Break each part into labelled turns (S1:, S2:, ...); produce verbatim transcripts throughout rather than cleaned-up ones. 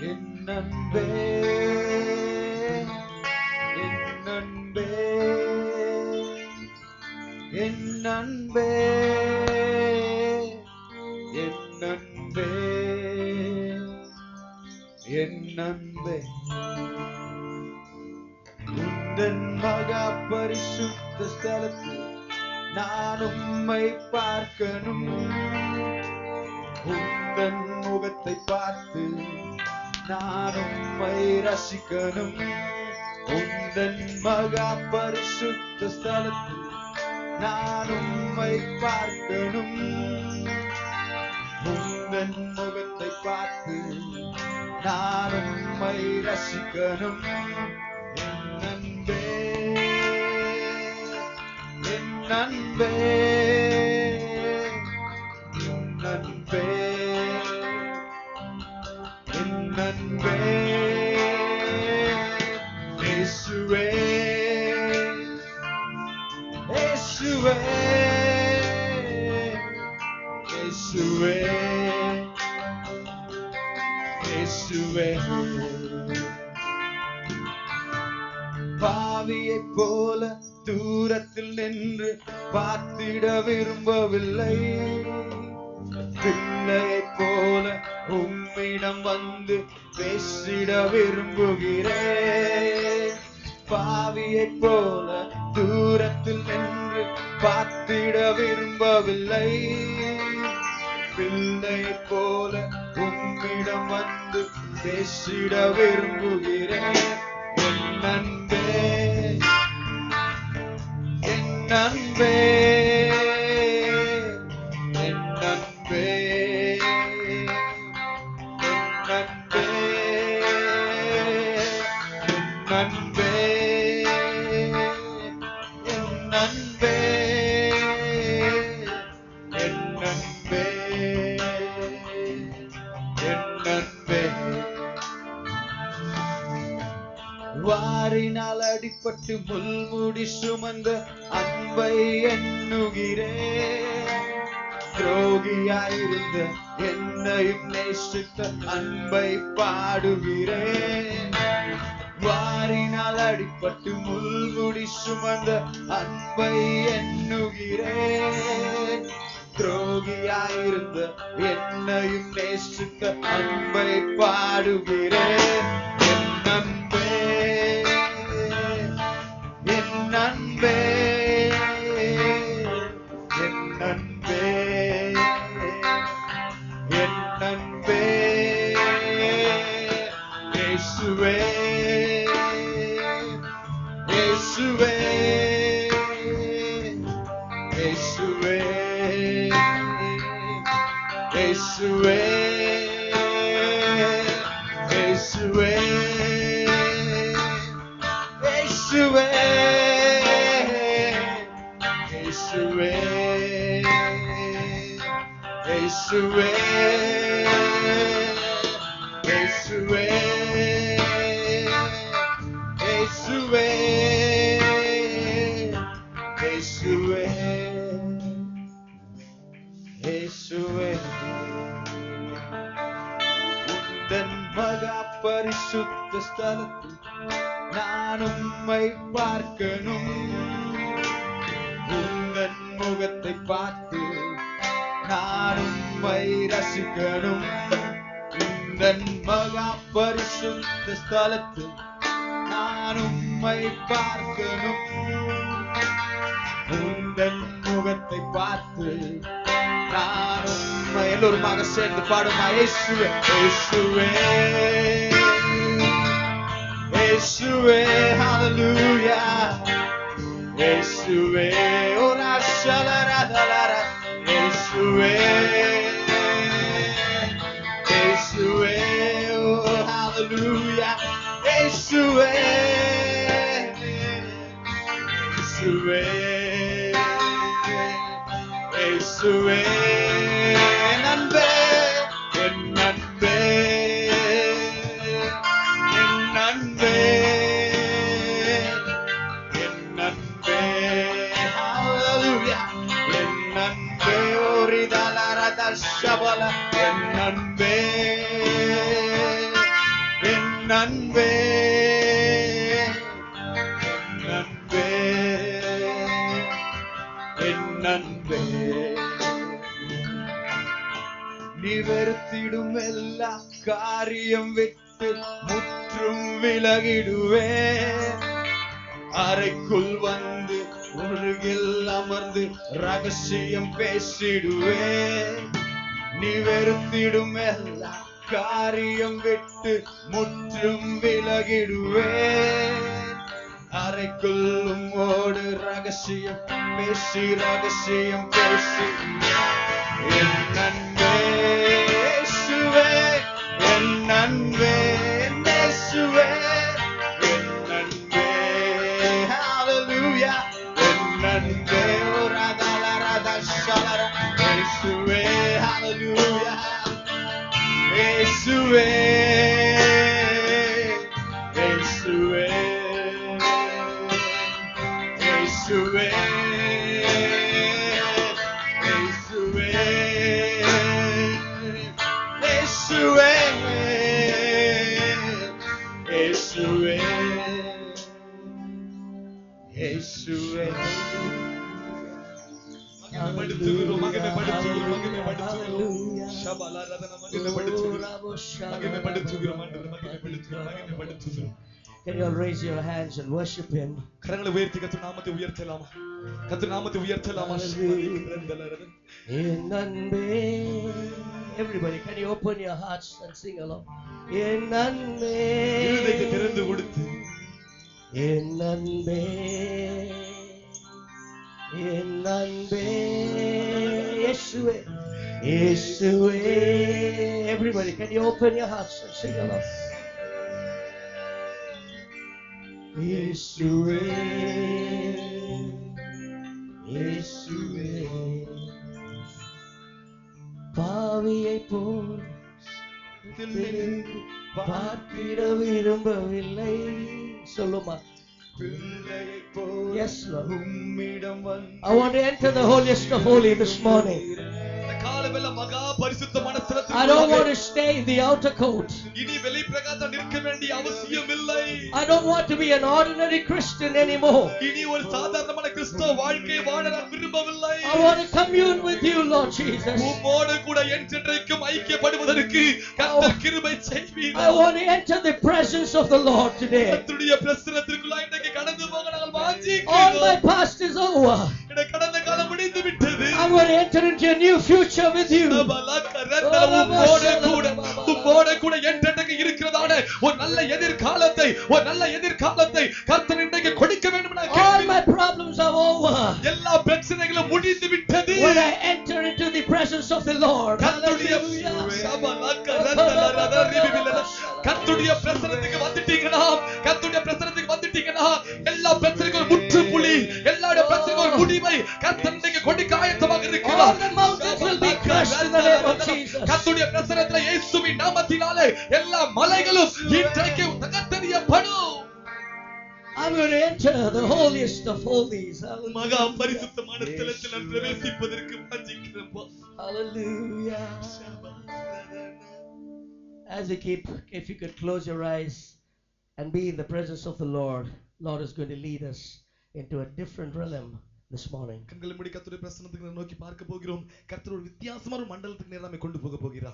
S1: என் அன்பே என் அன்பே என் அன்பே என் அன்பே என் அன்பே உந்தன் மகா பரிசுத்த ஸ்தலத்தில் நான் உம்மை பார்க்கணும். உந்தன் முகத்தை பார்த்து நான் உம்மை ரசிக்கணும். உந்தன் மகா பரிசுத்த ஸ்தலத்தில் நான் உம்மை பார்க்கணும். உந்தன் முகத்தை பார்த்து நான் உம்மை ரசிக்கணும். என் அன்பே என் அன்பே என் அன்பே என் அன்பே இயேசுவே இயேசுவே இயேசுவே இயேசுவே பாவியைப் போல தூரத்தில் நின்று பார்த்திட விரும்பவில்லை. பிள்ளையைப் போல உம்மிடம் வந்து பேசிட விரும்புகிறேன். பாவியைப் போல தூரத்தில் நின்று பார்த்திட விரும்பவில்லை. பிள்ளையைப் போல உம்மிடம் வந்து பேசிட விரும்புகிறேன். என் அன்பே என் அன்பே என் அன்பே என் அன்பே என் அன்பே என் அன்பே என் அன்பே என் அன்பே வாரினால் அடிபட்டு முள்முடி சுமந்த அன்பை எண்ணுகிறேன். துரோகியாயிருந்த என்னையும் நேசித்த அன்பை பாடுகிறேன். வாரினால் அடிபட்டு முள்முடி சுமந்த அன்பை எண்ணுகிறேன். துரோகியாயிருந்த என்னையும் நேசித்த அன்பை பாடுகிறேன். என் அன்பே என் அன்பே என் அன்பே என் அன்பே இயேசுவே இயேசுவே இயேசுவே இயேசுவே இயேசுவே இயேசுவே இயேசுவே இயேசுவே இயேசுவே இயேசுவே இயேசுவே இயேசுவே உந்தன் மகா பரிசுத்த ஸ்தலத்தில் நான் உம்மை பார்க்கணும். உந்தன் முகத்தை பார்த்து நான் உம்மை ரசிக்கணும். உந்தன் மகா பரிசுத்த ஸ்தலத்தில் நான் உம்மை பார்க்கணும். உந்தன் முகத்தை பார்த்து நான் உம்மை எல்லோருமாக சேர்ந்து பாடுமா? இயேசுவே இயேசுவே இயேசுவே ஹalleluya இயேசுவே ஓரா ஷலரதலர இயேசுவே இயேசுவே ஓ ஹalleluya இயேசுவே இயேசுவே இயேசுவே என் அன்பே என் அன்பே என் அன்பே என் அன்பே ஹalleluya என் அன்பே ஓரிதலரத ஷபல என் அன்பே அன்பே என் அன்பே என் அன்பே நீ வெறுத்திடும் எல்லா காரியம் விட்டு முற்றும் விலகிடுவே அறைக்குள் வந்து உருகில் அமர்ந்து ரகசியம் பேசிடுவே நீ வெறுத்திடும் எல்லா காரியம் விட்டு முற்றும் விலகிடுவே அறைக்குள்ளும் ஓடு ரகசியம் பேசி ரகசியம் பேசி என் அன்பே இயேசுவே என் அன்பே இயேசுவே என் அன்பே ஹalleluya என் அன்பே ரதல ரத ஷலர இயேசுவே ஹalleluya இயேசுவே இயேசுவே இயேசுவே இயேசுவே இயேசுவே மகிமைப்படுத்துகிறோம் மகிமைப்படுத்துகிறோம் மகிமைப்படுத்துகிறோம் ஷபலரதன மகிமைப்படுத்துகிறோம் மகிமைப்படுத்துகிறோம் மகிமைப்படுத்துகிறோம் மகிமைப்படுத்துகிறோம்.
S2: Can you all raise your hands and worship him?
S1: கரங்களை உயர்த்தி கர்த்தர் நாமத்தை உயர்த்தலாமா கர்த்தர் நாமத்தை உயர்த்தலாமா
S2: என் அன்பே. Everybody, can you open your hearts and sing along? என் அன்பே
S1: இதயத்தை திறந்து கொடுத்து
S2: என் அன்பே என் அன்பே இயேசுவே இயேசுவே. Everybody, can you open your hearts and sing along? இயேசுவே இயேசுவே. பாவியை போல் பார்க்கிட விரும்பவில்லை. சொல்லுமா. Yes, Lord. I want to enter the holiest of holy this morning. I don't want to stay in the outer court. I don't want to be an ordinary Christian anymore. I want to commune with you, Lord Jesus. I want to enter the presence of the Lord today. All my past is over. I want to enter into a new future with you. All my problems are over when I enter into the presence of the Lord.
S1: கர்த்தருடைய பிரசன்னத்துக்கு வந்துட்டீங்கன்னா கர்த்தருடைய பிரசன்னத்துக்கு வந்துட்டீங்கன்னா எல்லா பிரச்சனைக்கும் முற்றுப்புள்ளி எல்லா பிரச்சனைக்கும் ஒரு முடிவை கர்த்தர் இன்னைக்கு கொடுக்க ஆயத்தமாக இருக்கிறார்.
S2: All the mountains will be crushed in the name of Jesus.
S1: கர்த்தருடைய பிரசன்னத்திலே இயேசுவின் நாமத்தினாலே எல்லா மலைகளும் இன்றைக்கு தகர்த்தெறியப்படும்.
S2: I'm going to enter the holiest of holies.
S1: மகா பரிசுத்தமான ஸ்தலத்தில் நான் பிரவேசிப்பதற்கு வாஞ்சிக்கிறேன்.
S2: Hallelujah. As you keep, if you could close your eyes and be in the presence of the Lord, Lord is going to lead us into a different realm this morning.
S1: கண்களை மூடி கர்த்தருடைய பிரசன்னத்துக்கு நோக்கி பார்க்க போகிறோம். கர்த்தர் ஒரு வித்தியாசமான மண்டலத்துக்கு நேரா நம்மை கொண்டு போக போகிறார்.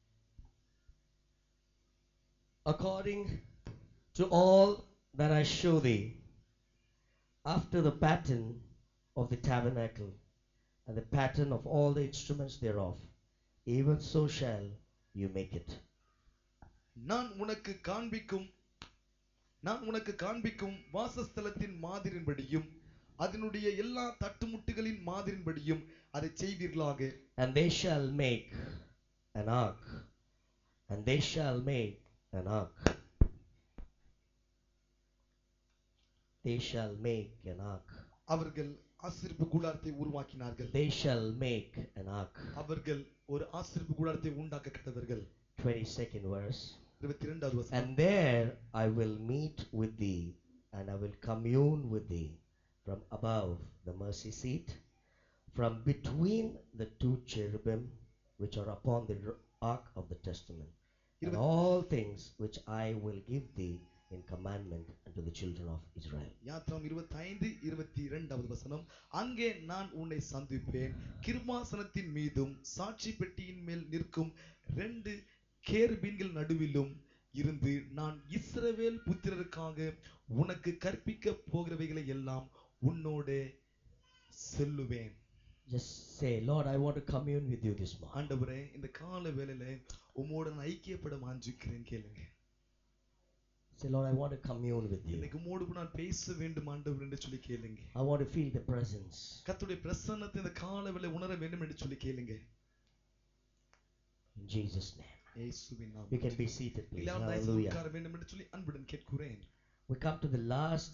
S2: According to all that I show thee, after the pattern of the tabernacle and the pattern of all the instruments thereof, even so shall you make it.
S1: நான் உனக்கு காண்பிக்கும் நான் உனக்கு காண்பிக்கும் வாசஸ்தலத்தின் மாதிரின்படியும் அதனுடைய எல்லா தட்டுமுட்டுகளின் மாதிரின்படியும் அதை செய்வீர்களாக.
S2: And they shall make an ark, and they shall make an ark. They shall make an ark.
S1: அவர்கள் ஆசரிப்பு கூடாரத்தை உருவாக்கினார்கள்.
S2: They shall make an ark.
S1: அவர்கள் ஒரு ஆசரிப்பு கூடாரத்தை உண்டாக்க கடவர்கள்.
S2: twenty-second verse.
S1: இருபத்திரண்டாவது வசனம்.
S2: And there I will meet with thee, and I will commune with thee from above the mercy seat, from between the two cherubim which are upon the ark of the testament. and all things which I will give thee in commandment unto the children of Israel.
S1: யாத்ராம் இருபத்தைந்து இருபத்தி இரண்டாவது வசனம், அங்கே நான் உன்னை சந்திப்பேன், கிருபாசனத்தின் மீதும் சாட்சி பெட்டியின் மேல் நிற்கும் ரெண்டு கேருபீன்கள் நடுவிலும் இருந்து நான் இஸ்ரவேல் புத்திரருக்காக உனக்கு கற்பிக்க போகிறவைகளை எல்லாம் உன்னோடே சொல்லுவேன்.
S2: Just say, Lord, I want to commune with you this morning.
S1: ஆண்டவரே, இந்த கால வேளையில உம்மோடு நான் ஐக்கியப்பட வாஞ்சிக்கிறேன். கேளுங்க.
S2: Say, Lord, I want to commune with you.
S1: இன்னைக்கு உம்மோடு நான் பேச வேண்டும் ஆண்டவரே என்று சொல்லி கேளுங்க.
S2: I want to feel the presence.
S1: கர்த்தருடைய பிரசன்னத்தை இந்த கால வேளை உணர வேண்டும் என்று சொல்லி கேளுங்க.
S2: In Jesus' name.
S1: இயேசுவின்
S2: You
S1: நாமத்தில்.
S2: can be seated, please.
S1: எல்லாரும் தயவு செய்து
S2: Hallelujah.
S1: உட்கார வேண்டும் என்று சொல்லி அன்புடன் கேட்கிறேன்.
S2: We come to the last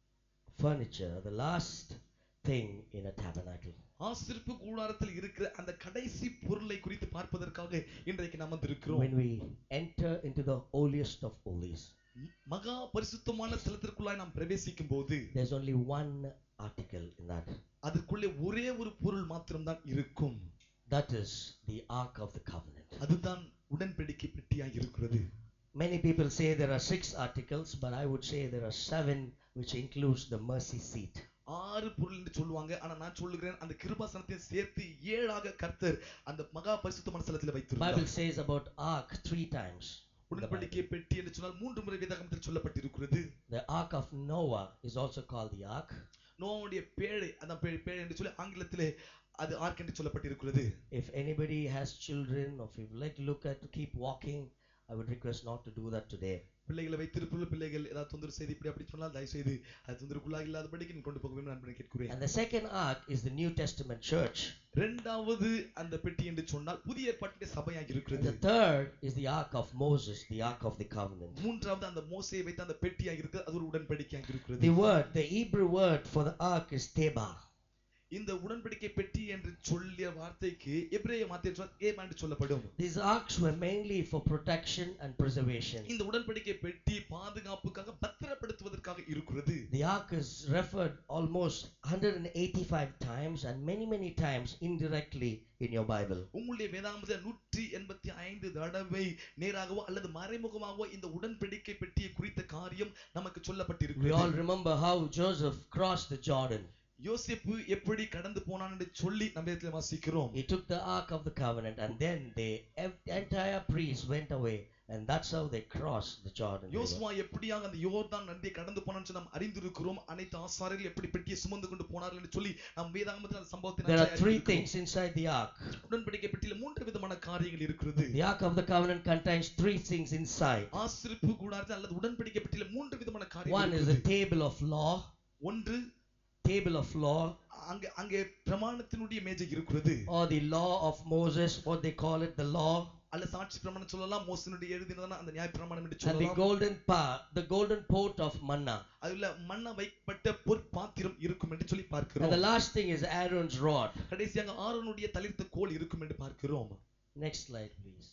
S2: furniture, the last thing in a tabernacle.
S1: ஆசரிப்பு கூடாரத்தில் இருக்கிற அந்த கடைசி பொருளை குறித்து பார்ப்பதற்காக இன்றைக்கு நாம் வந்திருக்கிறோம்.
S2: When we enter into the holiest of holies,
S1: மகா பரிசுத்தமான ஸ்தலத்திற்குள்ளாய் நாம் பிரவேசிக்கும் போது
S2: there's only one article in that.
S1: அதற்குள்ளே ஒரே ஒரு பொருள் மாத்திரம்தான் இருக்கும்.
S2: That is the Ark of the Covenant.
S1: அதுதான் உடன்படிக்கை பெட்டியாய் இருக்கிறது.
S2: Many people say there are six articles, but I would say there are seven, which includes the mercy seat.
S1: ஆறு பொருள் என்று சொல்லுவாங்க, ஆனா நான் சொல்லுகிறேன் அந்த கிருபாசனத்தை சேர்த்து ஏழாக கர்த்தர் அந்த மகா பரிசுத்தமான ஸ்தலத்தில் வைத்திருக்கிறார்.
S2: Bible says about ark three times.
S1: உடன்படிக்கை பெட்டி என்று சொன்னால் மூன்று முறை வேதாகமத்தில் சொல்லப்பட்டிருக்கிறது.
S2: The ark of Noah is also called the ark.
S1: நோவாவுடைய பேழை, அந்த பேழை என்று சொல்லி ஆங்கிலத்திலே அது ஆர்க் என்று சொல்லப்பட்டிருக்கிறது.
S2: If anybody has children, or if you would like to look at to keep walking, I would request not to do that today.
S1: பிள்ளைகளை வைத்திருக்கிற பிள்ளைகள் ஏதாவது தொந்தரவு செய்து இப்படி அப்படி சொன்னால் தயவு செய்து அது தொந்தரவுக்குள்ளாக இல்லாதபடிக்கு நீ கொண்டு போக வேண்டும் நான் கேட்கிறேன்.
S2: And the second ark is the New Testament church.
S1: இரண்டாவது அந்த பெட்டி என்று சொன்னால் புதிய ஏற்பாட்டின் சபையாக இருக்கிறது.
S2: The third is the ark of Moses, the ark of the covenant.
S1: மூன்றாவது அந்த மோசேயை வைத்த அந்த பெட்டியாக இருக்கிறது, அது ஒரு உடன்படிக்கையாக இருக்கிறது.
S2: The word, the Hebrew word for the ark is teba.
S1: இந்த உடன்படிக்கை பெட்டி என்று சொல்லிய வார்த்தைக்கு எபிரேய வார்த்தை ஏமா என்று சொல்லப்படும்.
S2: These arks were mainly for protection and preservation.
S1: இந்த உடன்படிக்கை பெட்டி பாதுகாப்புக்காக பத்திரப்படுத்துவதற்காக இருக்கிறது.
S2: The ark is referred almost one hundred eighty-five times and many many times indirectly in your Bible.
S1: உங்களுடைய வேதாகமத்தில் நூற்று எண்பத்தி ஐந்து தடவை நேராகவோ அல்லது மறைமுகமாகவோ இந்த உடன்படிக்கை பெட்டியை குறித்த காரியம் நமக்கு சொல்லப்பட்டிருக்கிறது.
S2: We all remember how Joseph crossed the Jordan.
S1: யோசேப்பு எப்படி கடந்து போனான் என்று சொல்லி நம்ம இடத்துல வாசிக்கிறோம்.
S2: He took the ark of the covenant and then the entire priest went away and that's how they crossed the Jordan.
S1: யோசுவா எப்படியாக அந்த யோர்தான் நதியை கடந்து போனான்னு நாம் அறிந்திருக்கிறோம். அனைத்து ஆசாரியர்கள் எப்படி பெட்டியை சுமந்து கொண்டு போனார்கள் என்று சொல்லி நாம் வேதாகமத்தில் அந்த சம்பவத்தை
S2: There are three things inside the ark.
S1: உடன்படிக்கை பெட்டியில் மூன்று விதமான காரியங்கள் இருக்கிறது.
S2: The ark of the covenant contains three things inside.
S1: ஆசரிப்பு கூடாரத்தில் அல்லது உடன்படிக்கை பெட்டியில் மூன்று விதமான காரியங்கள்
S2: One is the table of law.
S1: ஒன்று
S2: table of law,
S1: அங்கே அங்கே பிரமாணத்தினுடைய மேஜை இருக்கிறது.
S2: or the law of Moses, what they call it, the law.
S1: அல்ல சாட்சி பிரமாணம் சொல்லலாம், மோசேனுடைய எழுதினதான அந்த நியாய பிரமாணம் என்று
S2: And the
S1: சொல்லலாம்.
S2: golden pot, the golden pot of manna.
S1: அதுல மன்னா வைக்கப்பட்ட பொற்பாத்திரம் இருக்கும் என்று சொல்லி
S2: And
S1: பார்க்கிறோம்.
S2: the last thing is Aaron's rod.
S1: கடைசியாக ஆரோனுடைய தளிர்த்த கோல் இருக்கும் என்று பார்க்கிறோம்.
S2: Next slide please.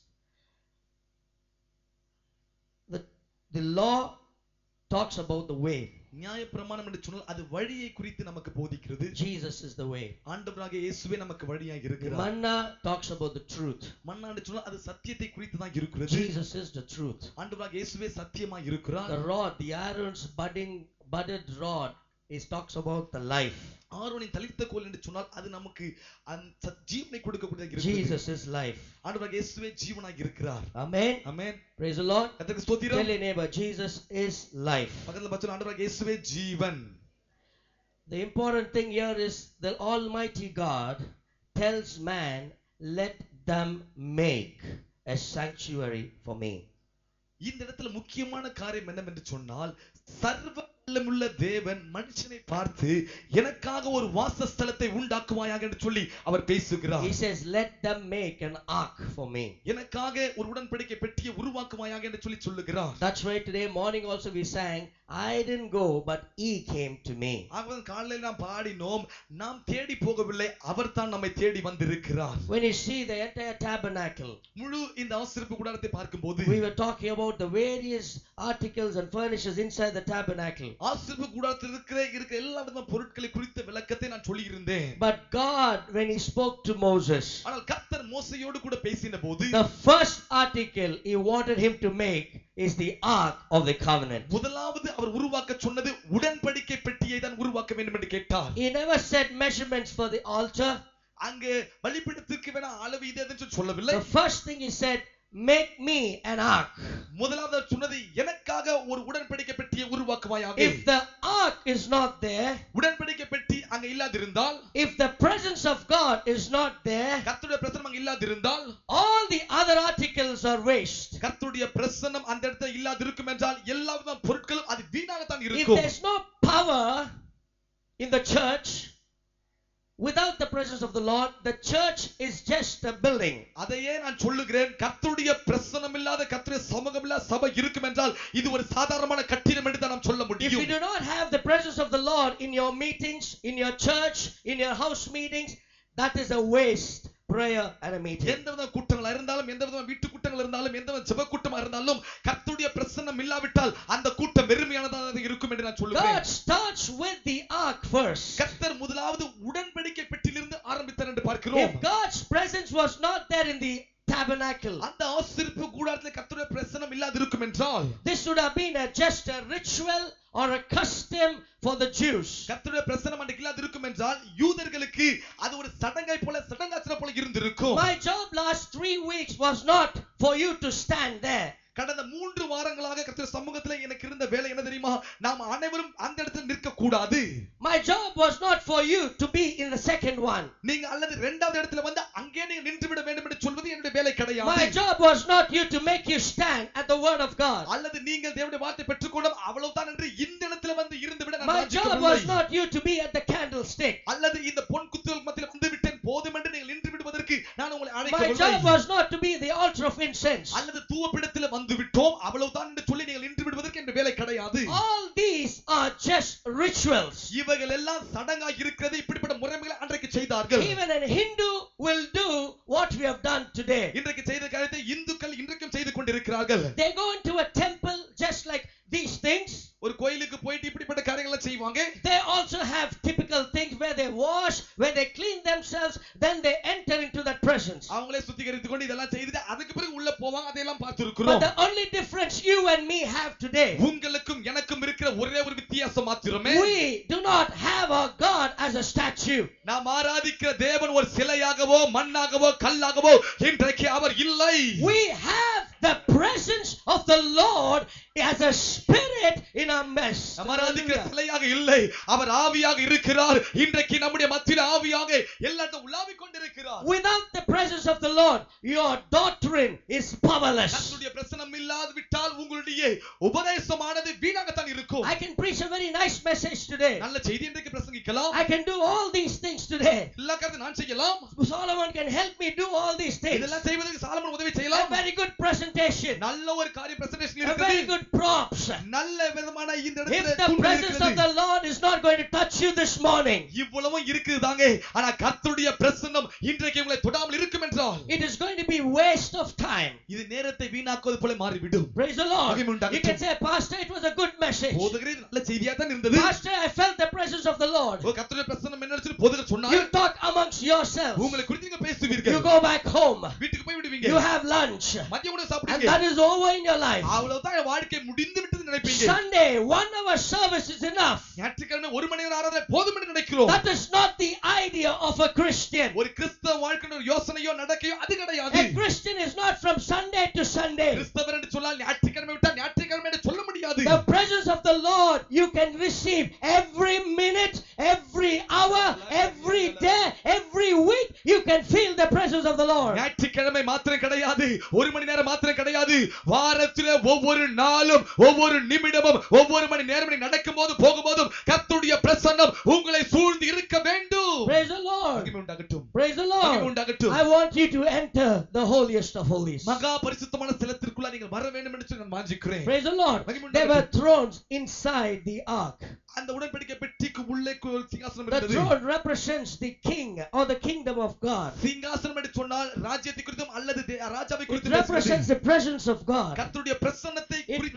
S2: The the law talks about the way.
S1: நியாய பிரமாணம் என்று சொன்னால் அது வழியை குறித்து நமக்கு போதிக்கிறது.
S2: Jesus is the way.
S1: ஆண்டவராகிய இயேசுவே நமக்கு வழியாக
S2: The
S1: இருக்கிறார்.
S2: manna talks about the truth.
S1: மன்னா என்று சொன்னால் அது சத்தியத்தை குறித்து தான் இருக்கிறது.
S2: Jesus is the truth.
S1: ஆண்டவராகிய இயேசுவே சத்தியமாய் இருக்கிறார்.
S2: The rod, the Aaron's budding budded rod, is talks about the life.
S1: ஆரோனின் தளிர்த்த கோல் என்று சொன்னால் அது நமக்கு அந்த ஜீவனை கொடுக்கக்கூடியதாக இருக்கிறது.
S2: Jesus is life.
S1: ஆண்டவராகிய இயேசுவே ஜீவனாய் இருக்கிறார்.
S2: Amen.
S1: Amen.
S2: Praise the Lord.
S1: கர்த்தருக்கு ஸ்தோத்திரம்.
S2: Tell your neighbor, Jesus is life.
S1: பக்கத்துல பச்சை ஆண்டவராகிய இயேசுவே ஜீவன்.
S2: The important thing here is the Almighty God tells man, let them make a sanctuary for me.
S1: இந்த இடத்துல முக்கியமான காரியம் என்னவென்று சொன்னால் சர்வ வல்லமையுள்ள தேவன் மனுஷனை பார்த்து எனக்காக ஒரு வாசஸ்தலத்தை உண்டாக்குவாயாக என்று சொல்லி அவர் பேசுகிறார்.
S2: He says, let them make an ark for me.
S1: எனக்காக ஒரு உடன்படிக்கை பெட்டியை உருவாக்குவாயாக என்று சொல்லி சொல்லுகிறார்.
S2: That's why today morning also we sang, I didn't go but he came to me.
S1: ஆகவே காலையில் நாம் பாடினோம், நாம் தேடி போகவில்லை, அவர் தான் நம்மை தேடி வந்திருக்கிறார்.
S2: When you see the entire tabernacle,
S1: முழு இந்த ஆசரிப்பு கூடாரத்தை பார்க்கும்போது
S2: we were talking about the various articles and furnishes inside the tabernacle.
S1: ஆசீர்வாத கூடாரத்தில் இருக்கிற இருக்கிற எல்லா விதமான பொருட்களை குறித்த விளக்கத்தை நான் சொல்லி இருந்தேன்.
S2: But God, when he spoke to Moses,
S1: ஆனால் கர்த்தர் மோசேயோடு கூட பேசின போது
S2: the first article he wanted him to make is the ark of the covenant.
S1: முதலாவது அவர் உருவாக்க சொன்னது உடன்படிக்கை பெட்டியை தான் உருவாக்க வேண்டும் என்று கேட்டார்.
S2: He never set measurements for the altar.
S1: அங்கே பலிபீடத்துக்கு வேணா அளவு இது என்று சொல்லவில்லை.
S2: The first thing he said, make me an ark.
S1: முதலாவது சொன்னது எனக்காக ஒரு உடன்படிக்கை பெட்டியை உருவாக்குவாயாக.
S2: If the ark is not there,
S1: உடன்படிக்கை பெட்டி அங்க இல்லாதிருந்தால்,
S2: if the presence of God is not there,
S1: கர்த்தருடைய பிரசன்னம் அங்க இல்லாதிருந்தால்,
S2: all the other articles are waste.
S1: கர்த்தருடைய பிரசன்னம் அந்த இடத்துல இல்லாதிருக்கும் என்றால் எல்லா விதமான பொருட்களும் அது வீணாக தான்
S2: If
S1: இருக்கும்.
S2: there's no power in the church, without the presence of the Lord, the church is just a building.
S1: அதையே நான் சொல்லுகிறேன், கர்த்தருடைய பிரசன்னம் இல்லாத கர்த்தருடைய சமூகம் இல்லாத சபை இருக்கும் என்றால் இது ஒரு சாதாரணமான கட்டிடம் என்று தான் நாம் சொல்ல
S2: If
S1: முடியும்.
S2: you do not have the presence of the Lord in your meetings, in your church, in your house meetings, that is a waste prayer and a meeting.
S1: எந்த வித கூட்டங்கள் இருந்தாலும், எந்த வித வீட்டு கூட்டங்கள் இருந்தாலும், எந்த வித ஜெப கூட்டமா இருந்தாலும் கர்த்தருடைய பிரசன்னம் இல்லாவிட்டால் அந்த கூட்டம் வெறுமையானதாக இருக்கும் என்று நான் சொல்லுகிறேன்.
S2: God starts with the ark first.
S1: கர்த்தர் முதலாவது உடன்படிக்கை பெட்டியிலிருந்து ஆரம்பித்தார் என்று பார்க்கிறோம்.
S2: If God's presence was not there in the tabernacle,
S1: அந்த ஆசரிப்பு கூடாரத்தில் கர்த்தருடைய பிரசன்னம் இல்லாதிருக்கும் என்றால்,
S2: this would have been a, just a ritual or a custom for the Jews.
S1: கர்த்தருடைய பிரசன்னம் அன்றைக்கு இல்லாதிருக்கும் என்றால் யூதர்களுக்கு அது ஒரு சடங்கை போல சடங்காச்சனை போல இருந்திருக்கும்.
S2: My job last three weeks was not for you to stand there.
S1: கடந்த மூன்று வாரங்களாக கர்த்தர் சமூகத்தில் எனக்கு இருந்த வேலை என்ன தெரியுமா? நாம் அனைவரும் அந்த இடத்தில் நிற்க கூடாது.
S2: My job was not for you to be in the second one.
S1: நீங்க அல்லது இரண்டாவது இடத்துல வந்து அங்கே நீங்க நின்று விட வேண்டும் என்று சொல்வது என்னுடைய வேலை கிடையாது.
S2: My job was not you to make you stand at the word of God.
S1: அல்லது நீங்கள் தேவனுடைய வார்த்தை பெற்றுக்கொள்ளும் அவ்வளவுதான் என்று இந்த இடத்துல வந்து இருந்து விட நான்
S2: My job was
S1: வாஞ்சிக்கவில்லை.
S2: not you to be at the candlestick.
S1: அல்லது இந்த பொன் குத்துகள் மத்தியில் வந்து விட்டேன் போதும் என்று நீங்கள் நின்று விடுவதற்கு நான் உங்களை
S2: My
S1: அழைக்கவில்லை.
S2: job was not to be the altar of incense.
S1: அல்லது தூவப்பிடத்தில் வந்து விட்டோம் அவ்வளவுதான் என்று சொல்லி நீங்கள் நின்று விடுவதற்கு என்ற வேலை கிடையாது.
S2: All these are just rituals.
S1: இவைகள் எல்லாம் சடங்காக இருக்கிறது. இப்படிப்பட்ட முறைமைகளை அன்றைக்கு செய்தார்கள்.
S2: Even a Hindu will do what we have done today.
S1: இன்றைக்கு செய்த காரியத்தை இந்துக்கள் இன்றைக்கும் செய்து கொண்டிருக்கிறார்கள்.
S2: They go into a temple just like these things.
S1: ஒரு கோயிலுக்கு போயிட்டு இப்படிப்பட்ட காரியங்களை செய்வாங்க.
S2: They also have typical things where they wash, where they clean themselves, then they enter into that presence.
S1: அவங்களே சுத்திகரித்துக் கொண்டு இதெல்லாம் செய்துட்டு அதுக்கு பிறகு உள்ள போவாங்க. அதையெல்லாம்
S2: But
S1: பார்த்திருக்கிறோம்.
S2: the only difference you and me have today,
S1: உங்களுக்கும் எனக்கும் இருக்கிற ஒரே ஒரு வித்தியாசம் மாத்திரமே,
S2: we do not have our God as a statue.
S1: நாம் ஆராதிக்கிற தேவன் ஒரு சிலையாகவோ மண்ணாகவோ கல்லாகவோ இன்றைக்கு அவர் இல்லை.
S2: We have the presence of the Lord as a spirit in our midst.
S1: நாம் ஆராதிக்கிற சிலையாக இல்லை, அவர் ஆவியாக இருக்கிறார். இன்றைக்கு நம்முடைய மத்தியில் ஆவியாக எல்லாத்தையும் உலாவிக் கொண்டிருக்கிறார்.
S2: Without the presence of the Lord, your doctrine is powerless.
S1: கர்த்தருடைய பிரசன்னம் இல்லாது விட்டால் உங்களுடைய உபதேசமானது வீணாகத்தான் இருக்கும்.
S2: I can preach a very nice message today.
S1: நல்ல செய்தி இன்றைக்கு பிரசங்கிக்கலாம்.
S2: I can do all these things today.
S1: எல்லா காரியத்தையும் நான் செய்யலாம்.
S2: Solomon can help me do all these things.
S1: இதெல்லாம் செய்வதற்கு சாலமோன் உதவி
S2: A
S1: செய்யலாம்.
S2: very good presentation.
S1: நல்ல ஒரு காரிய பிரசன்டேஷன்
S2: A very
S1: இருக்குது.
S2: good props.
S1: நல்ல விதமான இந்த
S2: If
S1: இடத்துல
S2: the
S1: தூண்கள்
S2: presence of
S1: இருக்குது.
S2: the Lord is not going to touch you this morning,
S1: இவ்வளவும் இருக்குதாங்க. ஆனா கர்த்தருடைய பிரசன்னம் இன்றைக்கு உங்களை தொடாமல் இருக்கும் என்றால்
S2: it is going to be waste of time.
S1: இது நேரத்தை வீணாக்குவது போல மாறிவிடும்.
S2: Praise the Lord.
S1: மகிமை உண்டாகட்டும்.
S2: You can say, Pastor, it was a good message.
S1: போதகரே இது நல்ல செய்தியா தான் இருந்தது.
S2: Pastor, I felt the presence of the Lord.
S1: ஓ கர்த்தருடைய பிரசன்னம் என்ன சொல்லி போதகர் சொன்னார்.
S2: You talk amongst yourselves.
S1: உங்களை குறித்து நீங்க பேசுவீர்கள்.
S2: You go back home.
S1: வீட்டுக்கு போய் விடுவீங்க.
S2: You have lunch.
S1: மதிய உணவு
S2: And
S1: சாப்பிடுவீங்க.
S2: that is over in your life.
S1: அவ்வளவுதான் வாழ்க்கை முடிந்து விட்டது நினைப்பீங்க.
S2: Sunday, one hour service is enough.
S1: ஞாயிற்றுக்கிழமை ஒரு மணி நேரம் ஆராதனை போதும் என்று நினைக்கிறோம்.
S2: That is not the idea of a Christian.
S1: ஒரு கிறிஸ்தவ வாழ்க்கையின் ஒரு யோசனையோ நடக்கையோ அது கிடையாது.
S2: A Christian is not from Sunday to Sunday.
S1: கிறிஸ்தவர் என்று சொன்னால் ஞாயிற்றுக்கிழமை விட்டா ஞாயிற்றுக்கிழமை என்று சொல்ல முடியாது.
S2: The presence of the Lord you can receive every minute, every hour, every day, every week. You can feel the presence of the Lord.
S1: ஞாயிற்றுக்கிழமை மாத்திரம் கிடையாது, ஒரு மணி நேரம் மாத்திரம் கிடையாது, வாரத்திலே ஒவ்வொரு நாளும் ஒவ்வொரு நிமிடமும் ஒவ்வொரு மணி நேரம் நடக்கும்போது போகும்போதும் கர்த்தருடைய பிரசன்னம் உங்களை சூழ்ந்து இருக்க வேண்டும்.
S2: Praise the Lord.
S1: மகிமை உண்டாகட்டும்.
S2: Praise the
S1: மகிமை
S2: Lord.
S1: உண்டாகட்டும்.
S2: I want you to enter the holiest of holies.
S1: மகா பரிசுத்தமான ஸ்தலத்திற்குள்ள நீங்கள் வர வேண்டும் என்று சொல்லி நான் வாஞ்சிக்கிறேன்.
S2: Praise the Lord.
S1: மகிமை
S2: There were
S1: உண்டாகட்டும்.
S2: thrones inside the ark.
S1: அந்த உடன்படிக்கை பெட்டிக்கு உள்ளே ஒரு சிங்காசனம்
S2: The
S1: இருந்தது.
S2: throne represents the king or the kingdom of God.
S1: சிங்காசனம் என்று சொன்னால் ராஜ்யத்தை குறித்தும் அல்லது ராஜாவை
S2: It
S1: குறித்தும்
S2: represents the presence of God.
S1: கர்த்தருடைய பிரசன்னத்தை
S2: It,
S1: குறித்ததாய்
S2: it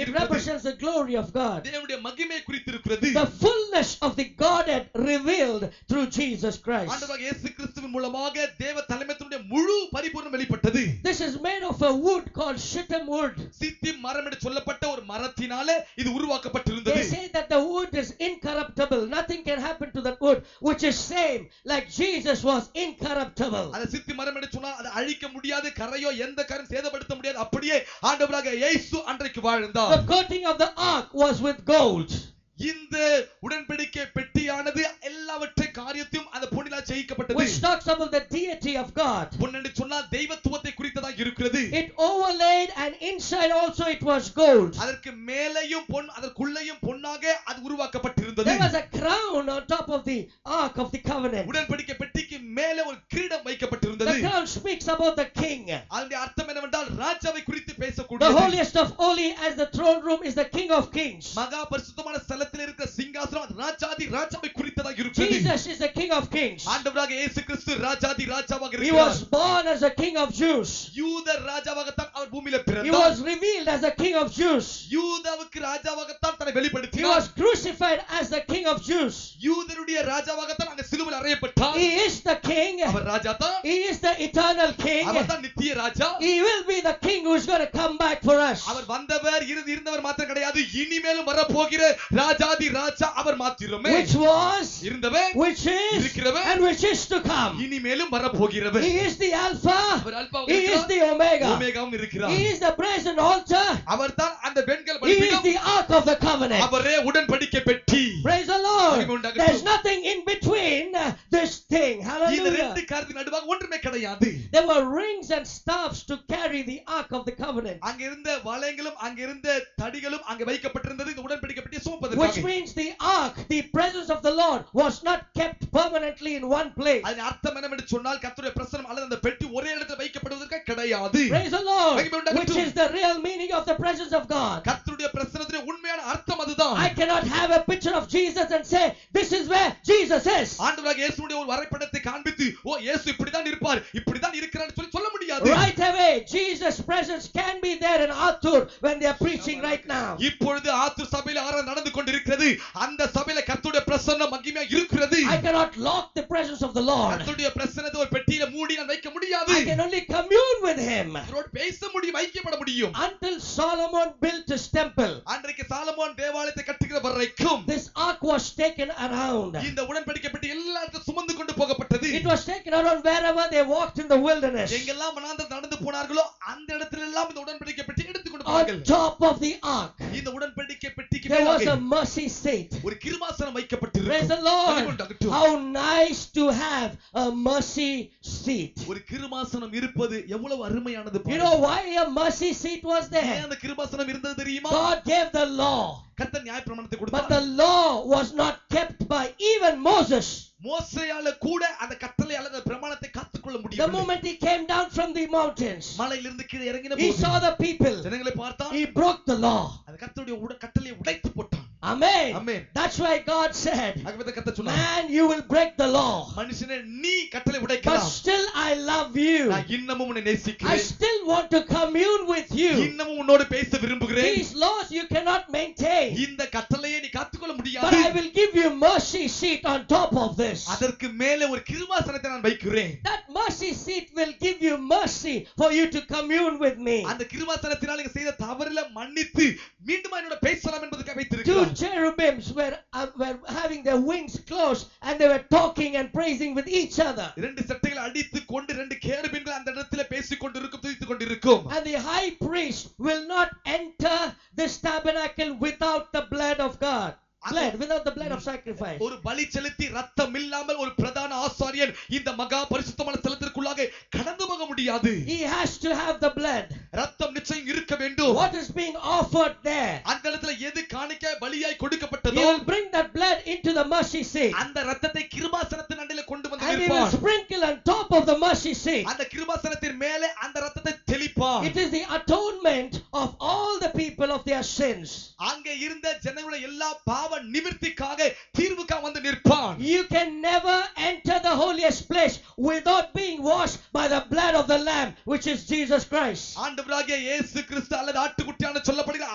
S1: இருக்கிறது.
S2: represents the glory of God.
S1: தேவனுடைய மகிமையை குறித்திருக்கிறது.
S2: The fullness of the Godhead revealed through Jesus Christ.
S1: ஆண்டவராகிய இயேசு கிறிஸ்துவின் மூலமாக தேவ தலைமைத்துவனுடைய முழு பரிபூரணம் வெளிப்பட்டது.
S2: This is made of a wood called shittim wood.
S1: சித்திம் மரம் என்று சொல்லப்பட்ட ஒரு மரத்தினாலே இது உருவாக்கப்பட்டிருந்தது.
S2: They say that the wood is incorruptible. Nothing can happen to that wood, which is same like Jesus was incorruptible.
S1: அந்த சித்தி மரம் என்று சொன்னால் அது அழிக்க முடியாது, கரையோ எந்த காரியம் சேதப்படுத்த முடியாது. அப்படியே ஆண்டவராகிய இயேசு அன்றைக்கு வாழ்ந்தார்.
S2: The coating of the ark was with gold.
S1: இந்த உடன்படிக்கை பெட்டியானது எல்லாவற்றை காரியத்தையும் அந்த பொன்னினால் செய்யப்பட்டது.
S2: Which talks about the deity of God.
S1: பொன் என்று சொன்னால் தெய்வத்துவத்தை குறித்ததாக இருக்கிறது.
S2: It overlaid and inside also it was gold.
S1: அதற்கு மேலேயும் பொன், அதற்குள்ளேயும் பொன்னாக அது உருவாக்கப்பட்டிருந்தது.
S2: There was a crown on top of the ark of the covenant.
S1: உடன்படிக்கை பெட்டிக்கு மேலே ஒரு கிரீடம் வைக்கப்பட்டிருந்தது.
S2: The crown speaks about the king.
S1: அதனுடைய அர்த்தம் என்னவென்றால் ராஜாவை குறித்து
S2: The
S1: பேசக்கூடியது.
S2: holiest of holy as the throne room is the king of kings.
S1: மகா பரிசுத்தமான ஸ்தலத்தில் இருக்கிற சிங்காசனம் ராஜாதி ராஜாவை குறித்ததாக இருக்கிறது.
S2: Jesus is the king of kings.
S1: ஆண்டவராகிய இயேசு கிறிஸ்து ராஜாதி ராஜாவாக
S2: He
S1: இருக்கிறார்.
S2: was born as a king of Jews.
S1: யூத ராஜாவாகத்தான் அவர் பூமியில
S2: He
S1: பிறந்தார்.
S2: was revealed as a king of Jews.
S1: யூதாவுக்கு ராஜாவாகத்தான் தன்னை
S2: He
S1: வெளிப்படுத்தினார்.
S2: was crucified as the king of Jews.
S1: யூதருடைய ராஜாவாகத்தான் அங்க சிலுவையில் அறையப்பட்டார்.
S2: He is the king.
S1: அவர் ராஜா தான்.
S2: He is the eternal king.
S1: அவர் தான் நித்திய ராஜா.
S2: He will be the king who is going to come back for us.
S1: அவர் வந்தவர் இருந்து இருந்தவர் மாத்திரம் கிடையாது, இனிமேலும் வரப்போகிற ராஜாதி ராஜா அவர் மாத்திரமே.
S2: Which was,
S1: இருந்தவர்,
S2: which is,
S1: இருக்கிறவர்,
S2: and which is to come.
S1: இனிமேலும் வரப்போகிறவர்.
S2: He is the Alpha.
S1: Our அல்பாவும்
S2: He is
S1: இருக்கிறார்,
S2: the Omega.
S1: ஒமேகாவும் இருக்கிறார்.
S2: He is the brazen altar.
S1: அவர் தான் அந்த வெண்கல
S2: He is
S1: பலிபீடம்.
S2: the ark of the covenant.
S1: அவரே உடன்படிக்கை பெட்டி.
S2: Praise the Lord.
S1: மகிமை உண்டாகட்டும்.
S2: There's nothing in between uh, this thing.
S1: இந்த
S2: Hallelujah.
S1: ரெண்டு காரியத்துக்கு நடுவாக ஒன்றுமே கிடையாது.
S2: There were rings and staffs to carry the ark of the covenant.
S1: அங்க இருந்த வளையங்களும் அங்க இருந்த தடிகளும் அங்க வைக்கப்பட்டிருந்தது இந்த உடன்படிக்கை பெட்டியை
S2: Which
S1: சுமப்பதற்காக.
S2: means the ark, the presence of the Lord, was not kept permanently in one place.
S1: அதன் அர்த்தம் என்னவென்று சொன்னால் கர்த்தருடைய பிரசன்னம் அல்லது அந்த பெட்டி ஒரே இடத்துல வைக்கப்படுவதற்கு கிடையாது.
S2: Praise the Lord.
S1: மகிமை உண்டாகட்டும்.
S2: Which is the real meaning of the presence of God.
S1: கர்த்தருடைய பிரசன்னத்தின் உண்மையான அர்த்தம் அதுதான்.
S2: I cannot have a picture of Jesus and say, this is where Jesus is.
S1: ஆண்டவராகிய இயேசுவுடைய ஒரு வரைபடத்தை காண்பித்து, ஓ இயேசு இப்படிதான் இருப்பார், இப்படிதான் இருக்கிறார்னு சொல்லி சொல்ல முடியாது.
S2: Right away, Jesus' presence can be there in Athur when they are preaching right now.
S1: இப்பொழுது ஆத்தூர் சபையில ஆராதனை நடந்து கொண்டிருக்கிறது. அந்த சபையில கர்த்தருடைய பிரசன்னம் மகிமையா இருக்கிறது.
S2: I cannot lock the presence of the Lord.
S1: கர்த்தருடைய பிரசன்னத்தை ஒரு பெட்டியில மூடி நான் வைக்க முடியாது.
S2: I can only commune with him.
S1: அவரோடு பேச முடியும், ஐக்கியப்பட முடியும்.
S2: Until Solomon built his temple,
S1: அன்றைக்கு சாலமோன் தேவாலயத்தை கட்டுகிற வரைக்கும்
S2: this ark was taken around.
S1: இந்த உடன்படிக்கை பெட்டி எல்லா இடத்தையும் சுமந்து கொண்டு போகப்பட்டது.
S2: It was taken around wherever they walked in the wilderness.
S1: எங்கெல்லாம் வனாந்தரத்தில் நடந்து போனார்களோ அந்த இடத்துல எல்லாம் இந்த உடன்படிக்கை பெட்டி எடுத்து கொண்டு
S2: On
S1: போனார்கள்.
S2: top of the ark,
S1: இந்த உடன்படிக்கை பெட்டிக்கு
S2: there was
S1: மேலாக
S2: a mercy seat.
S1: ஒரு கிருபாசனம்
S2: Praise
S1: வைக்கப்பட்டிருக்கும்.
S2: the Lord.
S1: மகிமை உண்டாகட்டும்.
S2: How nice to have a mercy seat.
S1: ஒரு கிருபாசனம் இருப்பது எவ்வளவு அருமையானது
S2: You
S1: பாருங்க.
S2: know why a mercy seat was
S1: ஏன்
S2: there?
S1: அந்த கிருபாசனம் இருந்தது தெரியுமா?
S2: God gave the law,
S1: கர்த்தர் நியாயப்பிரமாணத்தை
S2: but
S1: கொடுத்தார்.
S2: the law was not kept by even Moses.
S1: மோசேயால கூட அந்த கட்டளை அல்லது பிரமாணத்தை காத்துக்கொள்ள
S2: The
S1: முடியவில்லை.
S2: moment he came down from the mountains,
S1: மலையிலிருந்து கீழே இறங்கின
S2: he
S1: போது
S2: saw the people.
S1: ஜனங்களை பார்த்தான்.
S2: He broke the law.
S1: அந்த கர்த்தருடைய உட கட்டளையை உடைத்து போட்டான்.
S2: Amen.
S1: Amen.
S2: That's why God said,
S1: ஆகவே கர்த்தர் சொன்னார்,
S2: man, you will break the law,
S1: மனுஷனே நீ கட்டளை
S2: but
S1: உடைக்கலாம்,
S2: still I love you.
S1: நான் இன்னமும் உன்னை
S2: I
S1: நேசிக்கிறேன்,
S2: still want to commune with you.
S1: இன்னமும் உன்னோடு பேச விரும்புகிறேன்.
S2: These laws you cannot maintain,
S1: இந்த கட்டளையை நீ காத்துக்கொள்ள
S2: but
S1: முடியாது.
S2: I will give you mercy seat on top of this.
S1: அதற்கு மேலே ஒரு கிருபாசனத்தை நான் வைக்கிறேன்.
S2: That mercy seat will give you mercy for you to commune with me.
S1: அந்த கிருபாசனத்தினால் நீங்க செய்த தவறில மன்னித்து மீண்டும் என்னோட பேசலாம் என்பதற்காக
S2: Two
S1: வைத்திருக்கிறார்.
S2: cherubims were, uh, were having their wings closed and they were talking and praising with each other.
S1: இரண்டு சட்டைகளை அடித்து கொண்டு இரண்டு கேருபீன்கள் அந்த இடத்துல பேசிக் கொண்டிருக்கும், துதித்துக் கொண்டிருக்கும்.
S2: And the high priest will not enter this tabernacle without the blood of God. Blood, without the blood of sacrifice.
S1: ஒரு பலி செலுத்தி ரத்தம் இல்லாமல் ஒரு பிரதான ஆசாரியன் இந்த மகா பரிசுத்தமான ஸ்தலத்திற்குள்ளாக கடந்து போக முடியாது.
S2: He has to have the blood.
S1: ரத்தம் நிச்சயம் இருக்க வேண்டும்.
S2: What is being offered there?
S1: அந்த இடத்துல எது காணிக்கை பலியாய்
S2: He
S1: கொடுக்கப்பட்டதோ
S2: will bring that blood into the mercy seat.
S1: அந்த ரத்தத்தை கிருபாசனத்தின் அண்டையில கொண்டு வந்து
S2: And he will
S1: நிற்பான்.
S2: sprinkle on top of the mercy seat.
S1: அந்த கிருபாசனத்தின் மேலே அந்த ரத்தத்தை தெளிப்பான்.
S2: It is the atonement of all the people of their sins.
S1: அங்கே இருந்த ஜனங்களுடைய எல்லா பாவ நிவர்த்திக்காக தீர்வுக்காக வந்து நிற்பான்.
S2: You can never enter the holiest place without being washed by the blood of the lamb, which is Jesus Christ.
S1: ஆண்டவராகிய இயேசு கிறிஸ்து அல்லது ஆட்டுக்குட்டியான சொல்லப்படுகிற அவருடைய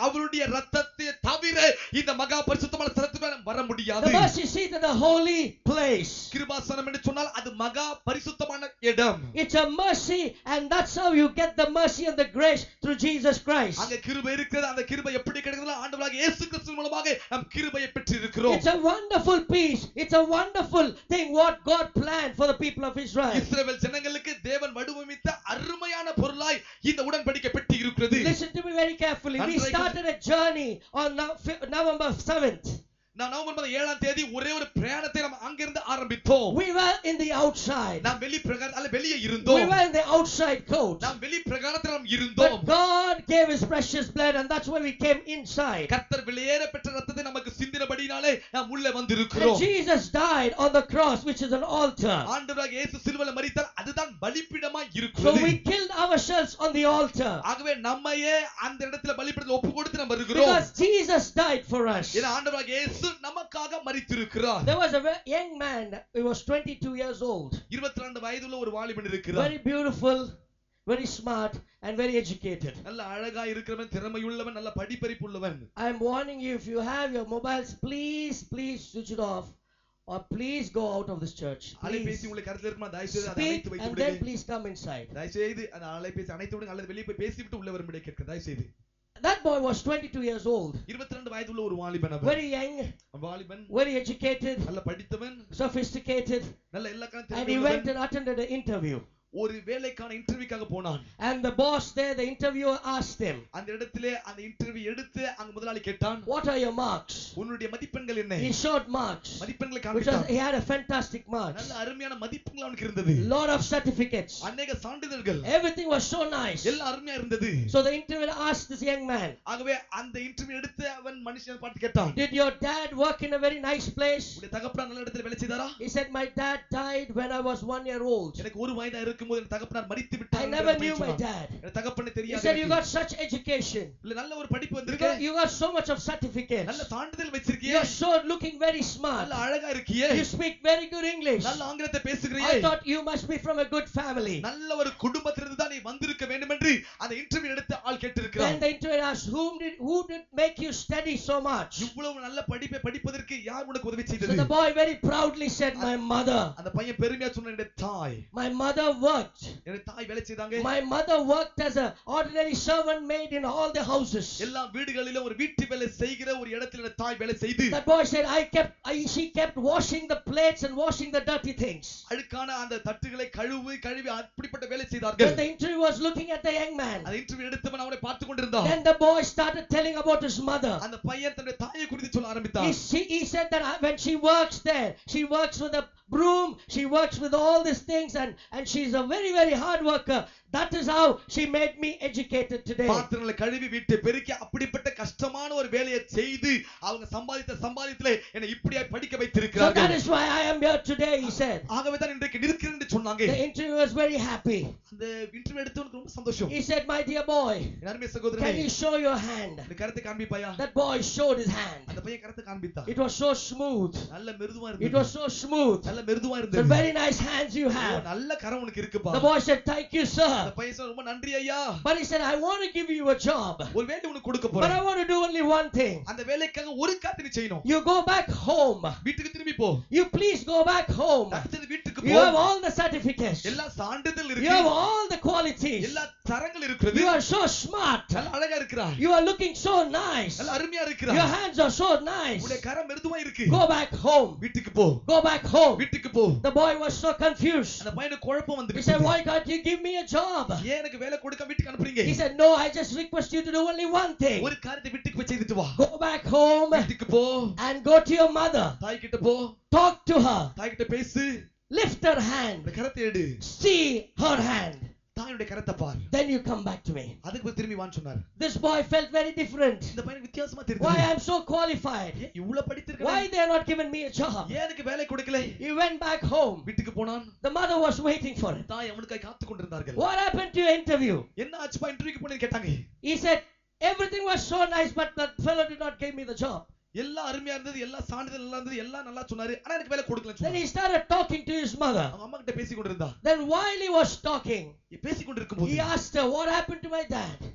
S1: இரத்தத்தை தவிர இந்த மகா பரிசுத்தமான ஸ்தலத்துக்குள்ள வர முடியாது.
S2: The mercy seat is a holy place.
S1: கிருபாசனம் என்று சொன்னால் அது மகா பரிசுத்தமான இடம்.
S2: It's a mercy, and that's how you get the mercy and the grace through Jesus Christ.
S1: அங்க கிருபை இருக்குது. அந்த கிருபை எப்படி கிடைக்குதுன்னா ஆண்டவராகிய இயேசு கிறிஸ்து மூலமாக நாம் கிருபையை பெற்றிருக்கிறோம்.
S2: It's a wonderful peace. It's a wonderful thing what God planned for the people of Israel.
S1: இஸ்ரவேல் ஜனங்களுக்கு தேவன் வடிவமைத்த அருமையான பொருளாய் இந்த உடன்படிக்கை பெட்டி இருக்கிறது.
S2: Listen to me very carefully. We started a journey on November seventh.
S1: நான் நவம்பர் மாதம் ஏழாம் தேதி ஒரே ஒரு பிரயாணத்தை நாம் அங்கிருந்து ஆரம்பித்தோம்.
S2: We were in the outside.
S1: நாம் வெளி பிரகாரம் அல்ல வெளியே இருந்தோம்.
S2: We were in the outside court.
S1: நாம் வெளி பிரகாரத்தில் நாம் இருந்தோம்.
S2: But God gave his precious blood, and that's why we came inside.
S1: கர்த்தர் வெளியேற பெற்ற இரத்தத்தை நமக்கு சிந்தினபடியினாலே நாம் உள்ளே வந்திருக்கிறோம்.
S2: And Jesus died on the cross, which is an altar.
S1: ஆண்டவராகிய இயேசு சிலுவையில் மரித்தார். அதுதான் பலிபீடமாய்
S2: So
S1: இருக்கிறது.
S2: we killed ourselves on the altar.
S1: ஆகவே நம்மையே அந்த இடத்துல பலிபீடத்தில் ஒப்பு கொடுத்து நாம் வருகிறோம்.
S2: Because Jesus died for us.
S1: ஏன்னா ஆண்டவராகிய இயேசு நமக்காக மரித்திருக்கிறார்.
S2: There was a young man, he was twenty-two years old.
S1: இருபத்தி இரண்டு வயதுள்ள ஒரு வாலிபன் இருக்கிறார்.
S2: Very beautiful, very smart and very educated.
S1: நல்ல அழகா இருக்கிறவன், திறமையுள்ளவன், நல்ல படிப்பறிவுள்ளவன்.
S2: I am warning you, if you have your mobiles, please please switch it off, or please go out of this church.
S1: அலைபேசி உங்களுக்கு கருத்துல இருக்குமா தயவு செய்து அதை அணைத்து வைத்து
S2: And
S1: விடுங்க.
S2: then please come inside.
S1: தயவு செய்து அந்த அலைபேசி அணைத்து விடுங்க அல்லது வெளியே போய் பேசிவிட்டு உள்ள வரும்படி கேட்கிறேன் தயவு செய்து.
S2: That boy was twenty-two years old.
S1: இருபத்தி இரண்டு வயதுள்ள ஒரு வாலிபன் அவன்.
S2: Very young,
S1: வாலிபன்,
S2: very educated,
S1: நல்ல படித்தவன்,
S2: sophisticated,
S1: நல்ல எல்லா காரண
S2: and he went and attended an interview.
S1: ஒரு வேலைக்கான இன்டர்வியூக்காக போனான்.
S2: And the boss there, the interviewer, asked him,
S1: அந்த இடத்திலே அந்த இன்டர்வியூ எடுத்து அங்க முதலாளி கேட்டான்,
S2: what are your marks?
S1: உன்னுடைய மதிப்பெண்கள் என்ன?
S2: He showed marks,
S1: மதிப்பெண்களை
S2: which
S1: காண்பித்தான்.
S2: was, he had a fantastic marks,
S1: நல்ல அருமையான மதிப்பெண்கள் அவனுக்கு இருந்தது.
S2: lot of certificates,
S1: அநேக சான்றிதழ்கள்,
S2: everything was so nice.
S1: எல்லாம் அருமையா இருந்தது.
S2: So the interviewer asked this young man,
S1: ஆகவே அந்த இன்டர்வியூ எடுத்து அவன் மனுஷனை பார்த்து கேட்டான்,
S2: did your dad work in a very nice place?
S1: உன்னுடைய தகப்பனார் நல்ல இடத்துல வேலை செய்தாரா?
S2: He said, my dad died when I was one year old.
S1: எனக்கு ஒரு வயதா இருக்கும்போது என் தகப்பனார் மரித்து
S2: I
S1: விட்டார்.
S2: never knew my dad.
S1: என் தகப்பனை
S2: He
S1: தெரியாது.
S2: said, you got such education,
S1: இல்ல நல்ல ஒரு படிப்பு
S2: you
S1: வந்திருக்கு.
S2: got, you got so much of certificates,
S1: நல்ல சான்றிதழ் வச்சிருக்கியே.
S2: you're so looking very smart,
S1: நல்ல அழகா இருக்கியே.
S2: you speak very good English.
S1: நல்ல ஆங்கிலத்தை பேசுகிறியே.
S2: I thought you must be from a good family.
S1: நல்ல ஒரு குடும்பத்திலிருந்து தான் நீ வந்திருக்க வேண்டும் என்று அந்த இன்டர்வியூ எடுத்து ஆள் கேட்டிருக்கிறார்.
S2: Then the interviewer asked, whom did who did make you study so much?
S1: இவ்வளவு நல்ல படிப்பை படிப்பதற்கு யார் உனக்கு உதவி
S2: So
S1: செய்தது?
S2: the boy very proudly said, my mother.
S1: அந்த பையன் பெருமையா சொன்ன என்னுடைய தாய்.
S2: My mother worked.
S1: என்னுடைய தாய் வேலை செய்தாங்க.
S2: My mother worked as a ordinary servant maid in all the houses.
S1: எல்லா வீடுகளிலும் ஒரு வீட்டு வேலை செய்கிற ஒரு இடத்துல என்னுடைய தாய் வேலை செய்து.
S2: That boy said, I kept I, she kept washing the plates and washing the dirty things.
S1: அழுக்கான அந்த தட்டுகளை கழுவி கழுவி அப்படிப்பட்ட வேலை செய்தார்கள்.
S2: When the interviewer was looking at the young man,
S1: அந்த இன்டர்வியூ எடுத்தவன் அவனை பார்த்து கொண்டிருந்தான்.
S2: then the boy started telling about his mother.
S1: அந்த பையன் தன்னுடைய தாயை குறித்து சொல்ல
S2: He,
S1: ஆரம்பித்தான்.
S2: she, he said that when she works there, she works with a broom, she works with all these things, and and she's a very very hard worker. That is how she made me educated today.
S1: பாத்திரங்களை கழுவி வீட்டை பெருக்கி அப்படிப்பட்ட கஷ்டமான ஒரு வேலையை செய்து அவங்க சம்பாதித்த சம்பாதித்தலே என்னை இப்படியாய் படிக்க
S2: So that
S1: வைத்திருக்கிறார்கள்.
S2: is why I am here today, he said.
S1: ஆகவே தான் இன்றைக்கு நிற்கிறேன் என்று சொன்னாங்க.
S2: The interviewer was very happy.
S1: அந்த இன்டர்வியூ எடுத்தவனுக்கு ரொம்ப சந்தோஷம்.
S2: He said, my dear boy,
S1: என் அருமை
S2: can
S1: சகோதரனே,
S2: you show your hand?
S1: இந்த கரத்தை காண்பிப்பாயா?
S2: That boy showed his hand.
S1: அந்த பையன் கரத்தை காண்பித்தான்.
S2: It was so smooth.
S1: நல்ல மிருதுவா
S2: It
S1: இருந்தது.
S2: was so smooth.
S1: நல்ல மிருதுவா
S2: So
S1: இருந்தது.
S2: very nice hands you
S1: O,
S2: have.
S1: நல்ல கரம் உனக்கு இருக்குப்பா.
S2: The boy said, thank you,
S1: அந்த
S2: sir.
S1: பையன் சொன்னான், ரொம்ப நன்றி ஐயா.
S2: But he said, I want to give you a job.
S1: ஒரு வேலை உனக்கு கொடுக்க
S2: But I
S1: போறேன்.
S2: want to do only one thing.
S1: அந்த வேலைக்காக ஒரு காரியத்தை நீ செய்யணும்.
S2: You go back home.
S1: வீட்டுக்கு திரும்பி போ.
S2: You please go back home.
S1: அடுத்தது வீட்டுக்கு
S2: You
S1: போ.
S2: have all the certificates.
S1: எல்லா சான்றிதழ்
S2: You
S1: இருக்கு.
S2: have all the qualities.
S1: எல்லா தரங்கள் இருக்குது.
S2: You are so smart.
S1: நல்ல அழகா இருக்கிறாய்.
S2: You are looking so nice.
S1: நல்ல அருமையா
S2: Your
S1: இருக்கிறாய்.
S2: hands are so nice.
S1: உன்னுடைய கரம் மிருதுவா இருக்கு.
S2: Go back home.
S1: வீட்டுக்கு போ.
S2: Go back home.
S1: வீட்டுக்கு போ.
S2: The boy was so confused.
S1: அந்த பையனுக்கு குழப்பம்
S2: He
S1: வந்துருச்சு.
S2: said, why can't you give me a job?
S1: ஏன் எனக்கு வேலை கொடுக்க வீட்டுக்கு அனுப்புறீங்க?
S2: He said, no, I just request you to do only one thing.
S1: ஒரு காரியத்தை வீட்டுக்கு போய் செய்துட்டு வா.
S2: Go back home
S1: வீட்டுக்கு போ.
S2: and go to your mother.
S1: தாய் கிட்ட போ.
S2: Talk to her.
S1: தாய் கிட்ட பேசு.
S2: Lift her hand.
S1: அந்த கரத்தை எடு.
S2: See her hand.
S1: தாயுடைய கரத்தை பார்.
S2: Then you come back to me.
S1: அதுக்கு போய் திரும்பி வான்னு சொன்னார்.
S2: This boy felt very different.
S1: இந்த பையனுக்கு வித்தியாசமா
S2: Why
S1: தெரியுது.
S2: I am so qualified?
S1: ஏன் இவ்வளவு படித்திருக்கேன்?
S2: Why they are not giving me a job?
S1: ஏன் எனக்கு வேலை கொடுக்கல?
S2: He went back home.
S1: வீட்டுக்கு போனான்.
S2: The mother was waiting for him.
S1: தாய் அவனுக்காக காத்து கொண்டிருந்தார்கள்.
S2: What happened to your interview?
S1: என்ன ஆச்சுப்பா இன்டர்வியூக்கு போனேன்னு கேட்டாங்க.
S2: He said, everything was so nice, but that fellow did not give me the job.
S1: எல்லாம் அருமையா இருந்தது, எல்லா சான்றிதழ் நல்லா இருந்தது, எல்லாம் நல்லா சொன்னாரு. ஆனா எனக்கு வேலை கொடுக்கலன்னு
S2: Then
S1: சொன்னாரு.
S2: he started talking to his mother.
S1: அவங்க அம்மா கிட்ட பேசி கொண்டிருந்தா.
S2: Then while he was talking,
S1: பேசி கொண்டிருக்கும்போது
S2: he asked her, what happened to my dad?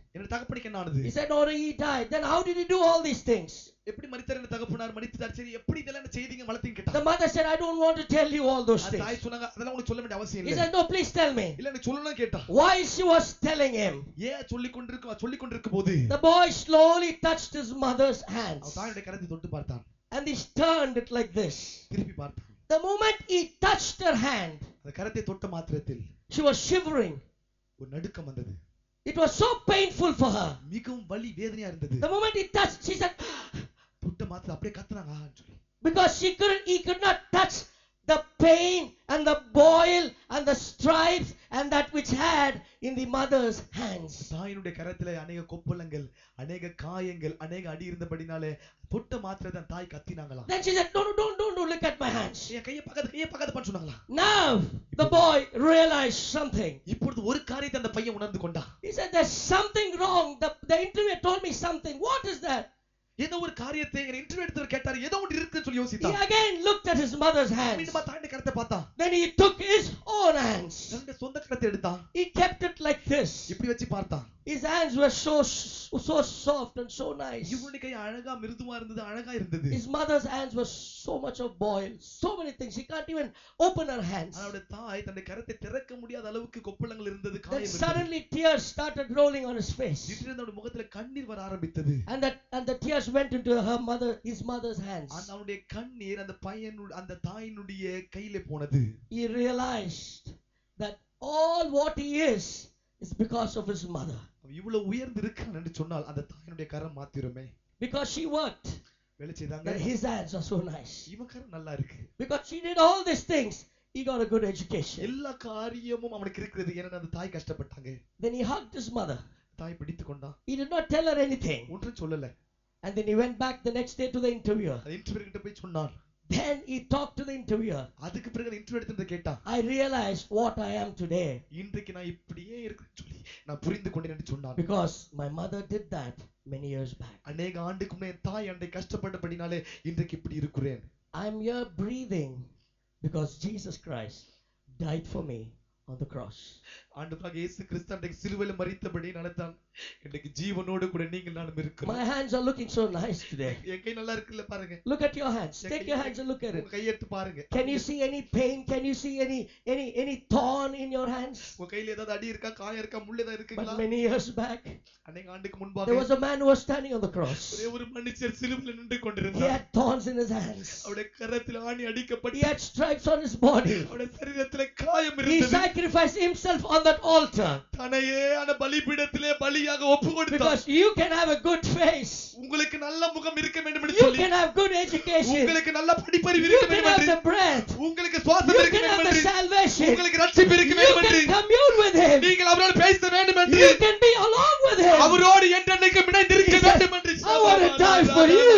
S1: என்னோட தகப்பனுக்கு என்ன ஆனது?
S2: He said, no, no, he died. Then how did he do all these things?
S1: எப்படி மரித்தார்? என்ன தகப்பனார் மரித்தார். சரி, எப்படி இதெல்லாம் செய்தீங்க வளர்த்தீங்க கேட்டா.
S2: The mother said, I don't want to tell you all those things.
S1: தாய் சொன்னாங்க அதெல்லாம் உங்களுக்கு சொல்ல வேண்டிய அவசியம்
S2: He
S1: இல்லை.
S2: said, no, please tell me.
S1: இல்ல எனக்கு சொல்லணும் கேட்டா.
S2: Why she was telling him?
S1: ஏன் சொல்லி கொண்டிருக்க சொல்லி கொண்டிருக்கும் போது
S2: The boy slowly touched his mother's hands.
S1: அவன் தாயோட கரத்தை தொட்டு பார்த்தான்.
S2: And he turned it like this.
S1: திருப்பி பார்த்தான்.
S2: The moment he touched her hand,
S1: அந்த கரத்தை தொட்ட மாத்திரத்தில்
S2: she was shivering.
S1: ஒரு நடுக்கம் வந்தது.
S2: It was so painful for her.
S1: மிகவும் வலி வேதனையா இருந்தது.
S2: The moment he touched, she said,
S1: தொட்ட மாத்திரம் அப்படியே கத்துனாங்க ஆன்னு சொல்லி.
S2: because she couldn't, he could not touch the pain and the boil and the stripes and that which had in the mother's hands.
S1: தாயினுடைய கரத்திலே அநேக கொப்பளங்கள், அநேக காயங்கள், அநேக அடி இருந்தபடினாலே தொட்ட மாத்திரதான் தாய் கத்தினாங்களாம்.
S2: Then she said, no, no, don't, don't, don't look at my hands.
S1: என் கையை பக்கத்து கையை பக்கத்து பண்ண சொன்னாங்களா.
S2: Now the boy realized something.
S1: இப்பொழுது ஒரு காரியத்தை அந்த பையன் உணர்ந்து கொண்டான்.
S2: He said, there's something wrong. The, the interviewer told me something. What is that?
S1: ஏதோ ஒரு காரியத்தை இன்டர்வியூ எடுத்தவர் கேட்டார். ஏதோ ஒன்று இருக்குன்னு சொல்லி
S2: He
S1: யோசித்தான்.
S2: again looked at his mother's hands.
S1: மீண்டும் தாயினுடைய கரத்தை பார்த்தான்.
S2: Then he took his own hands.
S1: தன்னுடைய சொந்த கரத்தை எடுத்தான்.
S2: He kept it like this.
S1: இப்படி வச்சு பார்த்தான்.
S2: His hands were so so soft and so nice.
S1: இவனுடைய கை அழகா மிருதுவா இருந்தது, அழகா இருந்தது.
S2: His mother's hands were so much of boil, so many things. She can't even open her hands.
S1: அவளுடைய தாய் தன்னுடைய கரத்தை திறக்க முடியாத அளவுக்கு கொப்பளங்கள் இருந்தது,
S2: Then
S1: காயம் இருந்தது.
S2: suddenly tears started rolling on his face.
S1: திடீரென்று அவனுடைய முகத்துல கண்ணீர் வர ஆரம்பித்தது.
S2: And that and the tears went into her mother, his mother's hands.
S1: அந்த அவனுடைய கண்ணீர் அந்த பையனுடைய அந்த தாயினுடைய கையிலே போனது.
S2: He realized that all what he is is because of his mother.
S1: அவன் இவ்வளவு உயர்ந்து இருக்கான் என்று சொன்னால் அந்த தாயினுடைய கரம் மாத்திரமே.
S2: Because she worked.
S1: வேலை செய்தாங்க.
S2: That his hands are so nice.
S1: இவன் கரம் நல்லா இருக்கு.
S2: Because she did all these things, he got a good education.
S1: எல்லா காரியமும் அவனுக்கு இருக்கிறது. ஏன்னா அந்த தாய் கஷ்டப்பட்டாங்க.
S2: Then he hugged his mother.
S1: தாய் பிடித்து கொண்டான்.
S2: He did not tell her anything.
S1: ஒன்றும் சொல்லல.
S2: And then he went back the next day to the interviewer.
S1: அந்த இன்டர்வியூ கிட்ட போய் சொன்னான்.
S2: Then he talked to the interviewer.
S1: அதுக்கு பிறகு இன்டர்வியூ எடுத்து கேட்டான்.
S2: I realized what I am today.
S1: இன்றைக்கு நான் இப்படியே இருக்கேன்னு சொல்லி நான் புரிந்து கொண்டேன் என்று சொன்னான்.
S2: Because my mother did that many years back.
S1: அநேக ஆண்டுக்கு முன்னே என் தாய் அண்டை கஷ்டப்பட்டபடினாலே இன்றைக்கு இப்படி இருக்கிறேன்.
S2: I'm here breathing because Jesus Christ died for me on the cross.
S1: ஆண்டவராக இயேசு கிறிஸ்து அன்றைக்கு சிலுவையில் மரித்தபடி நடந்தான். இன்றைக்கு ஜீவனோடு கூட நீங்கள் நானும் இருக்கிறோம்.
S2: My hands are looking so nice today.
S1: என் கை நல்லா இருக்குல்ல பாருங்க.
S2: Look at your hands. Take your hands and look at it.
S1: உங்க கையை எடுத்து பாருங்க.
S2: Can you see any pain? Can you see any any any thorn in your hands?
S1: உங்க கையில ஏதாவது அடி இருக்கா, காயம் இருக்கா, முள் ஏதாவது இருக்குங்களா?
S2: But many years back,
S1: அநேக ஆண்டுக்கு முன்பாக
S2: there was a man who was standing on the cross.
S1: ஒரே ஒரு மனுஷர் சிலுவையில் நின்று
S2: He
S1: கொண்டிருந்தார்.
S2: had thorns in his hands.
S1: அவருடைய கரத்தில் ஆணி
S2: He
S1: அடிக்கப்பட்டு
S2: had stripes on his body.
S1: அவருடைய சரீரத்திலே காயம்
S2: He
S1: இருந்தது.
S2: sacrificed himself on that altar.
S1: தன்னையே அந்த பலிபீடத்திலே பலியாக ஒப்பு கொடுத்தார்.
S2: Because you can have a good face.
S1: உங்களுக்கு நல்ல முகம் இருக்க வேண்டும் என்று
S2: You
S1: சொல்லி,
S2: can have good education.
S1: உங்களுக்கு நல்ல படிப்பறிவு
S2: You
S1: இருக்க
S2: can
S1: வேண்டும்
S2: have
S1: என்று,
S2: the breath.
S1: உங்களுக்கு சுவாசம்
S2: You
S1: இருக்க
S2: can have
S1: வேண்டும்
S2: the
S1: என்று,
S2: salvation.
S1: உங்களுக்கு ரட்சிப்பு இருக்க
S2: You
S1: வேண்டும் என்று,
S2: can commune with him.
S1: நீங்கள் அவரோடு பேச வேண்டும் என்று,
S2: You can be along with him.
S1: அவரோடு என்றென்னைக்கும் இணைந்திருக்க
S2: He said,
S1: வேண்டும் என்று.
S2: I want to die for you.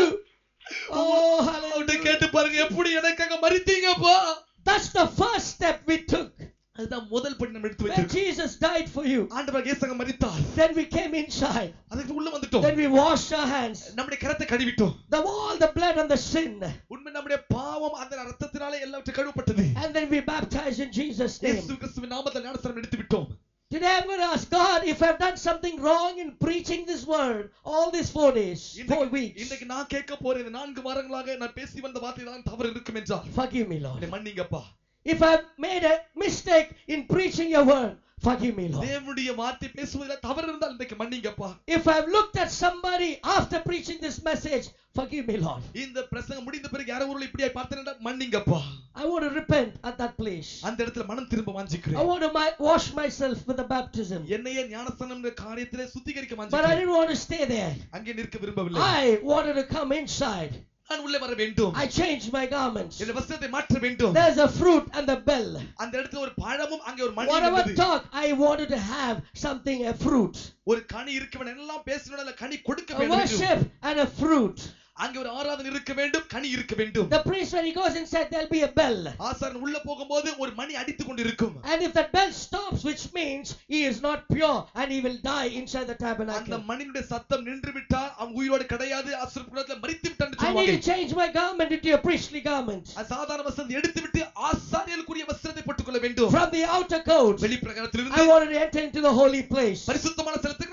S2: Oh,
S1: அவர்கிட்ட
S2: hallelujah.
S1: கேட்டு பாருங்க, எப்படி எனக்காக மரித்தீங்கப்பா.
S2: That's the first step we took.
S1: அதுதான் முதல் படி நம்ம எடுத்து
S2: When
S1: வைத்திருக்கோம்.
S2: Jesus died for you,
S1: ஆண்டவர் இயேசுங்க மரித்தார்.
S2: then we came inside.
S1: அதுக்கு உள்ள வந்துட்டோம்.
S2: Then we washed our hands.
S1: நம்முடைய கரத்தை கழுவிட்டோம்.
S2: The all the blood and the sin.
S1: உண்மை நம்முடைய பாவம் அந்த இரத்தத்தினாலே எல்லாவற்றையும் கழுவப்பட்டது.
S2: And then we baptized in Jesus' name.
S1: இயேசு கிறிஸ்துவின் நாமத்தில் ஞானஸ்நானம் எடுத்து விட்டோம்.
S2: Today I'm going to ask God if I've done something wrong in preaching this word all these four days, four weeks.
S1: இன்னைக்கு நான் கேட்க போறேன், இந்த நான்கு வாரங்களாக நான் பேசி வந்த வார்த்தை தான் தவறு இருக்கும் என்றால்
S2: Forgive me, Lord.
S1: என்னை மன்னிங்கப்பா.
S2: If I've made a mistake in preaching your word, forgive me, Lord.
S1: தேவனுடைய வார்த்தை பேசுவதில் தவறு இருந்தால் இன்றைக்கு மன்னிங்கப்பா.
S2: If I've looked at somebody after preaching this message, forgive me, Lord.
S1: இந்த பிரசங்கம் முடிந்த பிறகு யாரோ ஒருவர் இப்படியே பார்த்தேன் என்றால் மன்னிங்கப்பா.
S2: I want to repent at that place.
S1: அந்த இடத்துல மனம் திரும்ப
S2: I
S1: வாஞ்சிக்கிறேன்.
S2: want to my- wash myself with the baptism.
S1: என்னையே ஞானஸ்நானம் என்ற காரியத்திலே சுத்திகரிக்க
S2: But I
S1: வாஞ்சிக்கிறேன்.
S2: didn't want to stay there.
S1: அங்கே நிற்க விரும்பவில்லை.
S2: I wanted to come inside.
S1: நான் உள்ளே வர வேண்டும்.
S2: I changed my garments.
S1: என் வஸ்திரத்தை மாற்ற வேண்டும்.
S2: There's a fruit and the bell.
S1: அந்த இடத்துல ஒரு பழமும் அங்கே ஒரு மணி
S2: Whatever
S1: இருந்தது.
S2: talk, I wanted to have something, a fruit.
S1: ஒரு கனி இருக்க வேண்டும். எல்லாம் பேசினால கனி கொடுக்க
S2: A
S1: வேண்டும்.
S2: worship and a fruit.
S1: அங்கே ஒரு ஆராதனை இருக்க வேண்டும், கனி இருக்க வேண்டும்.
S2: The priest, when he goes inside, there'll be a bell.
S1: ஆசாரன் உள்ள போகும்போது ஒரு மணி அடித்துக் கொண்டிருக்கும்.
S2: And if that bell stops, which means he is not pure and he will die inside the
S1: அந்த
S2: tabernacle.
S1: மணியுடைய சத்தம் நின்று விட்டால் அவன் உயிரோடு கிடையாது, ஆசீர்வாதத்துல மரித்து விட்டான் என்று
S2: I need
S1: சொல்வாங்க.
S2: to change my garment into a priestly garment.
S1: அது சாதாரண வஸ்திரத்தை எடுத்துவிட்டு ஆசாரியலுக்குரிய வஸ்திரத்தை போட்டுக்கொள்ள வேண்டும்.
S2: From the outer court,
S1: வெளிப்பிரகாரத்திலிருந்து
S2: I wanted to enter into the holy place.
S1: பரிசுத்தமான ஸ்தலத்துக்கு நான்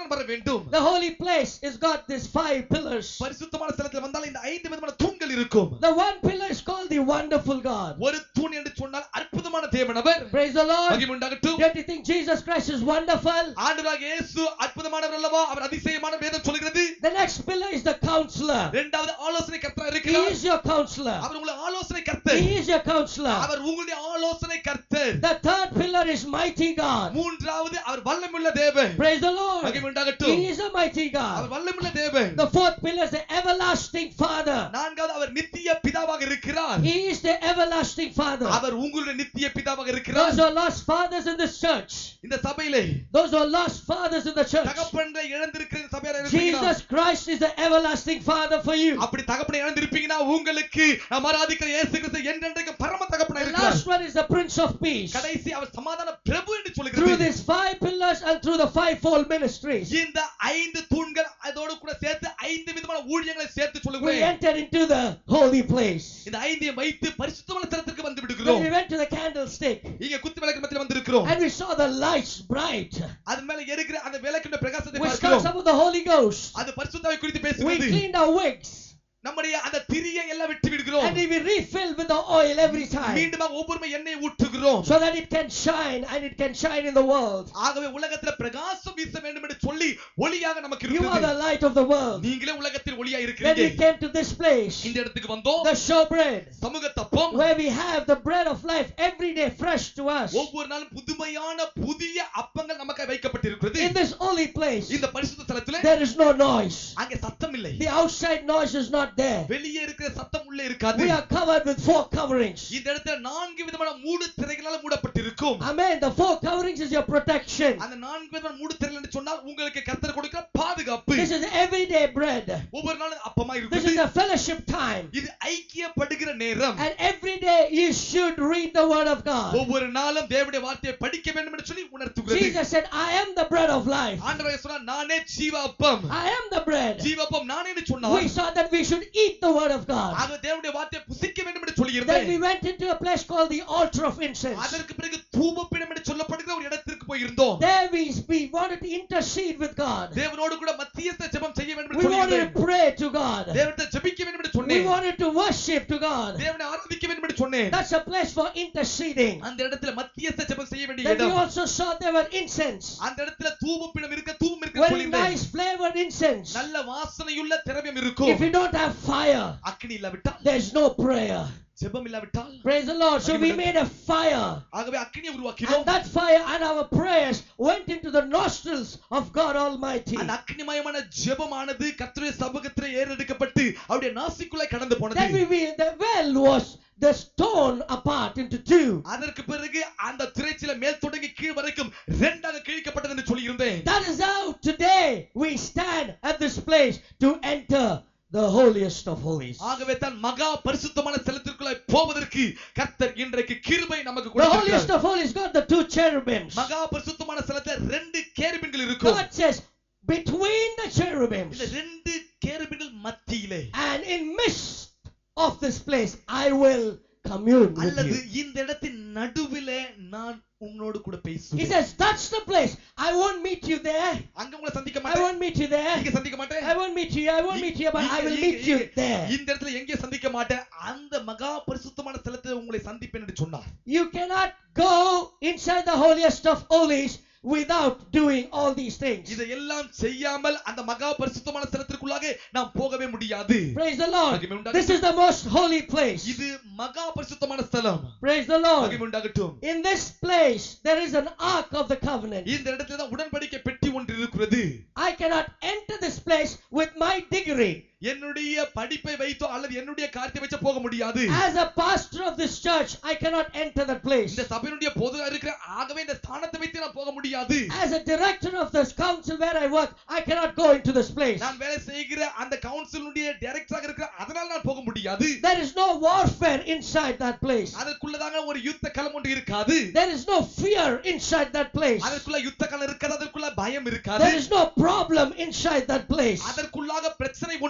S1: பிரகாரம் வர வேண்டும்.
S2: The holy place has got these five pillars.
S1: பரிசுத்தமான ஸ்தலத்தில் வந்தால் இந்த ஐந்து விதமான தூண்கள் இருக்கும்.
S2: The one pillar is called the wonderful God.
S1: ஒரு தூண் என்று சொன்னால் அற்புதமான தேவன் அவர்.
S2: Praise the Lord.
S1: மகிமை உண்டாகட்டும்.
S2: Don't you think Jesus Christ is wonderful?
S1: ஆண்டவராகிய இயேசு அற்புதமானவர் அல்லவா? அவர் அதிசயமான வேதம் சொல்கிறது.
S2: The next pillar is the counselor.
S1: இரண்டாவது ஆலோசனை கர்த்தர்
S2: He
S1: இருக்கிறார்.
S2: is your counselor.
S1: அவர் உங்கள் ஆலோசனை கர்த்தர்.
S2: He is your counselor.
S1: அவர் உங்களுடைய ஆலோசனை கர்த்தர்.
S2: The third pillar is mighty God.
S1: மூன்றாவது அவர் வல்லமையுள்ள தேவன்.
S2: Praise the Lord.
S1: மகிமை உண்டாகட்டும்.
S2: He is a mighty God.
S1: அவர் வல்லமையுள்ள தேவன்.
S2: The fourth pillar is the everlasting Father.
S1: நான்காவது அவர் நித்திய பிதாவாக இருக்கிறார்.
S2: He is the everlasting Father.
S1: அவர் உங்களுடைய நித்திய பிதாவாக இருக்கிறார்.
S2: Those who are lost fathers in this church.
S1: இந்த சபையிலே
S2: Those who are lost fathers in the church.
S1: தகப்பனை இழந்திருக்கிற இந்த சபையார் இருப்பீங்க.
S2: Jesus Christ is the everlasting Father for you.
S1: அப்படி தகப்பனை இழந்திருப்பீங்கன்னா உங்களுக்கு நாம் ஆராதிக்கிற இயேசு கிறிஸ்து என்றென்றைக்கும் பரம தகப்பனாய்
S2: The
S1: இருக்கிறார்.
S2: last one is the Prince of Peace.
S1: கடைசி அவர் சமாதான பிரபு என்று
S2: Through
S1: சொல்கிறது.
S2: these five pillars and through the fivefold ministries,
S1: இந்த ஐந்து தூண்கள் அதோடு கூட சேர்த்து ஐந்து விதமான ஊழியங்களை சேர்த்து
S2: we
S1: சொல்லுகிறேன்.
S2: entered into the holy place.
S1: இந்த ஐந்தையும் வைத்து பரிசுத்தமான ஸ்தலத்திற்கு வந்து
S2: When
S1: விடுகிறோம்.
S2: we went to the candlestick
S1: இங்க குத்து விளக்கு மத்தியில வந்திருக்கிறோம்.
S2: and we saw the lights bright,
S1: அது மேல எரிக்கிற அந்த விளக்கின் பிரகாசத்தை
S2: we saw
S1: பார்க்கிறோம்.
S2: some of the Holy Ghost.
S1: அது பரிசுத்தாவை குறித்து
S2: We
S1: பேசுகிறது.
S2: cleaned our wigs
S1: நம்முடைய அந்த திரியை எல்லாம் விட்டு விடுகிறோம்.
S2: and we refill with the oil every time
S1: மீண்டும் ஒவ்வொரு எண்ணெய் ஊற்றுகிறோம்.
S2: so that it can shine and it can shine in the world.
S1: ஆகவே உலகத்தில் பிரகாசம் வீச வேண்டும் என்று சொல்லி ஒளியாக நமக்கு
S2: You are the
S1: இருக்கிறது.
S2: light of the world.
S1: நீங்களே உலகத்தில் ஒளியாக
S2: When we
S1: இருக்கிறீங்க.
S2: came to this place,
S1: இந்த இடத்துக்கு வந்தோம்.
S2: the showbread,
S1: சமூக தப்பம்
S2: where we have the bread of life every day fresh to us.
S1: ஒவ்வொரு நாளும் புதுமையான புதிய அப்பங்கள் நமக்கு வைக்கப்பட்டிருக்கிறது.
S2: In this holy place,
S1: இந்த பரிசுத்த ஸ்தலத்திலே
S2: there is no noise.
S1: அங்கே சத்தம் இல்லை.
S2: The outside noise is not there.
S1: வெளியே இருக்கிற சத்தம் உள்ளே இருக்காது.
S2: We are covered with four coverings.
S1: இந்த இடத்துல நான்கு விதமான மூடு திரைகளால் மூடப்பட்டிருக்கும்.
S2: Amen. The four coverings is your protection.
S1: அந்த நான்கு விதமான மூடு திரைகள் என்று சொன்னால் உங்களுக்கு கர்த்தர் கொடுக்கிற பாதுகாப்பு.
S2: This is everyday bread.
S1: ஒவ்வொரு நாளும் அப்பமா
S2: This
S1: இருக்குது.
S2: is a fellowship time.
S1: இது ஐக்கியப்படுகிற நேரம்.
S2: And every day you should read the word of God.
S1: ஒவ்வொரு நாளும் தேவனுடைய வார்த்தையை படிக்க வேண்டும் என்று சொல்லி உணர்த்துகிறது.
S2: Jesus said, I am the bread of life.
S1: ஆண்டவர் சொன்னார் நானே ஜீவ அப்பம்.
S2: I am the bread.
S1: ஜீவ அப்பம் நானே என்று சொன்னார்.
S2: We saw that we should eat the word of God.
S1: ஆக தேவனுடைய வார்த்தையை புசிக்க வேண்டும் என்று
S2: Then
S1: சொல்லியிருந்தேன்.
S2: we went into a place called the altar of incense.
S1: அதற்கு பிறகு தூபபீடம் என்று சொல்லப்படுகிற ஒரு இடத்திற்கு போயிருந்தோம்.
S2: There we, we wanted to intercede with God.
S1: தேவனோடு கூட மத்தியஸ்த ஜெபம் செய்ய வேண்டும்
S2: We
S1: என்று
S2: wanted
S1: சொல்லியிருந்தேன்.
S2: to pray to God.
S1: தேவனை ஜெபிக்க வேண்டும் என்று
S2: We
S1: சொன்னேன்.
S2: wanted to worship to God.
S1: தேவனை ஆராதிக்க வேண்டும் என்று சொன்னேன்.
S2: That's a place for interceding.
S1: அந்த இடத்துல மத்தியஸ்த ஜெபம் செய்ய வேண்டிய
S2: Then we
S1: இடம்.
S2: also saw there were incense.
S1: அந்த இடத்துல தூபபீடம் இருக்க தூபம் இருக்க
S2: Very
S1: சொல்லியிருந்தேன்.
S2: nice flavored incense.
S1: நல்ல வாசனையுள்ள திரவியம் இருக்கும்.
S2: If you don't have fire,
S1: அக்கினி இல்லாவிட்டால்
S2: there's no prayer.
S1: ஜெபம் இல்லாவிட்டால்
S2: Praise the Lord. So we made a fire.
S1: ஆகவே அக்கினியை
S2: And
S1: உருவாக்கினோம்.
S2: that fire and our prayers went into the nostrils of God Almighty.
S1: அந்த அக்கினிமயமான ஜெபமானது கர்த்தருடைய சமூகத்திலே ஏறெடுக்கப்பட்டு அவருடைய நாசிக்குள்ளே கடந்து போனது.
S2: Then we, we the well was the stone apart into two.
S1: அதற்கு பிறகு அந்த திரைச்சீலை மேல் தொடங்கி கீழ் வரைக்கும் இரண்டாக கிழிக்கப்பட்டது என்று சொல்லியிருந்தேன்.
S2: That is how today we stand at this place to enter the holiest of holies.
S1: ஆகவே தான் மகா பரிசுத்தமான ஸ்தலத்திற்குள்ளே போவதற்கு கர்த்தர் இன்றைக்கு கிருபை நமக்கு
S2: The holiest
S1: கொடுத்திருக்கிறார்.
S2: of holies got the two cherubims.
S1: மகா பரிசுத்தமான ஸ்தலத்தில் ரெண்டு கேருபீன்கள் இருக்கும்.
S2: God says, between the
S1: இந்த
S2: cherubims
S1: ரெண்டு கேருபீன்கள் மத்தியிலே
S2: and in midst of this place, I will commune with
S1: அல்லது
S2: you.
S1: இந்த இடத்தின் நடுவிலே நான் உங்களோடு கூட
S2: He
S1: பேசுவேன்.
S2: says, that's the place. I won't meet you there.
S1: அங்க உங்களை சந்திக்க
S2: I
S1: மாட்டேன்.
S2: won't meet you there.
S1: இங்க சந்திக்க மாட்டேன்.
S2: I won't meet you. I won't meet you, but I will
S1: இங்க-
S2: meet you
S1: இங்க-
S2: there.
S1: இந்த இடத்துல எங்கே சந்திக்க மாட்டேன். அந்த மகா பரிசுத்தமான ஸ்தலத்தில் உங்களை சந்திப்பேன் என்று சொன்னார்.
S2: You cannot go inside the holiest of holies without doing all these things.
S1: இதையெல்லாம் செய்யாமல் அந்த மகா பரிசுத்தமான ஸ்தலத்திற்குள்ளாக நாம் போகவே முடியாது.
S2: Praise the Lord.
S1: மகிமை உண்டாகட்டும்.
S2: This is the most holy place.
S1: இது மகா பரிசுத்தமான ஸ்தலம்.
S2: Praise the Lord.
S1: மகிமை உண்டாகட்டும்.
S2: In this place, there is an ark of the covenant.
S1: இந்த இடத்துல தான் உடன்படிக்கை பெட்டி ஒன்று இருக்கிறது.
S2: I cannot enter this place with my degree.
S1: என்னுடைய படிப்பை வைத்தோ அல்லது என்னுடைய காரியத்தை வச்சு போக முடியாது.
S2: As a pastor of this church, I cannot enter that place.
S1: இந்த சபையினுடைய பொதுவா இருக்கிற ஆகவே இந்த ஸ்தானத்தை வைத்து நான் போக முடியாது.
S2: As a director of this council where I work, I cannot go into this place.
S1: நான் வேலை செய்கிற அந்த கவுன்சிலுடைய டைரக்டராக இருக்கிற அதனால நான் போக முடியாது.
S2: There is no warfare inside that place.
S1: அதற்குள்ளதாக ஒரு யுத்த களம் ஒன்று இருக்காது.
S2: There is no fear inside that place.
S1: அதற்குள்ள யுத்த களம் இருக்காது. அதற்குள்ள பயம் இருக்காது.
S2: There is no problem inside that place.
S1: அதற்குள்ளாக பிரச்சனை ஒன்றும் இருக்காது.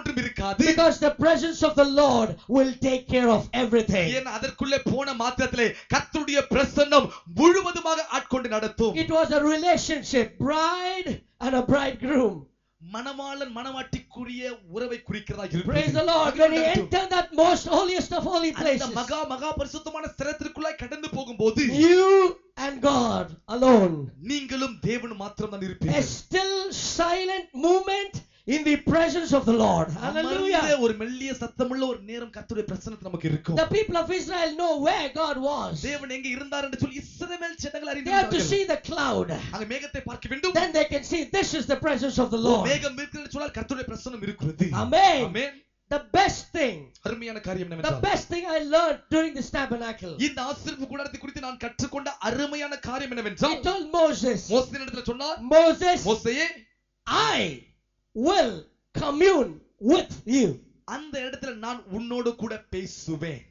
S1: கூடாது.
S2: Because the presence of the Lord will take care of everything.
S1: ஏன் அதற்குள்ளே போன மாத்திரத்திலே கர்த்தருடைய பிரசன்னம் முழுவதுமாக ஆட்கொண்டு நடத்தும்.
S2: It was a relationship, bride and a bridegroom.
S1: மணவாளன் மணவாட்டிக்குரிய உறவை குறிக்கிறதா இருக்கிறது.
S2: Praise the Lord. When he entered that most holiest of holy places,
S1: அந்த மகா மகா பரிசுத்தமான ஸ்தலத்திற்குள்ளாய் கடந்து போகும்போது
S2: you and God alone,
S1: நீங்களும் தேவனும் மாத்திரம் தான்
S2: a
S1: இருப்பீர்கள்.
S2: still silent moment in the presence of the Lord. Hallelujah.
S1: அமர்ந்த ஒரு மெல்லிய சத்தமுள்ள ஒரு நேரம் கர்த்தருடைய பிரசன்னத்தில் நமக்கு இருக்கும்.
S2: The people of Israel know where God was.
S1: தேவன் எங்க இருந்தார் என்று சொல்லி இஸ்ரவேல் ஜனங்கள்
S2: They have to
S1: அறிந்திருந்தார்கள்.
S2: see the cloud.
S1: அங்க மேகத்தை பார்க்க வேண்டும்.
S2: Then they can see this is the presence of the Lord.
S1: மேகம் இருக்கிறது சொன்னால் கர்த்தருடைய பிரசன்னம் இருக்கிறது.
S2: Amen.
S1: Amen.
S2: The best thing,
S1: அருமையான காரியம்
S2: the
S1: என்னவென்றால்
S2: best thing I learned during this tabernacle,
S1: இந்த ஆசீர்வாத கூடாரத்தை குறித்து நான் கற்றுக்கொண்ட அருமையான காரியம் என்னவென்றால்
S2: he told Moses,
S1: மோசேயினிடத்தில் சொன்னார்,
S2: Moses,
S1: மோசேயே
S2: I will commune with you.
S1: அந்த இடத்துல நான் உன்னோடு கூட பேசுவேன்.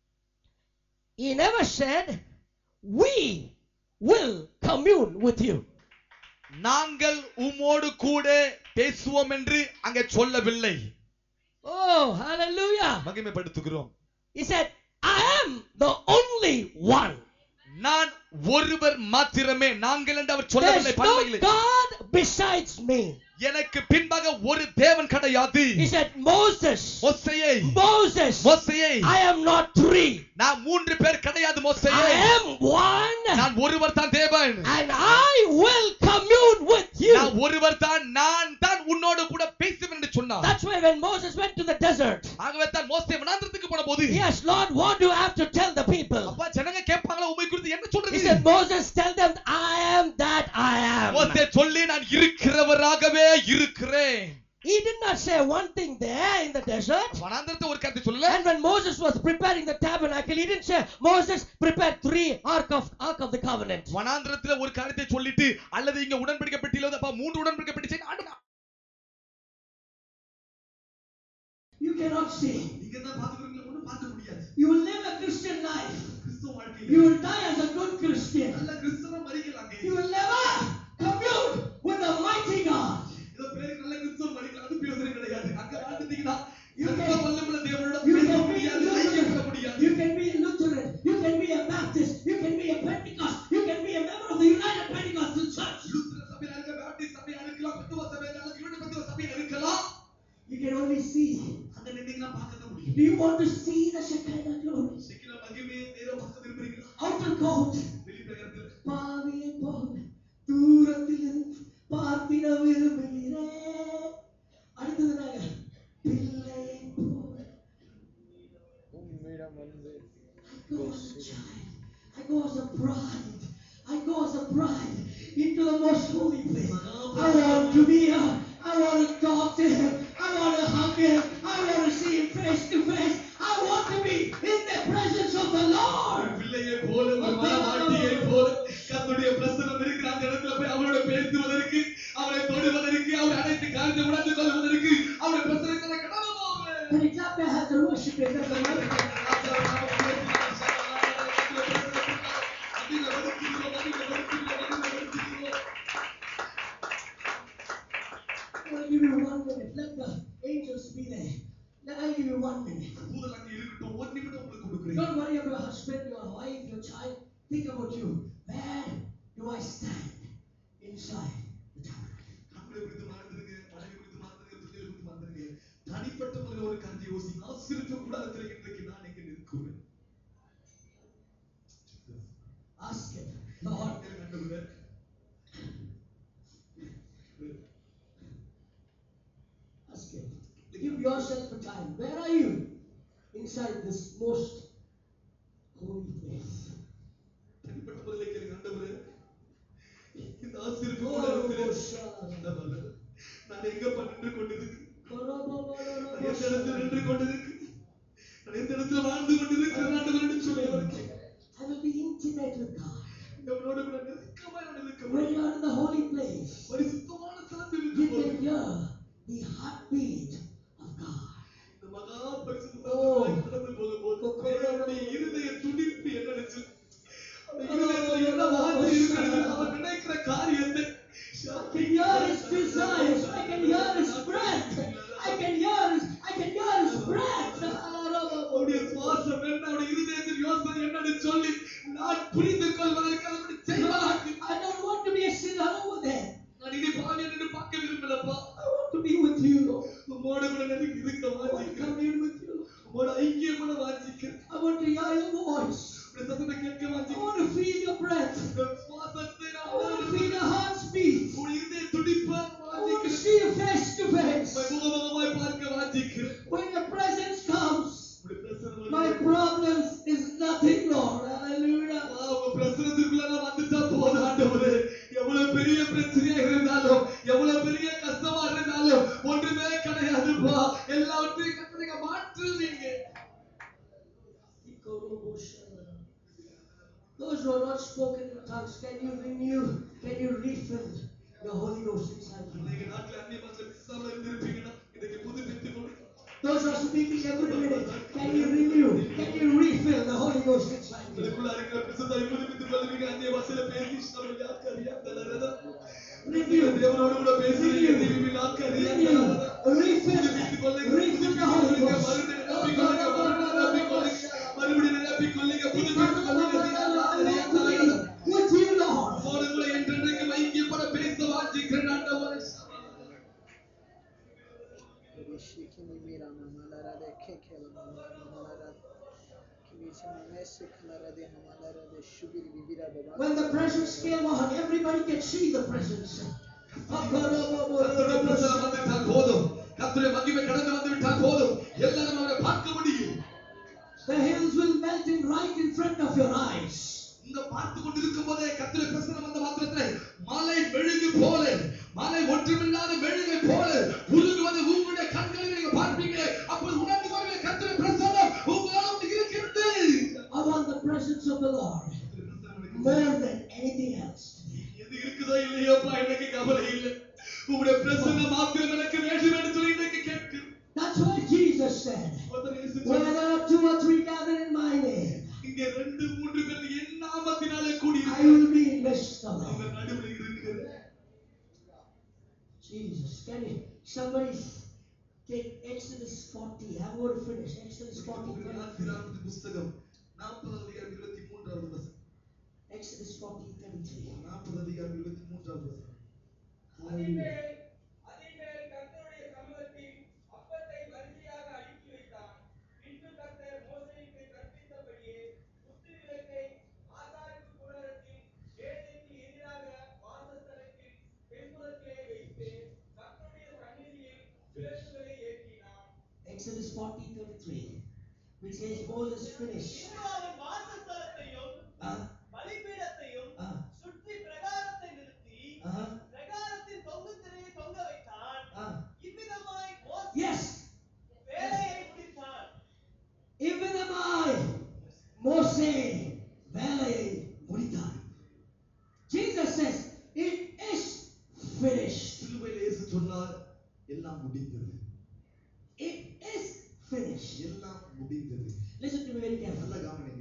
S2: He never said we will commune with you.
S1: நாங்கள் உம்மோடு கூட பேசுவோம் என்று அங்கே சொல்லவில்லை.
S2: Oh, hallelujah.
S1: மகிமைப்படுத்துகிறோம்.
S2: He said, I am the only one.
S1: நான் ஒருவர் மாத்திரமே. நாங்கள் என்று அவர் சொல்லவில்லை.
S2: There's no God besides me.
S1: எனக்கு பின்பாக ஒரு தேவன் கிடையாது.
S2: He said, Moses,
S1: மோசேயே,
S2: Moses,
S1: மோசேயே,
S2: I am not three.
S1: நான் மூன்று பேர் கிடையாது மோசேயே.
S2: I am one.
S1: நான் ஒருவர் தான் தேவன்.
S2: And I will commune with you.
S1: நான் ஒருவர் தான், நான் தான் உன்னோடு கூட பேசுவேன் என்று சொன்னார்.
S2: That's why when Moses went to the desert,
S1: ஆகவே தான் மோசே வனாந்திரத்துக்கு போனபோது,
S2: yes, Lord, what do you have to tell the people?
S1: அப்பா ஜனங்க கேட்பாங்களா உம்மை குறித்து என்ன
S2: He
S1: சொல்றது?
S2: said, Moses, tell them I am that I am.
S1: மோசே சொல்லி நான் இருக்கிறவராகவே இருக்கிறேன்.
S2: He did not say one thing there in the desert.
S1: வனாந்திரத்தை ஒரு கருத்து சொல்லல.
S2: And when Moses was preparing the tabernacle, he didn't say, Moses, prepare three ark of ark of the covenant.
S1: வனாந்திரத்துல ஒரு காரியத்தை சொல்லிட்டு அல்லது இங்க உடன்படிக்கை பெட்டியில அப்பா மூன்று உடன்படிக்கை பெட்டி செய் ஆண்டவா.
S2: You cannot see.
S1: நீங்க தான் பாத்துக்கிறீங்க, ஒண்ணும் பார்க்க முடியாது.
S2: You will live a Christian life.
S1: கிறிஸ்தவ வாழ்க்கையில
S2: You will die as a good Christian.
S1: நல்ல கிறிஸ்தவ மரிக்கலாங்க.
S2: You will never commune with the mighty God.
S1: இத பேரு நல்ல கிறிஸ்தவ மரிக்கலாம், அது பிரயோஜனம் கிடையாது. அங்க வாழ்ந்துட்டீங்கன்னா
S2: You can-
S1: சர்வ வல்லமையுள்ள தேவனோட
S2: You
S1: பேச
S2: can be
S1: முடியாது,
S2: a
S1: ஐக்கியப்பட
S2: Lutheran.
S1: முடியாது.
S2: You can be a Lutheran. You can be a Baptist. You can be a Pentecost. You can be a member of the United Pentecostal Church.
S1: லூத்தர சபையில இருக்க, Baptist சபையில இருக்கலாம், பெந்தகோஸ்தே சபையில இருக்கலாம், union Pentecost சபையில இருக்கலாம்.
S2: You can only see.
S1: அங்க நின்னீங்கன்னா பார்க்க தான் முடியும்.
S2: Do you want to see the Shekinah glory?
S1: செக்கில மகிமையை நேரா பார்க்க விரும்புறீங்களா?
S2: Outer court.
S1: வெளிப்பிரகாரத்துல
S2: பாவியை போல் தூரத்திலிருந்து பார்த்திட விரும்புகிறேன். அடுத்தது நாங்க பிள்ளையை போல். I go as a child. I go as a bride. I go as a bride into the most holy place. I want to be here. I want to talk to him. I want to hug him. I want to see him face to face. I want to be in the presence of the Lord.
S1: பிள்ளையை போல ஒரு மனவாட்டியை போல கர்த்தருடைய பிரசன்னம் இருக்கிற அந்த இடத்துல போய் அவரோட பேசுவதற்கு, அவரை தொடுவதற்கு, அவரை அனைத்து காரியத்தை உணர்ந்து கொள்வதற்கு அவருடைய பிரசன்னத்தை கடந்து போவேன்.
S2: Can you clap your hands and worship him? I'll give you one minute. Let the angels be there. Let I'll give you one minute.
S1: தூதர் அங்கே இருக்கட்டும், ஒரு நிமிடம் உங்களுக்கு கொடுக்கிறேன்.
S2: Don't worry about your husband, your wife, your child. Think about you. Where do I stand inside the tabernacle?
S1: கண்களை குறித்து மறந்துருங்க, மனைவி குறித்து மறந்துருங்க, பிள்ளைகளை குறித்து மறந்துருங்க. தனிப்பட்ட முறையில் ஒரு காரியத்தை யோசிங்க. ஆசீர்வாத கூடாரத்தில் இன்றைக்கு நான் எங்க நிற்கிறேன்?
S2: Ask him. Lord,
S1: ஆண்டவரே,
S2: ask him. Give yourself a time. Where are you? Inside this most holy place.
S1: தனிப்பட்ட முறையில் கேளுங்க. ஆண்டவரே, இந்த ஆசீர்வாத
S2: Oh,
S1: கூடாரத்தில்
S2: Shalom.
S1: நான் எங்க நின்று கொண்டிருக்கிறேன்? நான் எந்த இடத்துல நின்று கொண்டிருக்கிறேன்? நான் எந்த இடத்துல வாழ்ந்து கொண்டிருக்கிறேன்? ஆண்டவரே சொல்லுங்க.
S2: I will be intimate with God.
S1: அவரோடு கூட நெருக்கமாய் நான் இருக்க
S2: When
S1: முடியும்.
S2: you are in the holy place,
S1: பரிசுத்தமான ஸ்தலத்தில்
S2: you
S1: இருக்கும்போது
S2: can hear the heartbeat of God.
S1: இந்த மகா பரிசுத்தமான கடந்து போகும்போது என்னுடைய இருதய துடிப்பு என்னன்னு அந்த இருதயத்துல என்ன வார்த்தை இருக்கிறது, அவர் நினைக்கிற காரியத்தை
S2: I can hear his desires. I can hear his breath. I can hear his, I can those who are not spoken in tongues, can you renew, can you refill the Holy Ghost inside you?
S1: அநேக நாட்கள் அந்நிய பாஷையில பேசாம இருந்திருப்பீங்கன்னா இன்னைக்கு புதுப்பித்துக் கொள்ளுங்க.
S2: Those who are speaking every minute, can you renew, can you refill the Holy Ghost inside you?
S1: உங்களுக்குள்ள இருக்கிற பிரசன்னத்தை புதுப்பித்துக் கொள்ளுவீங்க. அந்நிய பாஷையில பேசி நம்ம யாக்கறியா தலரதா
S2: Renew,
S1: தேவனோடு கூட பேசுறீங்க. நீங்க யாக்கறியா தலரதா
S2: refill, refill the Holy Ghost.
S1: மறுபடியும் நிரப்பிக் கொள்ளுங்க. புதுப்பித்துக் கொள்ளுங்க.
S2: With you, Lord.
S1: உங்களை என்றென்றைக்கும் ஐக்கியப்பட பேச வாஞ்சிக்கிறேன் ஆண்டவரே.
S2: When the presence came on, everybody can see the presence.
S1: கர்த்தருடைய பிரசன்னம் வந்துவிட்டால் போதும். கர்த்தருடைய மகிமை கடந்து வந்துவிட்டால் போதும். எல்லாரும் அவரை பார்க்க முடியும்.
S2: The hills will melt in right in front of your eyes.
S1: இந்த பார்த்து கொண்டிருக்கும் போதே கர்த்தருடைய பிரசன்னம் வந்த மாத்திரத்திலே மலை மெழுகு போல, மலை ஒன்றுமில்லாத மெழுகை போல உருகுவது உங்களுடைய கண்களில் நீங்க பார்ப்பீங்களே, அப்போது உணர்ந்து கொள்வீங்க கர்த்தருடைய பிரசன்னம் உங்களோடு இருக்கிறது.
S2: I want the presence of the Lord more than anything else.
S1: எது இருக்குதோ இல்லையோப்பா எனக்கு கவலை இல்லை. உங்களுடைய பிரசன்னம் மாத்திரம் எனக்கு வேண்டும் என்று சொல்லி இன்னைக்கு கேட்கிறேன்.
S2: That's why Jesus said, where there are two or three gathered in my name,
S1: இங்கே ரெண்டு மூன்று பேர் என் நாமத்தினாலே கூடி
S2: I will be in midst of them.
S1: உங்கள் நடுவில் இருக்கிறேன்.
S2: Jesus, can you, somebody take Exodus forty. I'm going to finish. Exodus forty.
S1: ஆதியாகமத்தின் புத்தகம் நாற்பதாம் அதிகாரம் இருபத்தி மூன்றாவது வசனம்.
S2: Exodus forty thirty-three.
S1: நாற்பதாம் அதிகாரம் இருபத்தி மூன்றாவது வசனம்.
S3: அதின்மேல் அதின்மேல் கர்த்தருடைய சமூகத்தில் அப்பத்தை வரிசையாக அடுக்கி வைத்தான். பின்பு கர்த்தர் மோசேக்கு கற்பித்தபடியே குத்து விளக்கை ஆசாரிப்பு கூடாரத்தின் வேலைக்கு எதிராக வாசஸ்தலத்தில் பின்புறத்திலே வைத்து கர்த்தருடைய சந்நிதியில் விளக்குகளை ஏற்றினான்.
S2: Exodus forty thirty-three, which says Moses finished.
S3: அவன் வாசஸ்தலத்தையும்
S2: Uh,
S3: பலிபீடத்தையும்
S2: uh,
S3: சுற்றி பிரகாரத்தை நிறுத்தி
S2: uh,
S3: பிரகாரத்தின் தொங்கு திரையை தொங்க வைத்தான்.
S2: uh.
S3: இவ்விதமாய் மோசே
S2: Yes,
S3: வேலையை முடித்தான்.
S2: இவ்விதமாய் மோசே வேலையை முடித்தான். Jesus says, it is finished.
S1: சிலுவையில் இயேசு சொன்னார் எல்லாம் முடிந்தது.
S2: It is finished.
S1: எல்லாம் முடிந்தது.
S2: Listen to me very carefully.
S1: நல்ல கவனிங்க.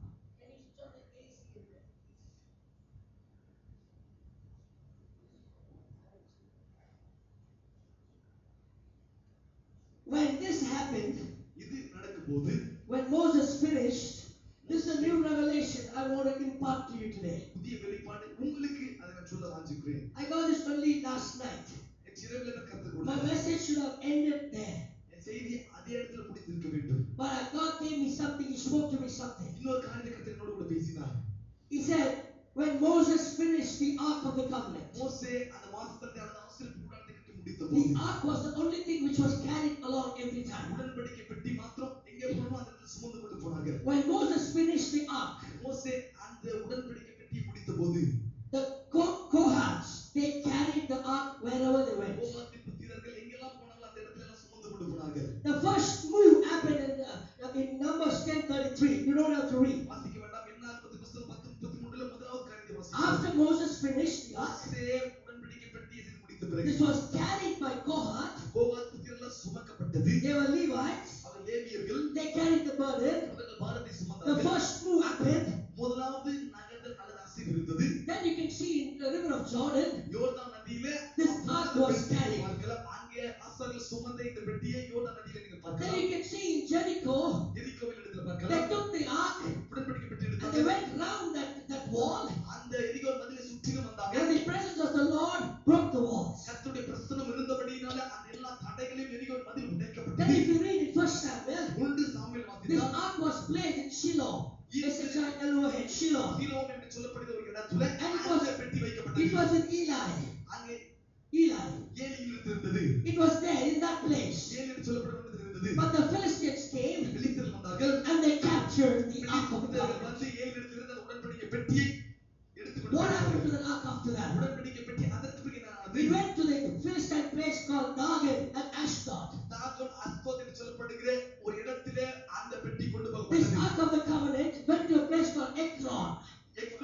S2: When this happened,
S1: இது நடக்கும்போது
S2: when Moses finished, this is a new revelation I want to impart to you today.
S1: புதிய வெளிப்பாடு உங்களுக்கு அதை நான் சொல்ல வாஞ்சிக்கிறேன்.
S2: I got this only last night.
S1: என் இரவில் நான் கற்றுக்
S2: My
S1: கொடுத்தேன்.
S2: message should have ended there.
S1: என் செய்தி அதே இடத்துல முடித்திருக்க வேண்டும்.
S2: But God gave me something, He spoke to me something.
S1: இன்னொரு காரியத்தை கர்த்தர் என்னோடு கூட பேசினார்.
S2: He said, when Moses finished the Ark of the Covenant,
S1: மோசே அந்த வாசஸ்தலத்தை அந்த ஆசரிப்பு கூடாரத்தை கட்டி முடித்த
S2: the
S1: போது
S2: Ark was the only thing which was carried along every time.
S1: உடன்படிக்கை பெட்டி மாத்திரம் எங்கே போனோமோ அந்த இடத்துல சுமந்து கொண்டு போனாங்க.
S2: When Moses finished the Ark,
S1: மோசே அந்த உடன்படிக்கை பெட்டியை முடித்த போது
S2: the Ko- Kohats, they carried the Ark wherever they went.
S1: கோகாத்தின் புத்திரர்கள் எங்கெல்லாம் போனாங்களோ அந்த இடத்துல எல்லாம் சுமந்து கொண்டு போனாங்க.
S2: The first move happened in, uh, in Numbers ten thirty-three. You don't have to read.
S1: வாசிக்க வேண்டாம். என்னாகமத்து புத்தகம் பத்து முப்பத்தி மூன்றுல முதலாவது காரியத்தை வாசிக்கலாம்.
S2: After Moses finished the Ark,
S1: மோசே உடன்படிக்கை பெட்டியை செய்து முடித்த பிறகு
S2: this was carried by Kohat.
S1: Kohath புத்திரர்கள் சுமக்கப்பட்டது.
S2: They were Levites.
S1: அவர் லேவியர்கள்.
S2: They carried the burden.
S1: அவர்கள் பாரத்தை
S2: The
S1: சுமந்தார்கள்.
S2: first move happened.
S1: முதலாவது நகர்தல் அல்லது அசைவு இருந்தது.
S2: Then you can see in the river of Jordan,
S1: யோர்தான் நதியிலே
S2: this ark was carried.
S1: பார்க்கலாம். அங்கே ஆசாரியர்கள் சுமந்த இந்த பெட்டியை யோர்தான் நதியிலே நீங்கள்
S2: Then
S1: பார்க்கலாம்.
S2: you can see in Jericho,
S1: எரிகோவில் இடத்துல
S2: they
S1: பார்க்கலாம்.
S2: took the ark
S1: உடன்படிக்கை பெட்டி
S2: and they
S1: எடுத்தாங்க.
S2: went round that, that wall,
S1: அந்த எரிகோ மதிலை சுற்றிலும் வந்தாங்க.
S2: and the presence of the Lord broke the walls.
S1: கர்த்தருடைய பிரசன்னம் இருந்தபடியினால அந்த எல்லா தடைகளையும் எரிகோ மதில்
S2: Then
S1: உடைக்கப்பட்டது.
S2: if you read in First Samuel,
S1: ஒன்று சாமுவேல்
S2: this
S1: வாசித்தால்
S2: ark was placed in Shiloh. S H I L O H, Shiloh.
S1: சீலோம் என்று சொல்லப்படுகிற ஒரு இடத்துல
S2: And it
S1: அந்த
S2: was,
S1: பெட்டி
S2: it
S1: வைக்கப்பட்டது.
S2: was in Eli.
S1: அங்கே
S2: Eli.
S1: ஏலியில் இருந்தது.
S2: It was there in that place.
S1: Eli என்று சொல்லப்படுகிறது இருந்தது.
S2: But the Philistines came
S1: பெலிஸ்தர்கள் வந்தார்கள்.
S2: and they captured the ark of the
S1: பெலிஸ்தர்கள்
S2: covenant.
S1: வந்து ஏலியிடத்தில் இருந்த அந்த உடன்படிக்கை பெட்டியை எடுத்துக்கொண்டு
S2: What happened to
S1: போனார்கள்.
S2: the ark after that?
S1: உடன்படிக்கை பெட்டி அதற்கு பிறகு என்ன ஆனது?
S2: We went to the Philistine place called Dagon and Ashdod.
S1: Dagon Ashdod என்று சொல்லப்படுகிற ஒரு இடத்திலே அந்த பெட்டி கொண்டு
S2: This
S1: போகப்பட்டது.
S2: ark of the covenant went to a place called Ekron.
S1: எக்-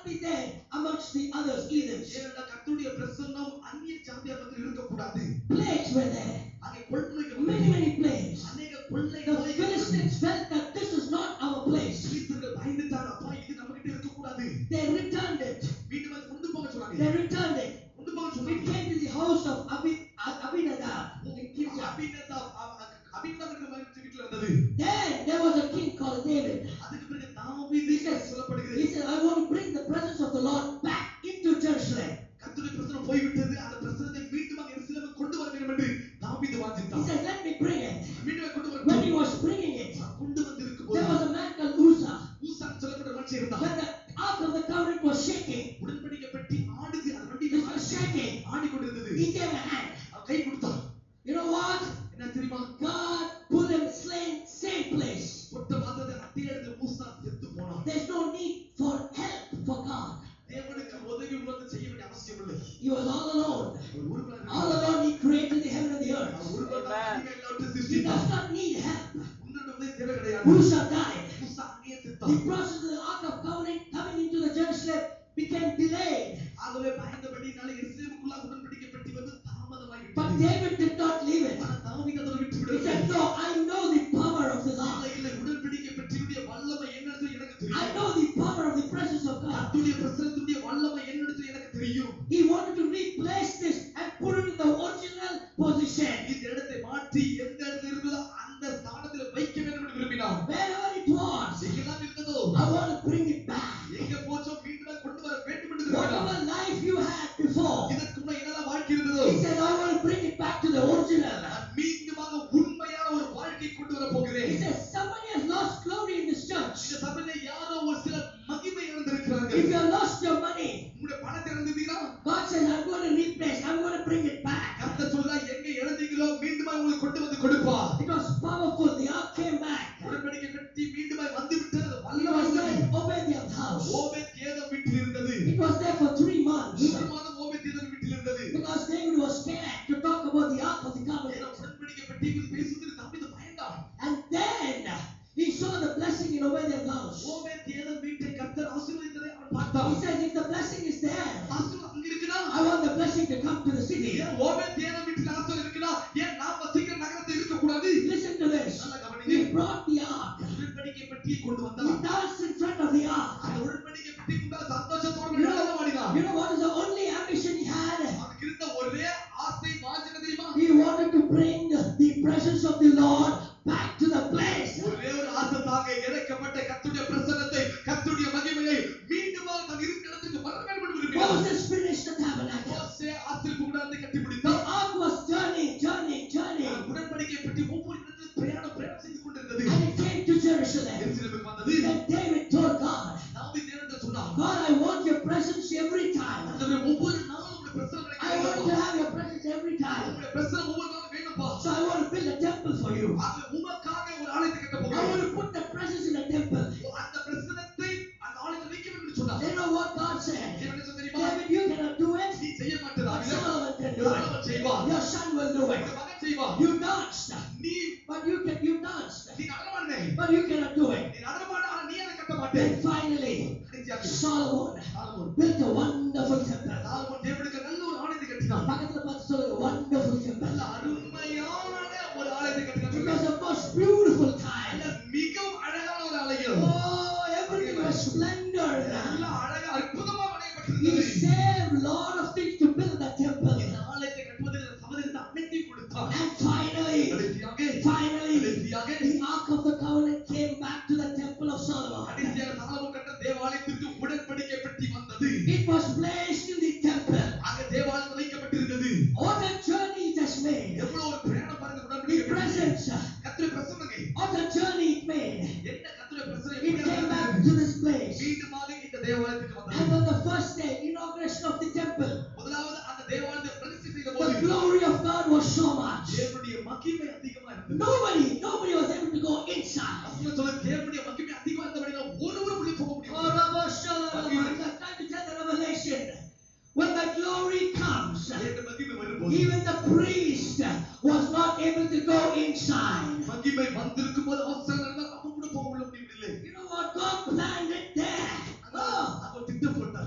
S2: be there amongst the others heathens.
S1: ஏனென்றால் கர்த்தருடைய பிரசன்னம் அந்நிய ஜாதியார் மத்தியில் இருக்கக்கூடாது.
S2: Plagues were there.
S1: அங்கே கொள்ளைகள்
S2: Many, many plagues.
S1: அநேக கொள்ளை
S2: The
S1: நோய்கள்.
S2: Philistines felt that this is not our place.
S1: பிலிஸ்தர்கள் பயந்துட்டாங்க, அப்பா இது நம்ம கிட்ட இருக்கக்கூடாது.
S2: They returned it.
S1: மீண்டும் அது கொண்டு போக சொன்னாங்க.
S2: They returned it.
S1: கொண்டு போக
S2: It
S1: சொன்னாங்க.
S2: came to the house of Abi, Abinadab in Gibeah.
S1: அபிநதாப் அபிநதாபுக்கு மகன் வீட்டில் வந்தது.
S2: Then there was a king called David.
S1: அதுக்கு பிறகு தாவீது சொல்லப்படுகிறது.
S2: He said, I want to bring the presence of the Lord back into Jerusalem.
S1: கர்த்தருடைய பிரசன்னம் போய்விட்டது, அந்த பிரசன்னத்தை மீண்டும் எருசலேமுக்கு கொண்டு வர வேண்டும் என்று தாவீது
S2: He
S1: வாஞ்சித்தான்.
S2: said, let me bring it.
S1: மீண்டும் கொண்டு வர
S2: When he was bringing it,
S1: கொண்டு வந்திருக்கும்
S2: there
S1: போது
S2: was a man called Uzzah.
S1: ஊசா சொல்லப்பட்ட மனுஷன் இருந்தான்.
S2: When the ark of the covenant was shaking,
S1: உடன்படிக்கை பெட்டி ஆடுது, அது
S2: it
S1: வண்டியில
S2: was shaking.
S1: ஆடிக்கொண்டிருந்தது.
S2: He gave a hand.
S1: அவன் கை கொடுத்தான்.
S2: You know what?
S1: என்ன தெரியுமா?
S2: God put him slain, same place.
S1: தொட்ட மாத்திரத்தை அதே இடத்துல மூசா செத்து போனான்.
S2: There's no need for help for God.
S1: தேவனுக்கு உதவி உலகத்தை செய்ய வேண்டிய அவசியம் இல்லை.
S2: He was all alone.
S1: அவர் ஒருவராக
S2: All alone he created the heaven and the earth.
S1: அவர் ஒருவராக அடிமை எல்லாவற்றையும்
S2: He
S1: சிருஷ்டித்தார்.
S2: does not need help.
S1: உன்னுடைய உதவி தேவை கிடையாது.
S2: Uzzah died.
S1: மூசா அங்கேயே
S2: The
S1: செத்தான்.
S2: process of the ark of covenant coming into the Jerusalem became delayed.
S1: ஆகவே பயந்தபடினால எருசலேமுக்குள்ளாக உடன்படிக்கை பெட்டி வந்து தாமதமாகி
S2: But
S1: விட்டது.
S2: David did not leave it.
S1: ஆனா தாவீது அதை விட்டு
S2: He
S1: விடவில்லை.
S2: said, no, I know the power of the Lord.
S1: இல்லை, இல்லை, உடன்படிக்கை பெட்டியுடைய வல்லமை என்னன்னு எனக்கு
S2: I
S1: தெரியும்.
S2: know the power of the presence of God.
S1: கர்த்தருடைய பிரசன்னத்துடைய வல்லமை என்னன்னு எனக்கு தெரியும்.
S2: He wanted to replace this and put it in the original position.
S1: இந்த இடத்தை மாற்றி எந்த இடத்துல இருக்குதோ அந்த ஸ்தானத்துல வைக்க வேண்டும் என்று விரும்பினார்.
S2: Wherever it was,
S1: எங்கெல்லாம் இருந்ததோ
S2: I want to bring it back.
S1: எங்க போச்சோ மீண்டும் கொண்டு வர வேண்டும் என்று விரும்பினார்.
S2: Whatever life you had before,
S1: இதற்கு முன்ன என்னெல்லாம் வாழ்க்கை இருந்ததோ
S2: he said, I want to bring it back to the original.
S1: நான் மீண்டுமாக உண்மையான ஒரு வாழ்க்கை கொண்டு வர
S2: He
S1: போகிறேன்.
S2: says, somebody has lost glory in this church.
S1: இந்த சபையில யாரோ ஒரு சில மகிமை இழந்திருக்கிறாங்க.
S2: If you have lost your money,
S1: உங்களுடைய பணத்தை இழந்தீங்கன்னா
S2: God says, I'm going to replace, I'm going to bring it back.
S1: கர்த்தர் சொல்றார், எங்க இழந்தீங்களோ மீண்டுமா உங்களுக்கு கொண்டு வந்து கொடுப்பார்.
S2: It was powerful. The ark came back.
S1: உடன்படிக்கை பெட்டி மீண்டுமா வந்து விட்டது. அது
S2: It
S1: வல்லமை
S2: was
S1: உள்ளது.
S2: like Obadiah's house.
S1: Obed Edom வீட்டில் இருந்தது.
S2: It was there for three months.
S1: மூன்று மாதம் ஓபேத் ஏதோம் வீட்டில் இருந்தது.
S2: Because David was scared to talk about the ark of the
S1: ஏன்னா
S2: covenant.
S1: உடன்படிக்கை பெட்டி குறித்து பேசுவதற்கு தாவீது பயந்தான்.
S2: And then he saw the blessing in Obadiah's house.
S1: Obed Edom வீட்டை கர்த்தர் ஆசீர்வதித்ததை அவன் பார்த்தான்.
S2: He says, if the blessing is there,
S1: ஆசீர்வாதம் அங்க இருக்குதா?
S2: I want the blessing to come to the city.
S1: ஏன் ஓபேத் ஏதோம் வீட்டில் ஆசீர்வாதம் இருக்குதா? ஏன் நாம் வசிக்கிற நகரத்தில் இருக்க கூடாது?
S2: Listen to this.
S1: நல்லா கவனிங்க.
S2: He brought the ark.
S1: உடன்படிக்கை பெட்டியை கொண்டு
S2: He
S1: வந்தான்.
S2: danced in front of the ark.
S1: அந்த உடன்படிக்கை பெட்டி முன்பாக சந்தோஷத்தோடு
S2: You
S1: நடனம்
S2: know,
S1: ஆடினான்.
S2: you know what is the only ambition he had?
S1: அவனுக்கு இருந்த ஒரே ஆசை வாஞ்சனை தெரியுமா?
S2: He wanted to bring the presence of the Lord back to the place.
S1: ஒரே ஒரு ஆசை தாங்க, இறக்கப்பட்ட கர்த்தருடைய பிரசன்னத்தை, கர்த்தருடைய மகிமையை மீண்டுமாக தன் இருக்கிற இடத்துக்கு வர வேண்டும் என்று விரும்பினார்.
S2: Moses finished the tabernacle.
S1: மோசே ஆசரிப்பு கூடாரத்தை கட்டி
S2: The
S1: முடித்தான்.
S2: ark was journeying, journeying, journeying.
S1: உடன்படிக்கை பெட்டி ஒவ்வொரு இடத்திலும் பிரயாணம் பிரயாணம் செய்து கொண்டிருந்தது.
S2: And it came to Jerusalem.
S1: எருசலேமுக்கு வந்தது.
S2: Then David told God,
S1: தாவீது தேவனிடத்தில் சொன்னான்,
S2: God, I want your presence every time.
S1: ஆண்டவரே, ஒவ்வொரு நாளும் உம்முடைய பிரசன்னம் எனக்கு
S2: I want to
S1: வேணும்பா.
S2: have your presence every time.
S1: உம்முடைய பிரசன்னம் ஒவ்வொரு நாளும் வேணும்பா.
S2: So I want to build a temple for you.
S1: ஆகவே உமக்காக ஒரு ஆலயத்தை கட்ட
S2: I
S1: போகிறேன்.
S2: want to put the presence in a temple.
S1: அந்த பிரசன்னத்தை அந்த ஆலயத்தில் வைக்க வேண்டும் என்று சொன்னார்.
S2: You know what God said?
S1: தேவன் என்ன சொன்னார் தெரியுமா?
S2: David, you cannot do it.
S1: நீ செய்ய மாட்டே
S2: But
S1: தாவீதே.
S2: Solomon can do
S1: Solomon
S2: it.
S1: செய்வான்.
S2: Your son will do
S1: உங்க
S2: it.
S1: மகன் செய்வான்.
S2: You danced.
S1: நீ
S2: But you can you danced.
S1: நீ நடனமாடுனே.
S2: But you cannot do it.
S1: நீ நடனமாட, ஆனா நீ அதை கட்ட மாட்டே.
S2: Then finally,
S1: கடைசியாக
S2: Solomon
S1: Solomon
S2: built a wonderful temple.
S1: Solomon தேவனுக்கு நல்ல ஒரு ஆலயத்தை கட்டினான்.
S2: பக்கத்துல பார்த்து சொல்லுங்க, wonderful temple.
S1: நல்ல அருமையான ஒரு ஆலயத்தை கட்டினான்.
S2: It was the most beautiful time.
S1: நல்ல மிகவும் அழகான ஒரு ஆலயம்.
S2: Oh, everything was splendor.
S1: நல்ல அழகா அற்புதமா
S2: He
S1: வரையப்பட்டிருந்தது.
S2: saved a lot of things to build that temple.
S1: இந்த ஆலயத்தை கட்டுவதற்கு சமதரித்த அனைத்தையும் கொடுத்தான்.
S2: And finally,
S1: கடைசியாக
S2: finally,
S1: கடைசியாக
S2: the Ark of the Covenant came back to the temple of Solomon.
S1: கடைசியாக சாலமோன் கட்ட தேவாலயத்திற்கு உடன்படிக்கை பெட்டி வந்தது.
S2: It was placed in the temple.
S1: அங்க தேவாலயம் வைக்கப்பட்டிருந்தது.
S2: What a journey it has made.
S1: எவ்வளவு ஒரு பிரயாணம் பாருங்க.
S2: The
S1: உடன்படிக்கை பெட்டி.
S2: presence.
S1: கர்த்தருடைய பிரசன்னங்க.
S2: What a journey it made.
S1: என்ன கர்த்தருடைய பிரசன்னம்
S2: It
S1: எப்படி
S2: came back
S1: வந்தது?
S2: to this place.
S1: மீண்டுமாக இந்த தேவாலயத்துக்கு
S2: And
S1: வந்தது.
S2: on the first day, inauguration of the temple,
S1: முதலாவது அந்த தேவாலயத்தை பிரதிஷ்டை செய்த
S2: the
S1: போது
S2: glory of God was so much.
S1: தேவனுடைய மகிமை அதிகமா இருந்தது.
S2: Nobody, nobody was able to go inside.
S1: வசனம் சொல்லுது, தேவனுடைய மகிமை அதிகமா இருந்தபடியால் ஒருவரும் உள்ளே போக
S2: Oh,
S1: முடியாது.
S2: Rabba Shalom. It's time to tell the revelation. When the glory comes,
S1: தேவனுடைய மகிமை வரும்போது
S2: even the priest was not able to go inside.
S1: மகிமை வந்திருக்கும் போது ஆசாரியர்கள் அவங்க கூட போக உள்ள முடியவில்லை.
S2: You know what? God planned it there. Oh,
S1: அவர் திட்டம் போட்டார்.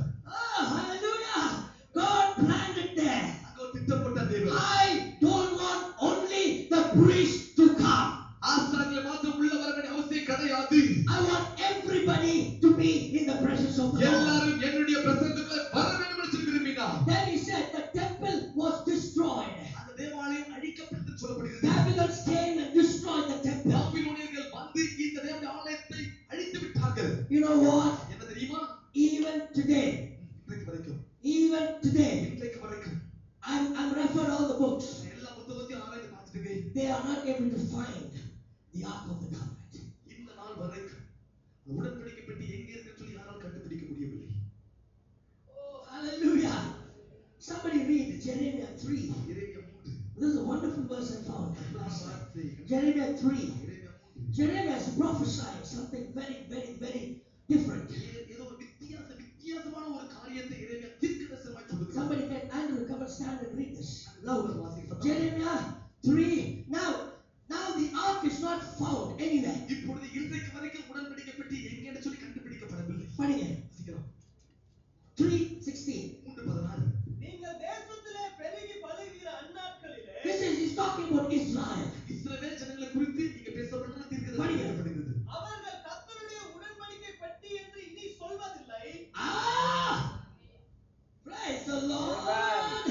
S2: priest to come.
S1: ஆசாரியர்கள் மாத்திரம் உள்ள வர வேண்டிய அவசியம் கிடையாது.
S2: I want everybody to be in the presence of the Lord.
S1: எல்லாரும் என்னுடைய பிரசன்னத்துக்குள்ள வர வேண்டும் என்று சொல்லி விரும்பினார்.
S2: Then he said the temple was destroyed.
S1: அந்த தேவாலயம் அழிக்கப்பட்டது சொல்லப்படுகிறது.
S2: Babylon came and destroyed the temple.
S1: பாபிலோனியர்கள் வந்து இந்த தேவனுடைய ஆலயத்தை அழித்து விட்டார்கள்.
S2: You know what?
S1: என்ன தெரியுமா?
S2: Even today,
S1: இன்றைக்கு வரைக்கும்
S2: even today,
S1: இன்றைக்கு வரைக்கும்
S2: I'm, I'm referred all the books.
S1: எல்லா புத்தகத்தையும் ஆராய்ந்து பார்த்துட்டு
S2: They are not able to find the Ark of the Covenant.
S1: இந்த நாள் வரைக்கும் உடன்படிக்கை பெட்டி எங்க இருக்குன்னு சொல்லி யாராலும் கண்டுபிடிக்க முடியவில்லை.
S2: Oh, hallelujah. Somebody read Jeremiah three.
S1: எரேமியா மூன்று.
S2: This is a wonderful verse I found.
S1: வார்த்தை.
S2: Jeremiah three.
S1: எரேமியா மூன்று.
S2: Jeremiah is prophesying something very, very, very different.
S1: ஏ- ஏதோ ஒரு வித்தியாச வித்தியாசமான ஒரு காரியத்தை எரேமியா தீர்க்கதரிசனமாய் சொல்லுகிறார்.
S2: Somebody can Andrew come and stand and read this.
S1: louder வாசிக்க.
S2: Jeremiah three. Now, now the ark is not found anywhere.
S1: இப்பொழுது இன்றைக்கு வரைக்கும் உடன்படிக்கை பெட்டி எங்கன்னு சொல்லி கண்டுபிடிக்கப்படவில்லை.
S2: படிங்க.
S1: சீக்கிரம்.
S2: three sixteen.
S1: மூன்று பதினாறு.
S3: நீங்கள் தேசத்திலே பெருகி பலுகிற அந்நாட்களிலே
S2: This is he's talking about Israel.
S1: இஸ்ரவேல் ஜனங்களை குறித்து இங்க பேசப்படுற தீர்க்கதரிசனம் சொல்லப்படுகிறது.
S3: அவர்கள் கர்த்தருடைய உடன்படிக்கை பெட்டி என்று இனி சொல்வதில்லை.
S2: Ah! Praise the Lord.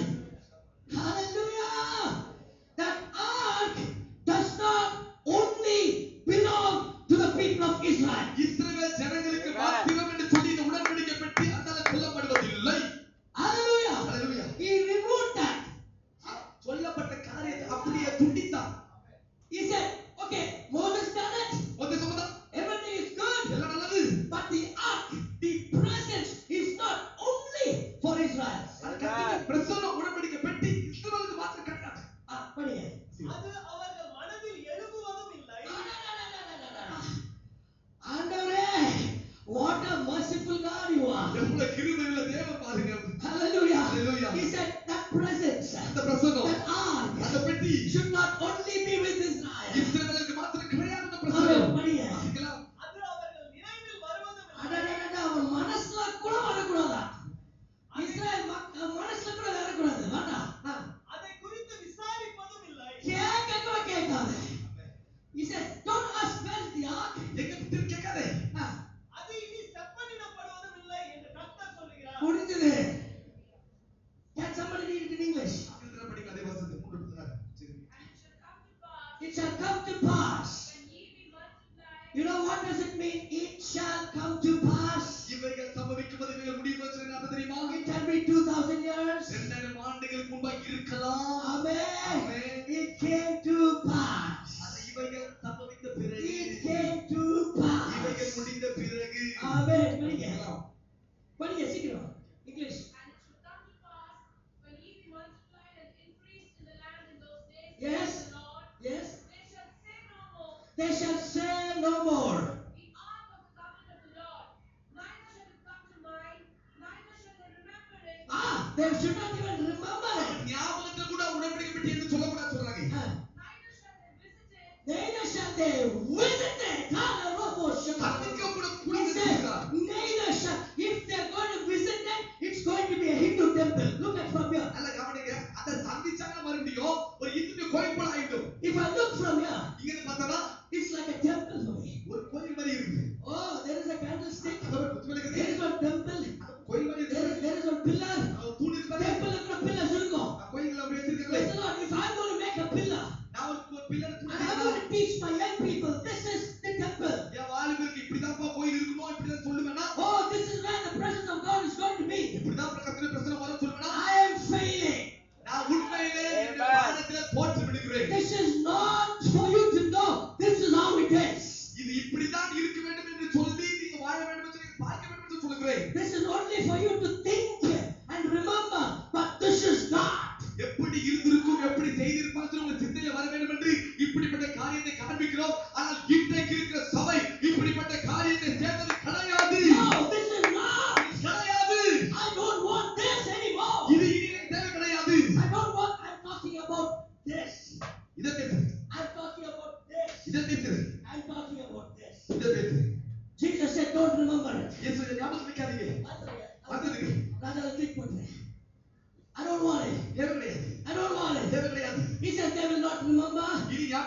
S2: Hallelujah. That ark does not only belong to the people of Israel.
S1: இஸ்ரவேல் ஜனங்களுக்கு மாத்திரம் என்று சொல்லி இந்த உடன்படிக்கை பெட்டி அந்தால சொல்லப்படுவதில்லை.
S2: Hallelujah.
S1: Hallelujah.
S2: He removed that.
S1: சொல்லப்பட்ட காரியத்தை அப்படியே துண்டித்தார்.
S2: He said, okay, Moses done it.
S1: ஒத்தே சொன்னதா?
S2: Everything is good.
S1: எல்லாம் நல்லது.
S2: But the ark, the presence is not only for Israel.
S1: அதுக்கு பிரசன்ன உடன்படிக்கை பெட்டி இஸ்ரவேலுக்கு மாத்திரம் கிடையாது.
S2: Ah, படிங்க.
S3: அது அவர்கள் மனதில் எழும்புவதும் இல்லை.
S2: ஆண்டவரே, what a merciful God you are.
S1: எவ்வளவு கிருபையுள்ள தேவன் பாருங்க.
S2: Hallelujah.
S1: Hallelujah.
S2: He said that presence,
S1: அந்த பிரசன்னம்,
S2: that ark
S1: அந்த பெட்டி
S2: should not only be with Israel.
S1: இஸ்ரவேலுக்கு மாத்திரம் கிடையாது அந்த
S2: ஆமென்.
S1: பிரசன்னம்.
S2: படிங்க.
S1: வாசிக்கலாம்.
S3: அது அவர்கள் நினைவில் வருவதும் இல்லை.
S2: அடடடட, அவன் மனசுல கூட வரக்கூடாதா? இஸ்ரவேல் மக்க- மனசுல கூட வரக்கூடாது. வேண்டாம். ஆ.
S3: அதை குறித்து விசாரிப்பதும் இல்லை.
S2: கேட்க கூட கேட்காது. He said, don't ask where's the ark.
S1: எங்க பெட்டி கேட்காதே.
S2: ஆ,
S3: அது இனி செப்பனிடப்படுவதும் இல்லை என்று கர்த்தர் சொல்லுகிறார்.
S2: முடிஞ்சது. Can somebody read it in English?
S1: ஆங்கிலத்துல படிங்க அதே வசனத்தை மூன்று பதினாறு. சரி.
S4: And it shall come to
S2: It shall come to
S4: pass,
S2: pass.
S4: when ye be multiplied,
S2: You know what does it mean? It shall come to pass.
S1: இவைகள் சம்பவிக்கும்போது இவைகள் முடிவு வச்சு என்ன தெரியுமா?
S2: It can be two thousand years.
S1: இரண்டாயிரம் ஆண்டுகளுக்கு முன்பாக இருக்கலாம்.
S2: Amen.
S1: Amen.
S2: It came to pass.
S1: அது இவைகள் சம்பவித்த பிறகு
S2: It came to
S1: இவைகள்
S2: pass.
S1: முடிந்த பிறகு
S2: Amen. படிங்க. படிங்க சீக்கிரம். English.
S4: and it shall come to pass, when ye be multiplied and increased in the land in those days,
S2: Yes.
S4: saith the Lord,
S2: Yes.
S4: they shall say no more,
S2: They shall say no more.
S4: the ark of the covenant of the Lord, neither shall it come to mind, neither shall they remember it,
S2: Ah, they should not even remember it.
S1: ஞாபகத்துல கூட உடன்படிக்கை பெட்டி என்று சொல்லக்கூடாது சொல்றாங்க.
S2: Ah,
S4: neither shall they visit it,
S2: neither shall they visit it. Hallelujah.
S1: சந்திக்க கூட
S2: He
S1: கூடாது
S2: said,
S1: சொல்றார்.
S2: neither shall. If they are going to visit them, it's going to be a Hindu temple. Look at from here.
S1: நல்ல கவனிங்க. அந்த சந்திச்சாங்க மறுபடியும் ஒரு இந்து கோயில் போல ஆயிடும்.
S2: If I look from here,
S1: இங்க இருந்து பார்த்தா
S2: it's like a temple for me.
S1: ஒரு கோயில் மாதிரி இருக்கு.
S2: Oh, there is a candlestick.
S1: அது ஒரு குத்துவிளக்கு
S2: There
S1: இருக்கு.
S2: is one temple.
S1: கோயில் மாதிரி
S2: There is,
S1: இருக்கு.
S2: there is one pillar.
S1: அது தூண் இருக்கு பாரு.
S2: Temple கூட pillars இருக்கும்.
S1: கோயில்ல அப்படி
S2: Praise
S1: வச்சிருக்காங்க.
S2: the Lord. If I'm going to make a pillar,
S1: நான் ஒரு pillar
S2: and I'm going to teach my young people, this is the temple.
S1: என் வாலிபருக்கு இப்படிதான்ப்பா கோயில் இருக்கணும் இப்படிதான் சொல்லுவேன்னா
S2: Oh, this is where the presence of God is going to be.
S1: இப்படிதான் கர்த்தருடைய பிரசன்னம் வரும் சொல்லுவேன்னா
S2: I am failing.
S1: நான் உண்மையிலே என்னுடைய பாடத்துல தோற்று விடுகிறேன்.
S2: This is not for you to know. This is how it is.
S1: இது இப்படிதான் இருக்க வேண்டும் என்று சொல்லி நீங்க வாழ வேண்டும் என்று நீங்க பார்க்க வேண்டும் என்று சொல்லுகிறேன்.
S2: This is only for you to think and remember. But this is not.
S1: எப்படி இருந்திருக்கும் எப்படி செய்திருப்பாங்க சொல்லி உங்க சிந்தையில வர வேண்டும் என்று இப்படிப்பட்ட காரியத்தை காண்பிக்கிறோம். ஆனால் இன்றைக்கு இருக்கிற சபை இப்படிப்பட்ட காரியத்தை சேர்ந்தது கிடையாது.
S2: No, this is not.
S1: கிடையாது.
S2: I don't want this anymore.
S1: இது இனி எனக்கு தேவை கிடையாது.
S2: I don't want. I'm talking about this.
S1: இதை பேசு.
S2: I'm talking about this.
S1: இதை பேசு.
S2: I'm talking about this.
S1: இதை பேசு.
S2: Jesus said, don't remember it.
S1: இயேசு ஞாபகம் வைக்காதீங்க. வந்ததுக்கு
S2: Rather than click button. I don't want it.
S1: தேவை கிடையாது.
S2: I don't want it.
S1: தேவை கிடையாது.
S2: He said they will not remember.
S1: இனி ஞாபகம்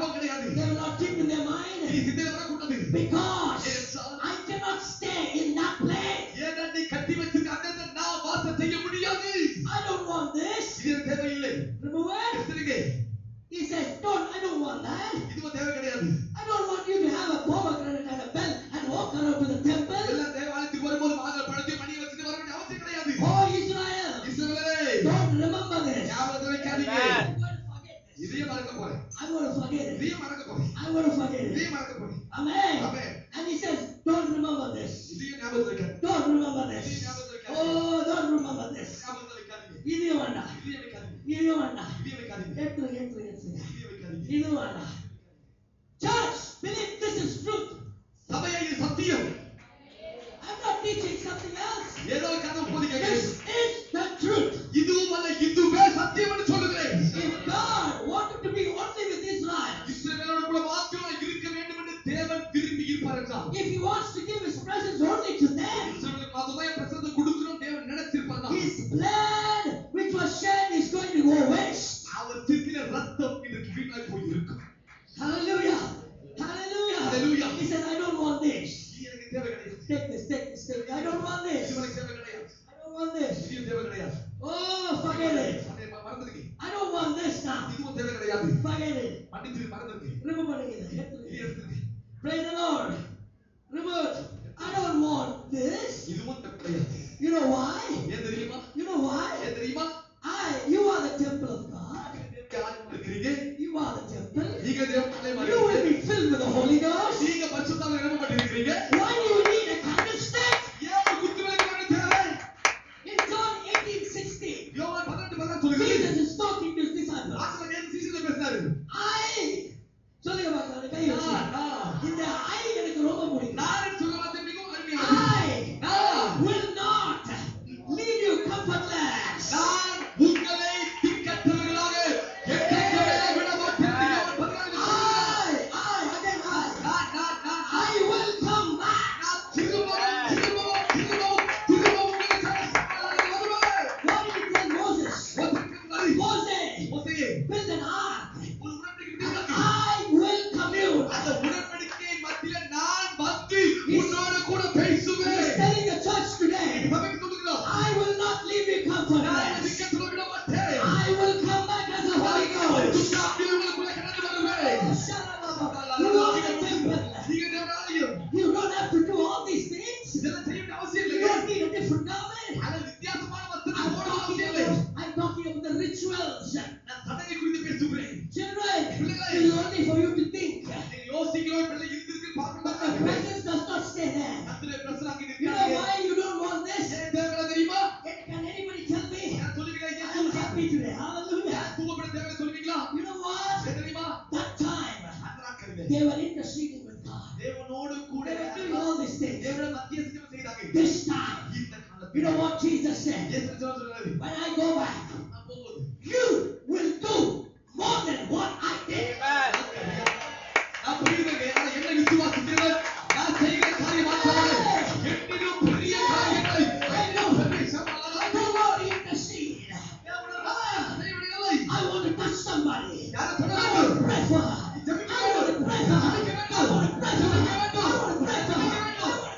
S1: போறேன்.
S3: I'm going to forget it.
S1: நீ மறக்க போறேன்.
S3: I'm going to forget
S1: நீ
S3: it.
S1: மறக்க போறேன்.
S3: Amen.
S1: Amen.
S3: And he says, don't remember this.
S1: இதையும் ஞாபகத்துல வைக்காதீங்க.
S3: Don't remember this.
S1: இதையும் ஞாபகத்துல வைக்காதீங்க.
S3: Oh, don't remember this.
S1: ஞாபகத்துல வைக்காதீங்க.
S3: இதையும் வேண்டாம்.
S1: இதையும் வைக்காதீங்க.
S3: இதையும் வேண்டாம்.
S1: இதையும் வைக்காதீங்க.
S3: எடுத்துருங்க, எடுத்துருங்க, எடுத்துருங்க.
S1: இதையும் வைக்காதீங்க.
S3: இதுவும் வேண்டாம். Church, believe this is truth.
S1: சபையே இது சத்தியம்.
S3: I'm not teaching something else.
S1: ஏதோ கதை போதிக்கிறேன்.
S3: This is the truth.
S1: இதுவும் அல்ல இதுவே சத்தியம் என்று சொல்லுகிறேன்.
S3: If God wanted to be only with Israel,
S1: இஸ்ரவேலோடு கூட மாத்திரம் இருக்க வேண்டும் என்று தேவன் விரும்பி இருப்பார் என்றால்,
S3: if he wants to give his presence only to them,
S1: இஸ்ரவேலுக்கு மாத்திரமே பிரசன்னத்தை கொடுக்கணும் தேவன் நினைச்சிருப்பார்.
S3: his blood which was shed is going to go waste.
S1: அவர் சிந்தின ரத்தம் இன்றைக்கு வீணாய் போய் இருக்கும்.
S3: Hallelujah. Hallelujah.
S1: Hallelujah.
S3: He said, I don't want this.
S1: இது எனக்கு தேவை கிடையாது.
S3: Take this, take this, take this. I don't want this.
S1: இது எனக்கு தேவை கிடையாது.
S3: I don't want this.
S1: இது தேவை கிடையாது.
S3: Oh, forget it.
S1: அதை ம- மறந்துடுங்க.
S3: I don't want this now.
S1: இதுவும் தேவை கிடையாது.
S3: Forget it.
S1: மன்னிச்சிரு மறந்துடுங்க.
S3: Remember it.
S1: இது எடுத்துடுங்க.
S3: Praise the Lord. Remember, I don't want this.
S1: இதுவும் தேவை கிடையாது.
S3: You know why?
S1: ஏன் தெரியுமா?
S3: You know why?
S1: ஏன் தெரியுமா?
S3: I, you are the temple of God.
S1: யார் இருக்கிறீங்க?
S3: You are the temple.
S1: நீங்க தேவனாலே
S3: You will
S1: மகிழ்ச்சி.
S3: be filled with the Holy Ghost.
S1: நீங்க பரிசுத்தாவில நிரப்பப்பட்டிருக்கிறீங்க.
S3: Why do you need a candlestick?
S1: ஏன் ஒரு குத்துவிளக்கு வேணும் தேவை?
S3: In John eighteen sixteen,
S1: யோவான் பதினெட்டு பதினாறு சொல்லுகிறது.
S3: Jesus is talking to his disciples.
S1: ஆசிரியர் நேத்து சீசன்ல பேசினாரு.
S3: I, சொல்லுங்க பார்க்கலாம், கை வச்சு.
S1: நான், நான்.
S3: இந்த I எனக்கு ரொம்ப பிடிக்கும்.
S1: நான் சொல்ல வார்த்தை மிகவும் அருமையானது.
S3: I
S1: நான்
S3: will not leave you comfortless.
S1: நான் உங்களை திக்கற்றவர்களாக எக்கச்சக்கமாக விட மாட்டேன். யோவான் பதினான்கு
S3: I, I, again I.
S1: நான், நான், நான்,
S3: I will come back.
S1: நான் திரும்பவும், திரும்பவும், திரும்பவும், திரும்பவும் உங்களை சந்திப்பேன். வருவேன்.
S3: What did he tell Moses?
S1: ஒருத்தருக்கு வரி.
S3: Moses,
S1: மோசேயே,
S3: build an ark.
S1: ஒரு உடன்படிக்கை
S3: And
S1: விதிவிலக்கு.
S3: I will commune.
S1: அந்த உடன்படிக்கையின் மத்தியில நான் வந்து
S3: He's-
S1: உன்னோடு கூட
S3: He's
S1: பேசுவேன்.
S3: telling the church today,
S1: சபைக்கு சொல்லுகிறோம்.
S3: I will not leave you
S1: நான்
S3: comfortless.
S1: திக்கற்றவர்கள விட மாட்டேன்.
S3: I will come back as a Holy Ghost.
S1: துஷ்டாவியை உங்களுக்குள்ள கடந்து வருவேன்.
S3: Oh, shut up. You are the temple.
S1: நீங்க தேவனாலயம்.
S3: You don't have to do all these things.
S1: இதெல்லாம் செய்ய வேண்டிய அவசியம்
S3: You
S1: இல்லைங்க.
S3: don't need a different garment.
S1: அது வித்தியாசமான வஸ்திரம்
S3: I'm
S1: போட
S3: talking
S1: அவசியம் இல்லை.
S3: about, I'm talking about the rituals.
S1: நான் சடங்கை குறித்து பேசுகிறேன்.
S3: Children, it is only for you to think.
S1: நீங்க யோசிக்கிறோம் பிள்ளை இருக்கு பார்க்க
S3: But the
S1: மாட்டாங்க.
S3: presence does not stay there.
S1: கர்த்தருடைய பிரசன்னம் அங்கே
S3: You know
S1: நிற்காது.
S3: why you don't want this?
S1: ஏன் தேவனா தெரியுமா?
S3: Can can anybody tell me?
S1: நான் சொல்லுவீங்களா? ஏன்
S3: I'm
S1: சொல்லுங்க?
S3: happy today. Hallelujah.
S1: தூவப்பட தேவனை சொல்லுவீங்களா?
S3: You know what?
S1: ஏன் தெரியுமா?
S3: That time,
S1: அந்த நாட்களிலே
S3: they were interceding with God.
S1: தேவனோடு கூட
S3: They were doing all these things.
S1: தேவனோட மத்தியஸ்தம் செய்தாங்க.
S3: This time,
S1: இந்த
S3: you know
S1: காலத்தில்
S3: what Jesus said?
S1: இயேசு சொல்றாரு.
S3: When I go back,
S1: நான் போகும்போது
S3: you will do more than what I did.
S1: நான் புரியுதுங்க. ஆனா என்ன விசுவாசிக்கிறவர் நான் செய்கிற காரியம் மாத்திரமல்ல. என்னிலும் பெரிய காரியங்களை
S3: I know.
S1: பெரிய
S3: I
S1: சம்பளம்
S3: don't want to intercede. I want to touch somebody.
S1: யாரை
S3: I
S1: தொட
S3: want to
S1: வேண்டும்?
S3: pray for her. I want to pray for her. I want to pray for her. I want to pray for her. I want to pray for her.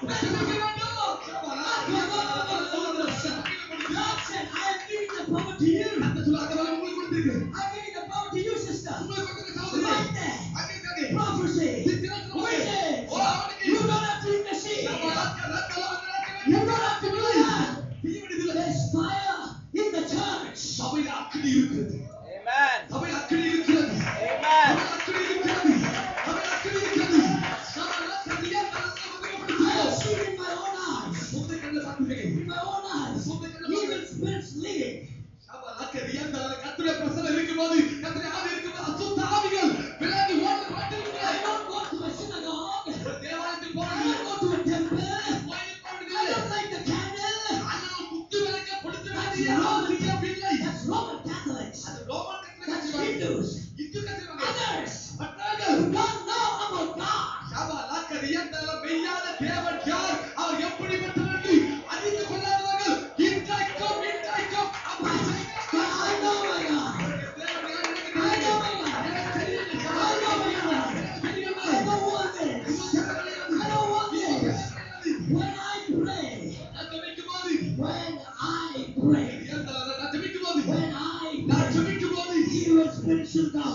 S3: God said, I am giving the power to you. I'm giving the power to you, sister. Right there. Prophecy. Witness. You don't have to intercede. You don't have to do that. There's fire in the church.
S1: சபையில் அக்கினி இருக்கிறது.
S5: Amen.
S1: சபையில் அக்கினி இருக்கிறது.
S5: Amen.
S1: சபையில் அக்கினி இருக்கிறது. சபையில் அக்கினி இருக்கிறது. சபையில் சரியா
S3: I have seen in my own eyes.
S1: சொந்த கண்ணில் பார்க்கிறேன்.
S3: In my own eyes. Evil spirits leading.
S1: கர்த்தருடைய பிரசன்னம் இருக்கும்போது கர்த்தருடைய ஆவி இருக்கும்போது அசுத்த ஆவிகள் விலகி ஓட
S3: I
S1: மாட்டேங்குது.
S3: don't go to a synagogue.
S1: தேவாலயத்துக்கு
S3: I
S1: போறது
S3: don't go to a temple.
S1: கோயிலுக்கு
S3: I
S1: போறது
S3: don't light the candle.
S1: ஆனால் குத்து விளக்க கொடுத்து வேண்டிய அவசியம் இல்லை.
S3: That's Roman Catholics.
S1: அது ரோமன்
S3: That's
S1: கத்தோலிக்க
S3: Hindus.
S1: இந்து கத்தோலிக்க
S3: Others
S1: மற்றவர்கள்
S3: who don't know about God.
S1: ஷாபாலாக்க ரியந்தல மெய்யான தேவன் யார் அவர் எப்படிப்பட்டவர் என்று அறிந்து கொள்ளாதவர்கள் இன்றைக்கும் இன்றைக்கும் அப்படி
S3: But I know my God. I know my God. I know my God. I don't want this. I don't want this. When I pray, when I pray, when I pray, evil spirits will go.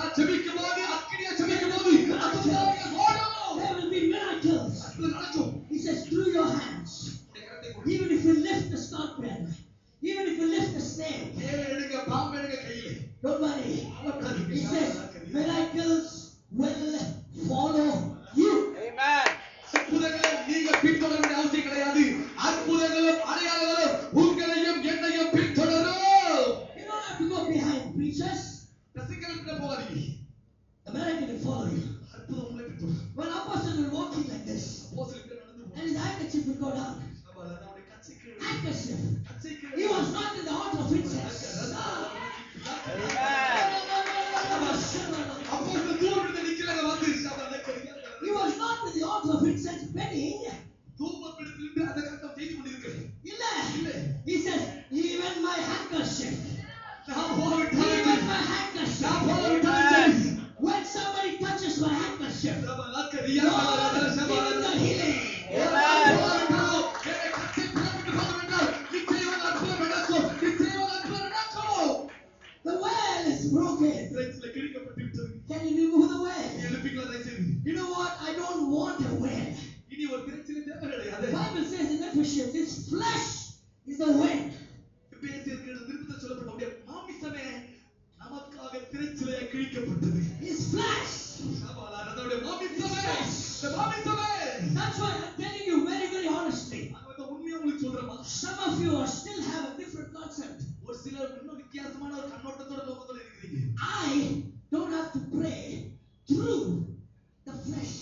S3: There will be miracles. He says, through your hands. Even if you lift the scorpion, even if you lift the snake, don't worry. He says, fellowship.
S1: சபலக்கரியா
S3: Lord, give
S1: சபலக்கரியா
S3: him the healing. The well is broken. Can you remove the well? You know what? I don't want a well. The Bible says in Ephesians, this flesh is the well. His flesh. That's why I'm telling you very, very honestly. Some of you are still have a different concept. I don't have to pray through the flesh.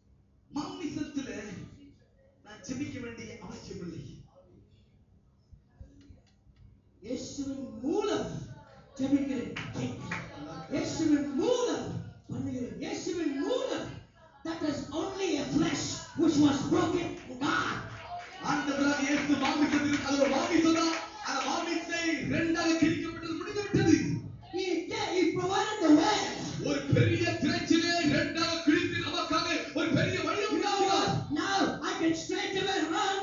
S3: இயேசுவின் மூலம் ஜெபிக்கிறேன். இயேசுவின் மூலம் பண்ணுகிறேன். இயேசுவின் மூலம். That is only a flesh which was broken to God.
S1: ஆண்டவராகிய இயேசு மாமிசத்தில் அது ஒரு மாமிசம்தான். அந்த மாமிசத்தை இரண்டாக கிழிக்கப்பட்டது முடிந்து விட்டது.
S3: He, he provided the way.
S1: ஒரு பெரிய திரைச்சிலே இரண்டாக கிழித்து நமக்காக ஒரு பெரிய வழியை
S3: You know
S1: உண்டாக்கினார்.
S3: what? Now I can straight away run.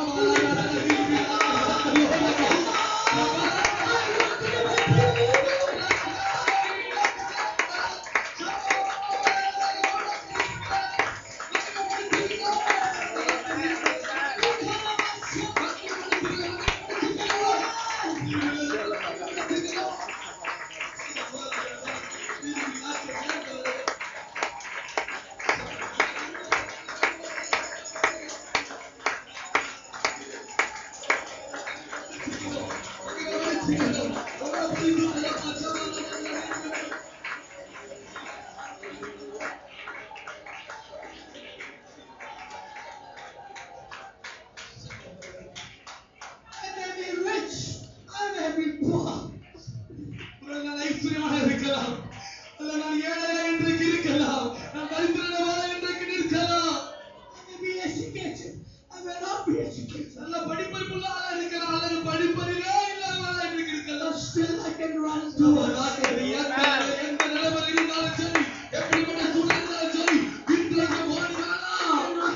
S3: I may be rich. I may be poor.
S1: நான் ஐஸ்வர்யமாக இருக்கலாம். அல்ல நான் ஏழையாக இன்றைக்கு இருக்கலாம். நான் தரித்திரனாக இன்றைக்கு இருக்கலாம்.
S3: I may be educated. I may not be educated.
S1: நல்ல படிப்பறிவுள்ள ஆளா இருக்கலாம். அல்லது படிப்பறிவே இல்லாதவளா இன்றைக்கு இருக்கலாம்.
S3: But still I can run towards
S1: சபலக்கரியா எந்த நிலைமை இருந்தாலும் சரி, எப்படிப்பட்ட சூழ்நிலை இருந்தாலும் சரி, இன்றைக்கு ஓடி வரலாம்.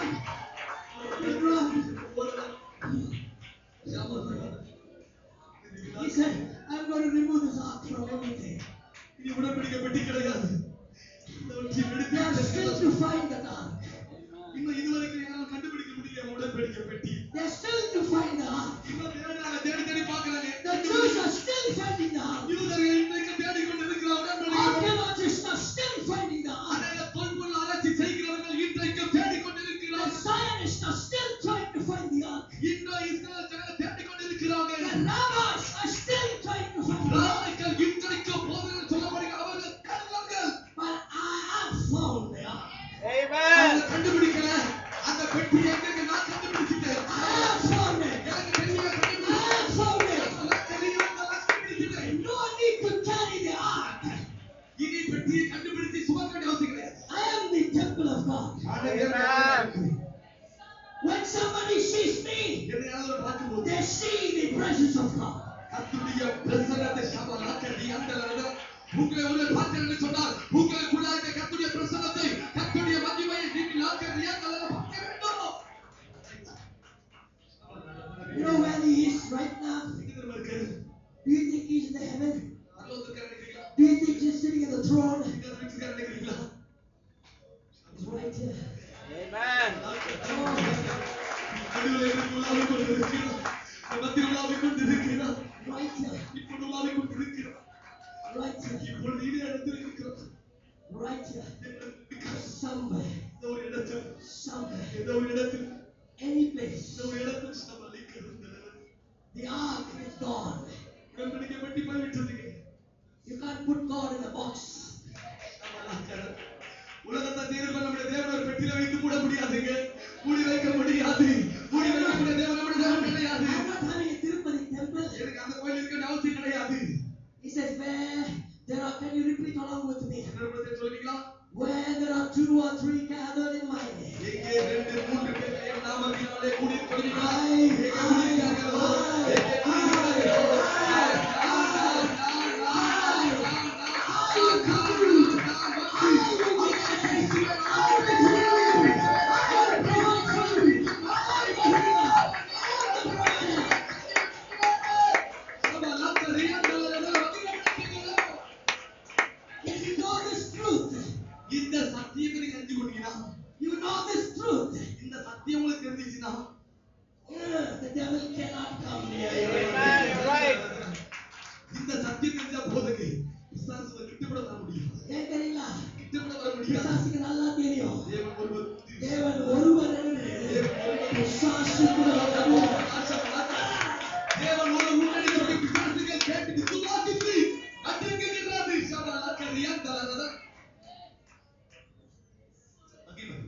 S3: He said, I'm going to remove this ark from everything.
S1: இனி உடன்படிக்கை பெட்டி கிடையாது. இந்த வெற்றியை
S3: They
S1: எடுத்து
S3: are still to find the ark.
S1: இன்னும் இதுவரைக்கும் என்னால கண்டுபிடிக்க முடியல உடன்படிக்கை பெட்டி.
S3: They are still to find the ark.
S1: இன்னும் தேடுறாங்க, தேடி தேடி பார்க்கறாங்க.
S3: The Jews are still finding the ark.
S1: யூதர்கள் இன்றைக்கு தேடிக்கொண்டு இருக்கிற உடன்படிக்கை பெட்டி.
S3: Archaeologists are still finding the ark.
S1: அநேக தொல்பொருள் ஆராய்ச்சி செய்கிறவர்கள் இன்றைக்கு தேடிக்கொண்டு
S3: The
S1: இருக்கிறார்கள்.
S3: Zionists are still trying to find the ark.
S1: இன்னும் இஸ்ரவேல் ஜனங்கள் தேடிக்கொண்டு இருக்கிறார்கள்.
S3: The rabbis are still trying to find the ark.
S1: ராஜாக்கள் இன்றைக்கு போதகர்கள் சொல்லப்படுகிற அவர்கள் கண்டார்கள்.
S3: But I have found the ark.
S1: அவங்க கண்டுபிடிக்கல. அந்த பெட்டி எங்க நான் கண்டுபிடிச்சிட்டேன்.
S3: I have found it.
S1: எனக்கு பெரிய
S3: I
S1: கண்டுபிடிச்சு.
S3: have found it.
S1: தெரியும் நான் கண்டுபிடிச்சிட்டேன்.
S3: No need to carry the ark.
S1: இனி பெட்டியை கண்டுபிடித்து சுமக்க வேண்டிய அவசியம் கிடையாது.
S3: I am the temple of God. When somebody sees me,
S1: என்னை யாராவது பார்க்கும்போது
S3: they see the presence of God.
S1: கர்த்தருடைய பிரசன்னத்தை சபலக்கரியா அந்த உங்களை ஒருவர் பார்த்தீர்கள் சொன்னால் உங்களுக்குள்ள இருக்க கர்த்தருடைய பிரசன்னத்தை கர்த்தருடைய மகிமையை நீங்கள் லாக்கரியா கலர பார்க்க வேண்டும்.
S3: You know where he is right now? Do you think he's in the heaven? Do you think he's sitting in the throne? He's right here. Right here. Right here. Right here. Somewhere. Somewhere. Any place. The ark is gone. You can't put God in a box.
S1: உலகத்தை தேர்வு நம்முடைய தேவன் ஒரு பெட்டியில வைத்து மூட முடியாதுங்க. மூடி வைக்க முடியாது. மூடி வைக்கக்கூடிய தேவன் நம்முடைய தேவன் கிடையாது.
S3: I'm not having a Tirupati temple.
S1: எனக்கு அந்த கோயில் இருக்க அவசியம் கிடையாது.
S3: He says, where there are, can you repeat along with me?
S1: என்ன சொல்றீங்களா?
S3: Where there are two or three gathered in my name.
S1: எங்கே ரெண்டு மூன்று பேர் என் நாமத்தினாலே கூடி இருக்கிறீர்களா?
S3: I,
S1: எங்கே கூடியிருக்கிறார்களோ? எங்கே கூடியிருக்கிறார்களோ?
S3: I, I, I,
S1: முடியாது.
S3: பிசாசுக்கு நல்லா தெரியும்
S1: தேவன் ஒருவர்
S3: தேவன் ஒருவர் என்று பிசாசு கூட நம்புவான்.
S1: தேவன் ஒரு முன்னணி சொல்லி பிசாசுகள் கேட்டு விசுவாசித்து அடங்குகிறது. சபல கரியாந்தலத அகிமதி.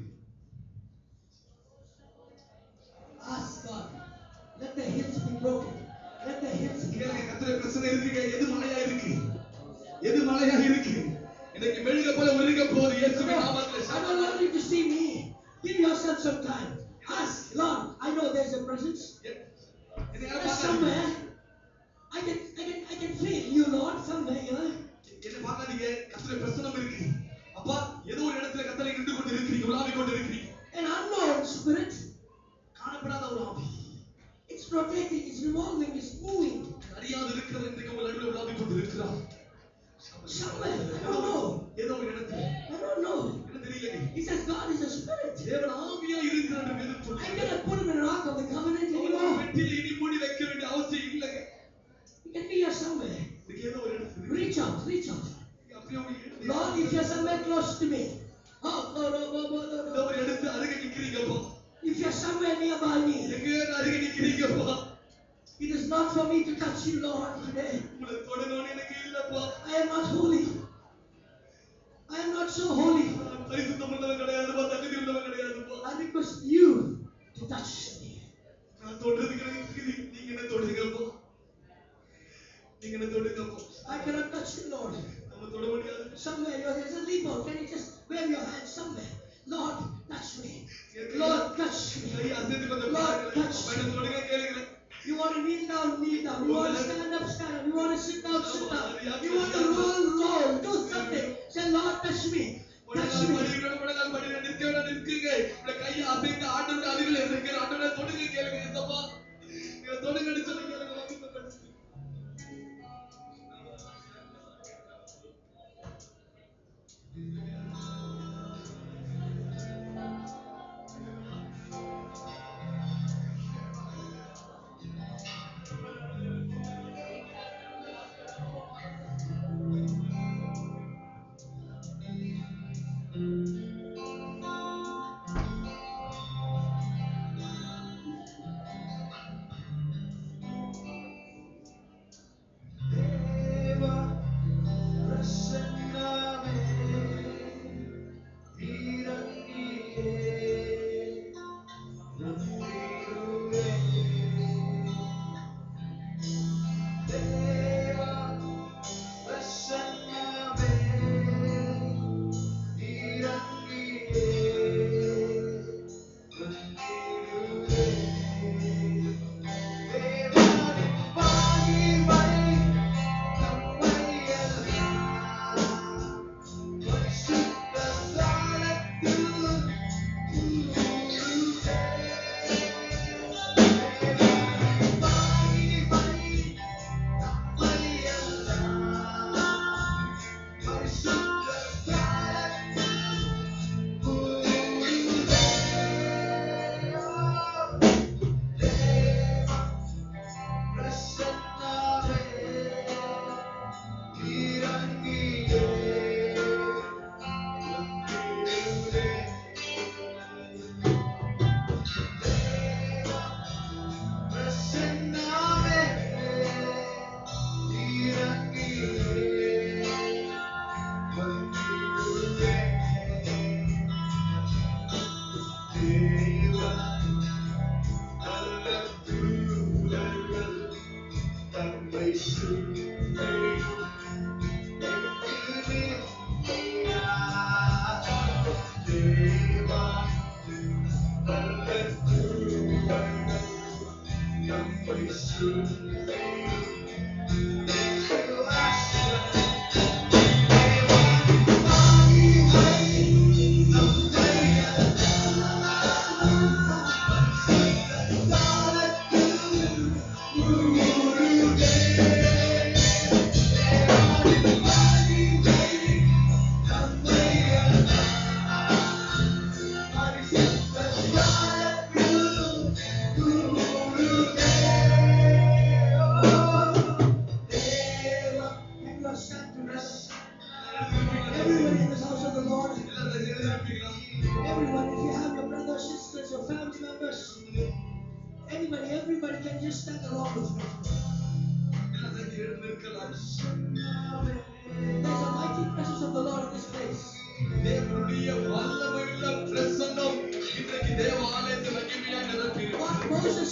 S3: Ask God. Let the hills be broken. Let the hills be
S1: கேளுங்க,
S3: broken.
S1: கர்த்தருடைய பிரசன்னம் இருக்குங்க. எது மலையா இருக்கு? எது மலையா இருக்கு? இன்னைக்கு மெழுக போல உருக போகுது இயேசுவின் நாமத்திலே.
S3: I don't want you to see me. Give yourself some time. Ask, Lord, I know there's a presence.
S1: என்னை யாரும்
S3: There's
S1: பார்க்காதீங்க.
S3: somewhere. I can, I can, I can feel you, Lord, somewhere here.
S1: என்னை பார்க்காதீங்க. கர்த்தருடைய பிரசன்னம் இருக்கு. அப்பா, ஏதோ ஒரு இடத்துல கர்த்தரை நின்று கொண்டு இருக்கிறீங்க, உலாவிக் கொண்டு இருக்கிறீங்க.
S3: An unknown spirit.
S1: காணப்படாத ஒரு ஆவி.
S3: It's rotating, it's revolving, it's moving.
S1: அறியாது இருக்கிறவர் இன்றைக்கு உங்கள் நடுவில் உலாவிக் கொண்டு இருக்கிறார்.
S3: Somewhere. I don't know.
S1: ஏதோ ஒரு இடத்துல.
S3: I don't know.
S1: என்ன தெரியல.
S3: He says God is a spirit.
S1: தேவன் ஆவியா இருக்கிறார் என்று வேதம்
S3: I
S1: சொல்லுது.
S3: cannot put him in the ark of the covenant
S1: அவரை
S3: anymore.
S1: வெட்டில இனி மூடி வைக்க வேண்டிய அவசியம் இல்லைங்க.
S3: He can be here somewhere.
S1: இன்னைக்கு ஏதோ ஒரு இடத்துல இருக்கு.
S3: Reach out, reach out.
S1: அப்படியே ஒரு இடத்துல
S3: Lord, if you're somewhere close to me. Oh, no, no, no, no, no,
S1: ஏதோ
S3: no.
S1: ஒரு இடத்துல அருகே நிக்கிறீங்கப்பா.
S3: If you're somewhere nearby me.
S1: எங்கேயோ அருகே நிக்கிறீங்கப்பா.
S3: It is not for me to touch you, Lord, today.
S1: உங்களை தொடணும்னு எனக்கு இல்லப்பா.
S3: I am not holy. I am not so holy.
S1: நான் பரிசுத்தம் உள்ளவன் கிடையாதுப்பா, தகுதி உள்ளவன் கிடையாதுப்பா.
S3: I request you to touch me.
S1: நான் தொடுறதுக்கு எனக்கு தகுதி. நீங்க என்ன தொடுங்கப்பா. நீங்க என்ன தொடுங்கப்பா.
S3: I cannot touch you, Lord.
S1: நம்ம தொட முடியாது.
S3: Somewhere, you're- there's a leap out. Can you just wave your hand somewhere? Lord, touch me. Lord, touch me.
S1: கை அசைத்து கொஞ்சம்
S3: Lord,
S1: பாருங்க.
S3: touch
S1: அப்பா, என்ன தொடுங்க கேளுங்க.
S3: You want to kneel down, kneel down. You want to stand up, stand up. You want to sit down, sit down. You want to roll, roll. Do something. Say, Lord, touch me. Touch
S1: முழங்கால்
S3: me.
S1: படிக்கிறோம், முழங்கால் படிக்கிறோம், நிற்க வேண்டாம், நிற்குங்க. இப்படி கையை அசைத்து ஆண்டவருடைய அருகில் இருக்கிற ஆண்டவரை தொடுங்க கேளுங்க. ஏசப்பா, நீங்க தொடுங்கன்னு சொல்லி கேளுங்க. வாசிக்கப்படுத்து.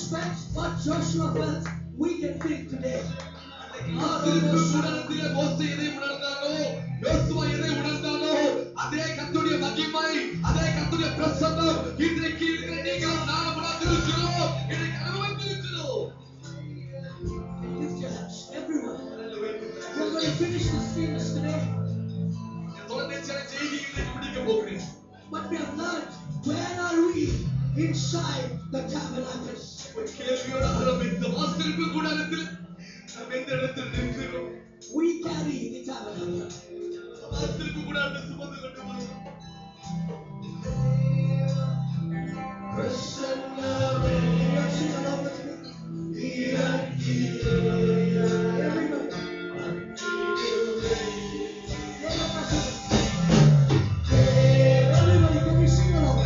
S3: felt what Joshua felt, we can feel today.
S1: காத்திருப்பு கூடாரத்திலே மோசே எதை உணர்ந்தானோ, யோசுவா எதை உணர்ந்தானோ, அதே கர்த்தருடைய மகிமை, அதே கர்த்தருடைய பிரசன்னம் இன்றைக்கு இருக்கிற நீங்களும் நானும் உணர்ந்திருக்கிறோம். இன்றைக்கு அனுபவித்திருக்கிறோம்.
S3: Lift your hands, everyone. We're going to finish this series today,
S1: தொடர்ச்சியான செய்தியை இன்றைக்கு முடிக்க போகிறேன்.
S3: but we have learned where are we inside the tabernacles.
S1: ஒரு கேள்வியோடு ஆரம்பித்தோம். ஆசரிப்பு கூடாரத்தில் நாம் எந்த இடத்தில் இருக்கிறோம்?
S3: We carry the tabernacle.
S1: ஆசரிப்பு கூடாரத்தை சுமந்து கொண்டு வருகிறோம்.
S3: பிரசன்னமே, sing along with me. Everybody. Everybody, can we sing along?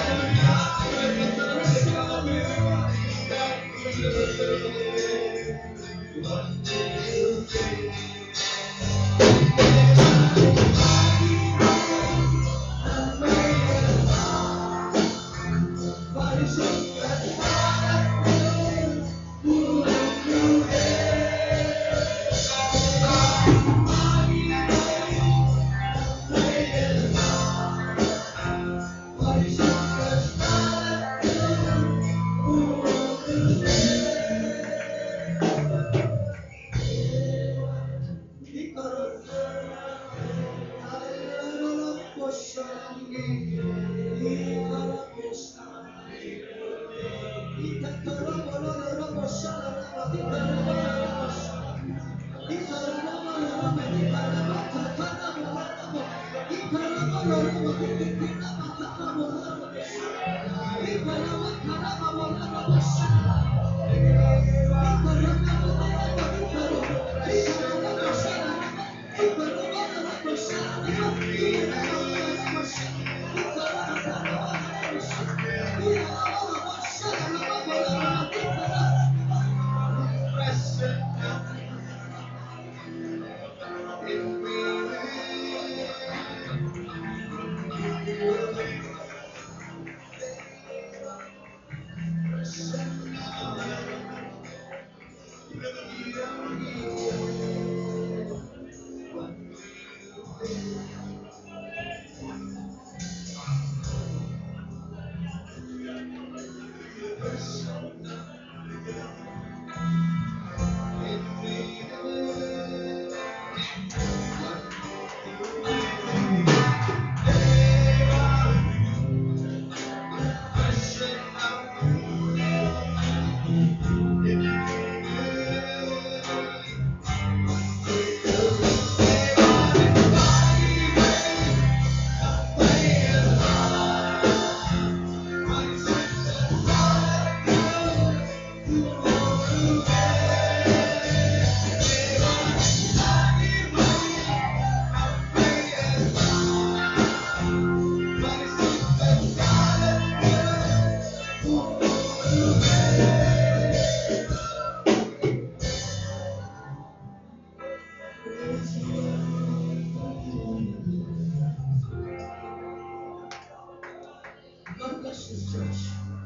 S3: God bless this church.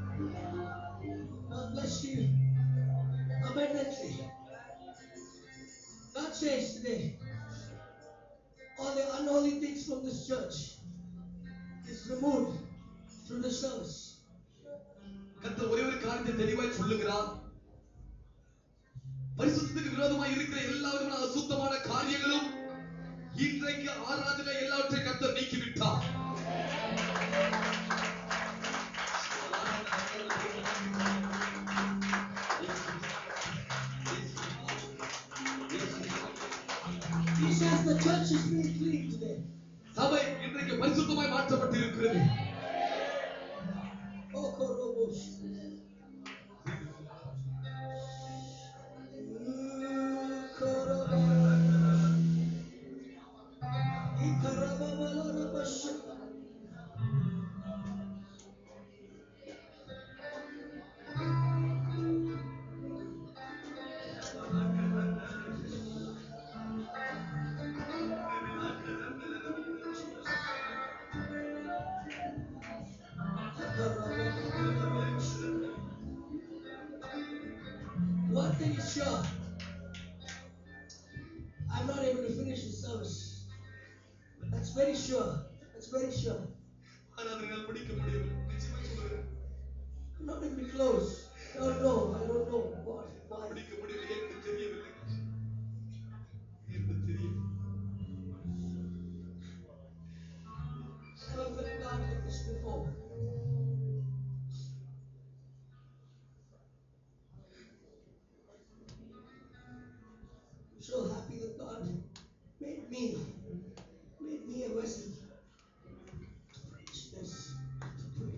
S3: God bless you abundantly. God says today, all the unholy things from this church is removed through the service.
S1: கர்த்தர் ஒரே ஒரு காரியத்தை தெளிவாய் சொல்லுகிறார். பரிசுத்தத்துக்கு விரோதமாய் இருக்கிற எல்லா விதமான அசுத்தமான காரியங்களும் இன்றைக்கு ஆராதனை எல்லாவற்றையும் கர்த்தர் நீக்கிவிட்டார்.
S3: He says the church is being clean today.
S1: சபை இன்றைக்கு பரிசுத்தமாய் மாற்றப்பட்டிருக்கிறது.
S3: Oh, Korobosh. sure. I'm not able to finish the service. That's very sure. That's very sure.
S1: ஆராதனையால் முடிக்க முடியும் நிச்சயமா சொல்லுகிறேன்.
S3: I'm not able to close. I don't know. I don't know what. Why?
S1: முடிக்க முடியல என்று தெரியவில்லை என்று தெரியும்.
S3: I never felt God like this before. I'm so happy that God made me, made me a vessel to preach this, to pray.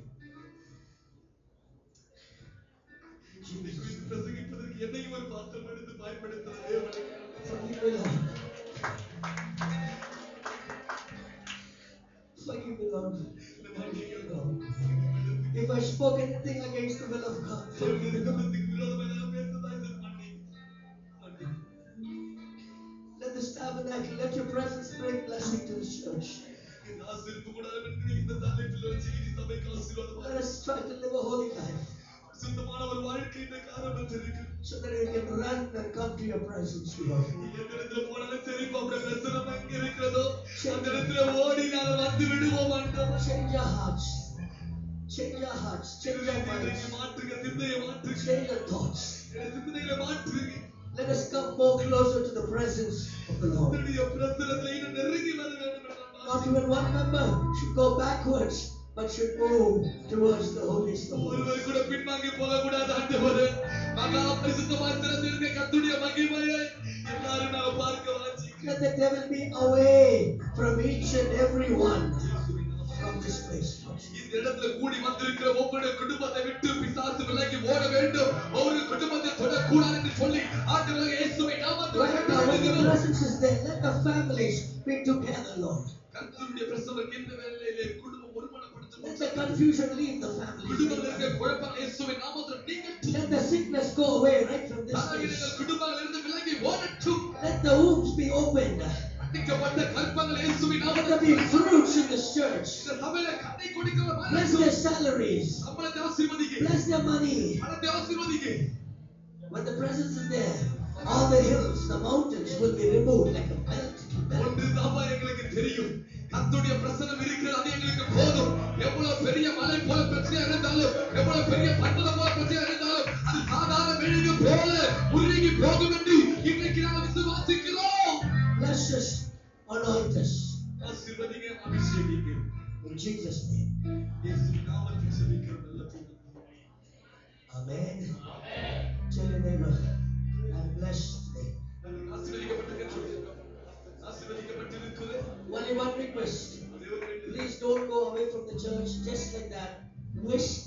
S1: இதை குறித்து பிரசங்கிப்பதற்கு என்னையும் ஒரு பாத்திரம் எடுத்து பயன்படுத்த தேவனை
S3: Forgive me, Lord. Forgive me, Lord. If I spoke anything against the will of God, forgive me, Lord. Let this tabernacle, let your presence bring blessing to this church. Let us try to live a holy life so that we can run and come to your presence, Lord. Change our hearts. Change our hearts. Change our minds. Change our thoughts. Let us come more closer to the presence of the Lord. Not even one member should go backwards, but should move towards the Holy Spirit.
S1: ஒருவர் கூட பின்வாங்கி போக கூடாது ஆண்டவரே. மகா பரிசுத்தமாய் திறந்திருக்கிற கர்த்தருடைய மகிமையை எல்லாரும் நாம பார்க்க வாஞ்சிக்கிறோம்.
S3: Let the devil be away from each and every one from this place.
S1: இந்த இடத்துல கூடி வந்திருக்கிற ஒவ்வொரு குடும்பத்தை விட்டு பிசாசு விலகி ஓட வேண்டும். ஒவ்வொரு குடும்பத்தை தொடக்கூடாது என்று சொல்லி ஆண்டவரே இயேசுவின் நாமத்தில்
S3: Right now, when your presence is there, let the families be together, Lord.
S1: கர்த்தருடைய பிரசன்னம் இந்த வேளையிலே குடும்பம் ஒருமனப்படுத்தும்.
S3: Let the confusion leave the family.
S1: குடும்பத்தில் இருக்கிற குழப்பங்கள் இயேசுவின் நாமத்தில் நீங்கட்டும்.
S3: Let the sickness go away right from this place.
S1: தாயினங்கள் குடும்பங்களிலிருந்து விலகி ஓடட்டும்.
S3: Let the wombs be opened.
S1: அடிக்கப்பட்ட கற்பங்கள் இயேசுவின்
S3: Let there
S1: நாமத்தில்
S3: be fruits in this church.
S1: இந்த சபையில கதை கொடுக்கிற
S3: Bless their salaries.
S1: சம்பளத்தை ஆசீர்வதிங்க.
S3: Bless their money.
S1: பணத்தை ஆசீர்வதிங்க.
S3: When the presence is there, all the hills, the mountains will be removed like a belt.
S1: ஒன்று தாப்பா எங்களுக்கு தெரியும். கர்த்தருடைய பிரசன்னம் இருக்கிறது அது எங்களுக்கு போதும். எவ்வளவு பெரிய மலை போல பிரச்சனை இருந்தாலும் எவ்வளவு பெரிய பர்வதம் போல பிரச்சனை இருந்தாலும் அது சாதாரண மெழுகு போல உருகி போகும் என்று இன்றைக்கு நாங்கள் விசுவாசிக்கிறோம்.
S3: Bless us, anoint us.
S1: ஆசீர்வதிங்க, அபிஷேகிங்க.
S3: In Jesus' name.
S1: இயேசுவின் நாமத்தில் ஜெபிக்கிறோம் நல்ல பிதாவே.
S3: Amen. Tell your neighbor, I'm blessed today.
S1: நாங்கள் ஆசீர்வதிக்கப்பட்டிருக்கிறோம். ஆசீர்வதிக்கப்பட்டிருக்கிறோம்.
S3: Only one request. Please don't go away from the church just like that. Wish